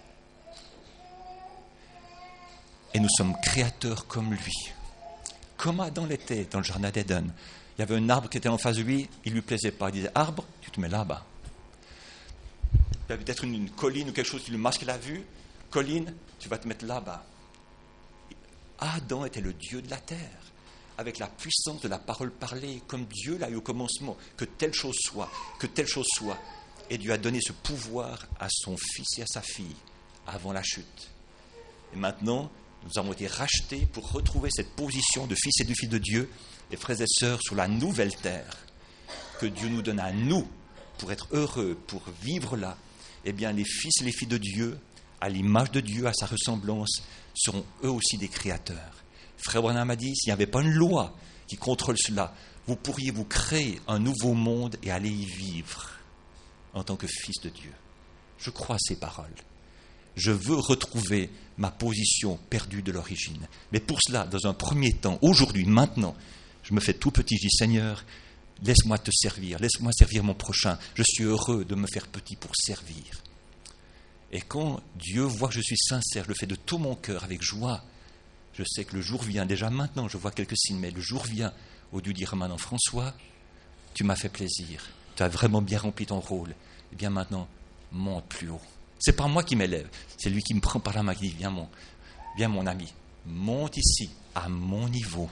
Et nous sommes créateurs comme lui. Comme Adam l'était dans le jardin d'Éden. Il y avait un arbre qui était en face de lui, il ne lui plaisait pas. Il disait, arbre, tu te mets là-bas. Il y avait peut-être une, une colline ou quelque chose qui lui masquait la vue. Colline, tu vas te mettre là-bas. Adam était le Dieu de la terre, avec la puissance de la parole parlée, comme Dieu l'a eu au commencement, que telle chose soit, que telle chose soit. Et Dieu a donné ce pouvoir à son fils et à sa fille, avant la chute. Et maintenant, nous avons été rachetés pour retrouver cette position de fils et de fille de Dieu, et frères et sœurs, sur la nouvelle terre, que Dieu nous donne à nous, pour être heureux, pour vivre là. Eh bien, les fils et les filles de Dieu, à l'image de Dieu, à sa ressemblance, seront eux aussi des créateurs. Frère Branham a dit, s'il n'y avait pas une loi qui contrôle cela, vous pourriez vous créer un nouveau monde et aller y vivre en tant que fils de Dieu. Je crois à ces paroles. Je veux retrouver ma position perdue de l'origine. Mais pour cela, dans un premier temps, aujourd'hui, maintenant, je me fais tout petit, je dis, Seigneur, laisse-moi te servir, laisse-moi servir mon prochain. Je suis heureux de me faire petit pour servir. Et quand Dieu voit que je suis sincère, je le fais de tout mon cœur, avec joie, je sais que le jour vient, déjà maintenant, je vois quelques signes, mais le jour vient où Dieu dira maintenant, François, tu m'as fait plaisir, tu as vraiment bien rempli ton rôle. Et bien maintenant, monte plus haut. C'est pas moi qui m'élève, c'est lui qui me prend par la main, qui dit, viens mon, viens mon ami, monte ici, à mon niveau.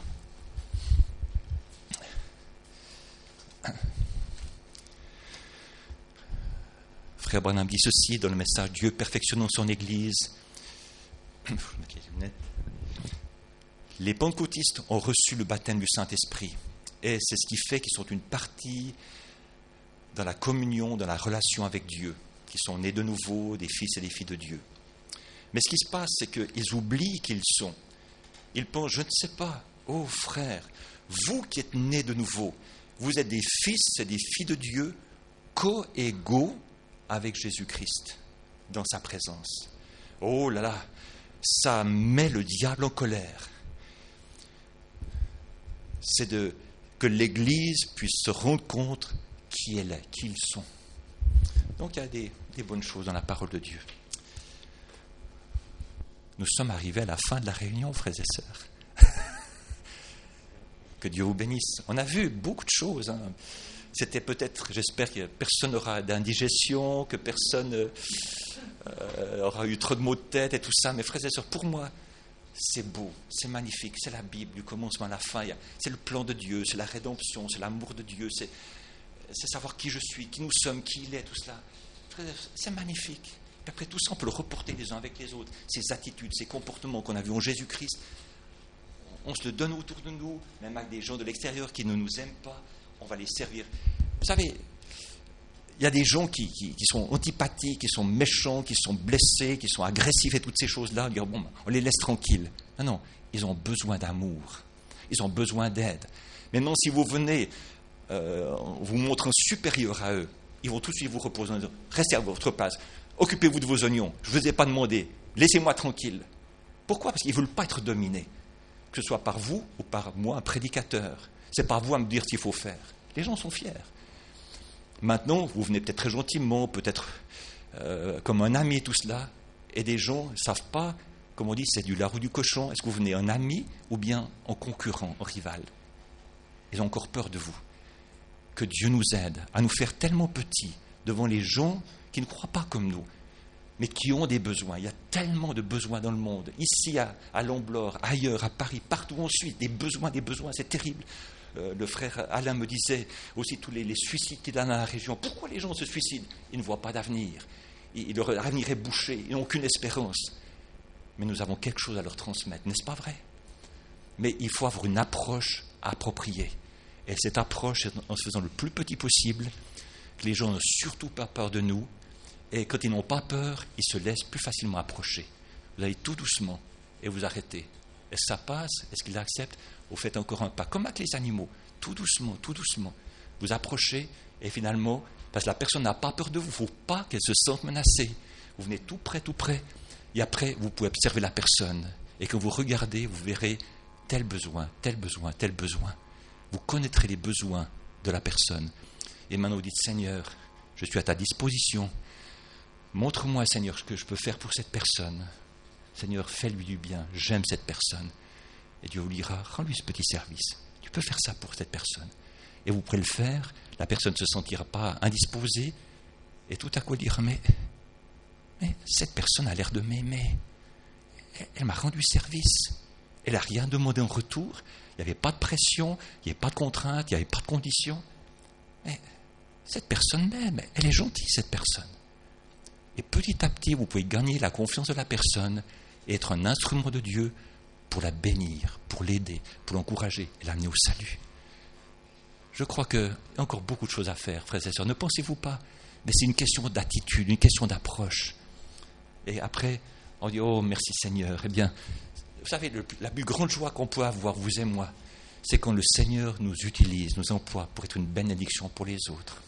Frère Branham dit ceci dans le message Dieu perfectionnant son Église. Les pentecôtistes ont reçu le baptême du Saint-Esprit et c'est ce qui fait qu'ils sont une partie dans la communion, dans la relation avec Dieu, qui sont nés de nouveau, des fils et des filles de Dieu. Mais ce qui se passe, c'est qu'ils oublient qu'ils sont. Ils pensent, je ne sais pas, oh frère, vous qui êtes nés de nouveau, vous êtes des fils et des filles de Dieu, co-égaux avec Jésus-Christ dans sa présence. Oh là là, ça met le diable en colère. C'est de, que l'Église puisse se rendre compte qui elle est, qui ils sont. Donc il y a des, des bonnes choses dans la parole de Dieu. Nous sommes arrivés à la fin de la réunion, frères et sœurs. Que Dieu vous bénisse. On a vu beaucoup de choses. Hein. C'était peut-être, j'espère que personne n'aura d'indigestion, que personne euh, aura eu trop de maux de tête et tout ça. Mais frères et sœurs, pour moi, c'est beau, c'est magnifique. C'est la Bible, du commencement à la fin. C'est le plan de Dieu, c'est la rédemption, c'est l'amour de Dieu. C'est, c'est savoir qui je suis, qui nous sommes, qui il est, tout cela. Frères et sœurs, c'est magnifique. Et après tout ça, on peut le reporter les uns avec les autres. Ces attitudes, ces comportements qu'on a vus en Jésus-Christ, on se le donne autour de nous, même avec des gens de l'extérieur qui ne nous aiment pas. On va les servir. Vous savez, il y a des gens qui, qui, qui sont antipathiques, qui sont méchants, qui sont blessés, qui sont agressifs et toutes ces choses-là. On dit, bon, on les laisse tranquilles. Non, non, ils ont besoin d'amour. Ils ont besoin d'aide. Maintenant, si vous venez, euh, vous montrant supérieur à eux, ils vont tout de suite vous reposer en disant, restez à votre place, occupez-vous de vos oignons, je ne vous ai pas demandé, laissez-moi tranquille. Pourquoi ? Parce qu'ils ne veulent pas être dominés, que ce soit par vous ou par moi, un prédicateur. C'est pas à vous à me dire ce qu'il faut faire. Les gens sont fiers. Maintenant, vous venez peut-être très gentiment, peut-être euh, comme un ami, tout cela, et des gens ne savent pas, comme on dit, c'est du lard ou du cochon. Est-ce que vous venez en ami ou bien en concurrent, en rival ? Ils ont encore peur de vous. Que Dieu nous aide à nous faire tellement petits devant les gens qui ne croient pas comme nous, mais qui ont des besoins. Il y a tellement de besoins dans le monde. Ici, à, à Lamblore, ailleurs, à Paris, partout en Suisse, des besoins, des besoins, c'est terrible. Euh, le frère Alain me disait aussi tous les, les suicides qu'il y a dans la région. Pourquoi les gens se suicident ? Ils ne voient pas d'avenir. Ils, leur avenir est bouché. Ils n'ont aucune espérance. Mais nous avons quelque chose à leur transmettre, n'est-ce pas vrai ? Mais il faut avoir une approche appropriée. Et cette approche, c'est en se faisant le plus petit possible, que les gens n'ont surtout pas peur de nous. Et quand ils n'ont pas peur, ils se laissent plus facilement approcher. Vous allez tout doucement et vous arrêtez. Est-ce que ça passe ? Est-ce qu'ils acceptent ? Vous faites encore un pas, comme avec les animaux, tout doucement, tout doucement. Vous approchez et finalement, parce que la personne n'a pas peur de vous, il ne faut pas qu'elle se sente menacée. Vous venez tout près, tout près, et après, vous pouvez observer la personne. Et quand vous regardez, vous verrez tel besoin, tel besoin, tel besoin. Vous connaîtrez les besoins de la personne. Et maintenant, vous dites, Seigneur, je suis à ta disposition. Montre-moi, Seigneur, ce que je peux faire pour cette personne. Seigneur, fais-lui du bien. J'aime cette personne. Et Dieu vous dira, rends-lui ce petit service. Tu peux faire ça pour cette personne. Et vous pourrez le faire. La personne ne se sentira pas indisposée. Et tout à coup, elle dira, mais, mais cette personne a l'air de m'aimer. Elle, elle m'a rendu service. Elle n'a rien demandé en retour. Il n'y avait pas de pression, il n'y avait pas de contrainte, il n'y avait pas de conditions. Mais cette personne m'aime. Elle est gentille, cette personne. Et petit à petit, vous pouvez gagner la confiance de la personne et être un instrument de Dieu pour la bénir, pour l'aider, pour l'encourager et l'amener au salut. Je crois qu'il y a encore beaucoup de choses à faire, frères et sœurs. Ne pensez-vous pas? Mais c'est une question d'attitude, une question d'approche. Et après, on dit, oh, merci Seigneur. Eh bien, vous savez, le, la plus grande joie qu'on peut avoir, vous et moi, c'est quand le Seigneur nous utilise, nous emploie pour être une bénédiction pour les autres.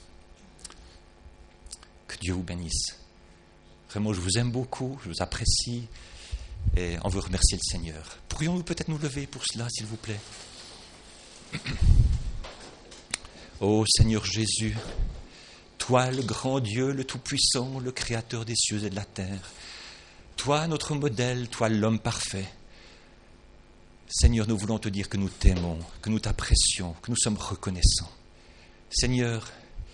Que Dieu vous bénisse. Vraiment, je vous aime beaucoup, je vous apprécie et on veut remercier le Seigneur. Pourrions-nous peut-être nous lever pour cela, s'il vous plaît? Ô Seigneur Jésus, toi le grand Dieu, le Tout-Puissant, le Créateur des cieux et de la terre, toi notre modèle, toi l'homme parfait, Seigneur, nous voulons te dire que nous t'aimons, que nous t'apprécions, que nous sommes reconnaissants. Seigneur,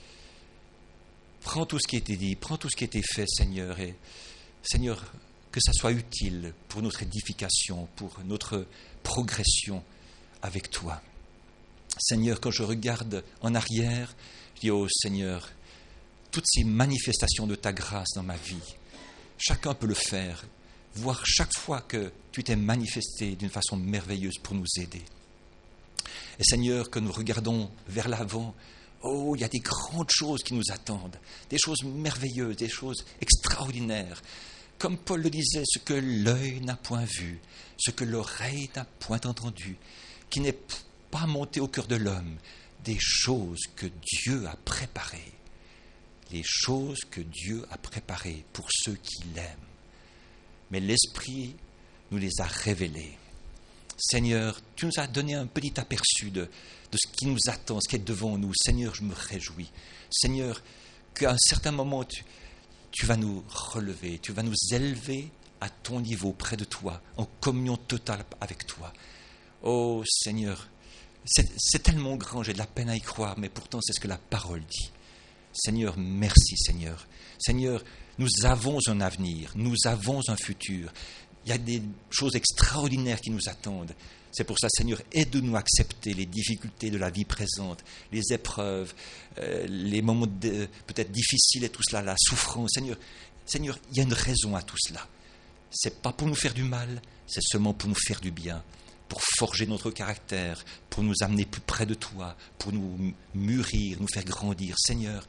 prends tout ce qui a été dit, prends tout ce qui a été fait, Seigneur, et Seigneur, que ça soit utile pour notre édification, pour notre progression avec toi. Seigneur, quand je regarde en arrière, je dis, oh Seigneur, toutes ces manifestations de ta grâce dans ma vie, chacun peut le faire, voir chaque fois que tu t'es manifesté d'une façon merveilleuse pour nous aider. Et Seigneur, que nous regardons vers l'avant, oh, il y a des grandes choses qui nous attendent, des choses merveilleuses, des choses extraordinaires. Comme Paul le disait, ce que l'œil n'a point vu, ce que l'oreille n'a point entendu, qui n'est pas monté au cœur de l'homme, des choses que Dieu a préparées, les choses que Dieu a préparées pour ceux qui l'aiment. Mais l'Esprit nous les a révélées. Seigneur, tu nous as donné un petit aperçu de, de ce qui nous attend, ce qui est devant nous. Seigneur, je me réjouis. Seigneur, qu'à un certain moment, tu, tu vas nous relever, tu vas nous élever à ton niveau, près de toi, en communion totale avec toi. Oh Seigneur, c'est, c'est tellement grand, j'ai de la peine à y croire, mais pourtant c'est ce que la parole dit. Seigneur, merci Seigneur. Seigneur, nous avons un avenir, nous avons un futur. Il y a des choses extraordinaires qui nous attendent. C'est pour ça, Seigneur, aide-nous à accepter les difficultés de la vie présente, les épreuves, euh, les moments de, peut-être difficiles et tout cela, la souffrance. Seigneur, Seigneur, il y a une raison à tout cela. Ce n'est pas pour nous faire du mal, c'est seulement pour nous faire du bien, pour forger notre caractère, pour nous amener plus près de toi, pour nous mûrir, nous faire grandir. Seigneur,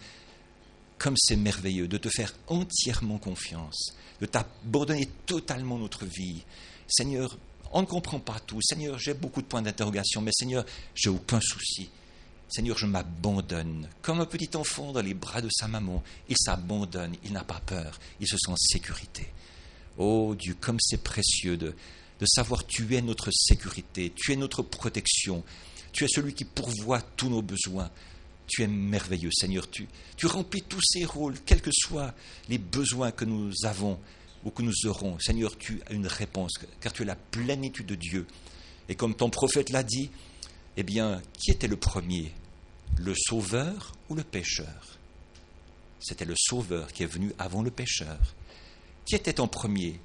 comme c'est merveilleux de te faire entièrement confiance, de t'abandonner totalement notre vie. Seigneur, on ne comprend pas tout. Seigneur, j'ai beaucoup de points d'interrogation, mais Seigneur, j'ai aucun souci. Seigneur, je m'abandonne comme un petit enfant dans les bras de sa maman. Il s'abandonne, il n'a pas peur, il se sent en sécurité. Oh Dieu, comme c'est précieux de, de savoir tu es notre sécurité, tu es notre protection, tu es celui qui pourvoit tous nos besoins. Tu es merveilleux, Seigneur. Tu, tu remplis tous ces rôles, quels que soient les besoins que nous avons ou que nous aurons. Seigneur, tu as une réponse, car tu es la plénitude de Dieu. Et comme ton prophète l'a dit, eh bien, qui était le premier? Le sauveur ou le pécheur? C'était le sauveur qui est venu avant le pécheur. Qui était en premier?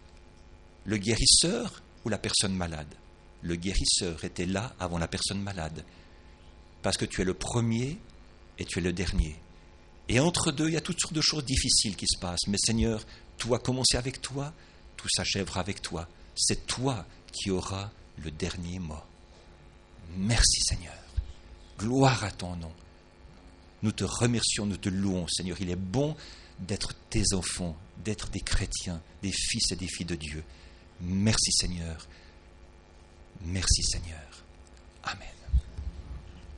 Le guérisseur ou la personne malade? Le guérisseur était là avant la personne malade. Parce que tu es le premier et tu es le dernier. Et entre deux, il y a toutes sortes de choses difficiles qui se passent. Mais Seigneur, tout a commencé avec toi, tout s'achèvera avec toi. C'est toi qui auras le dernier mot. Merci Seigneur. Gloire à ton nom. Nous te remercions, nous te louons, Seigneur. Il est bon d'être tes enfants, d'être des chrétiens, des fils et des filles de Dieu. Merci Seigneur. Merci Seigneur.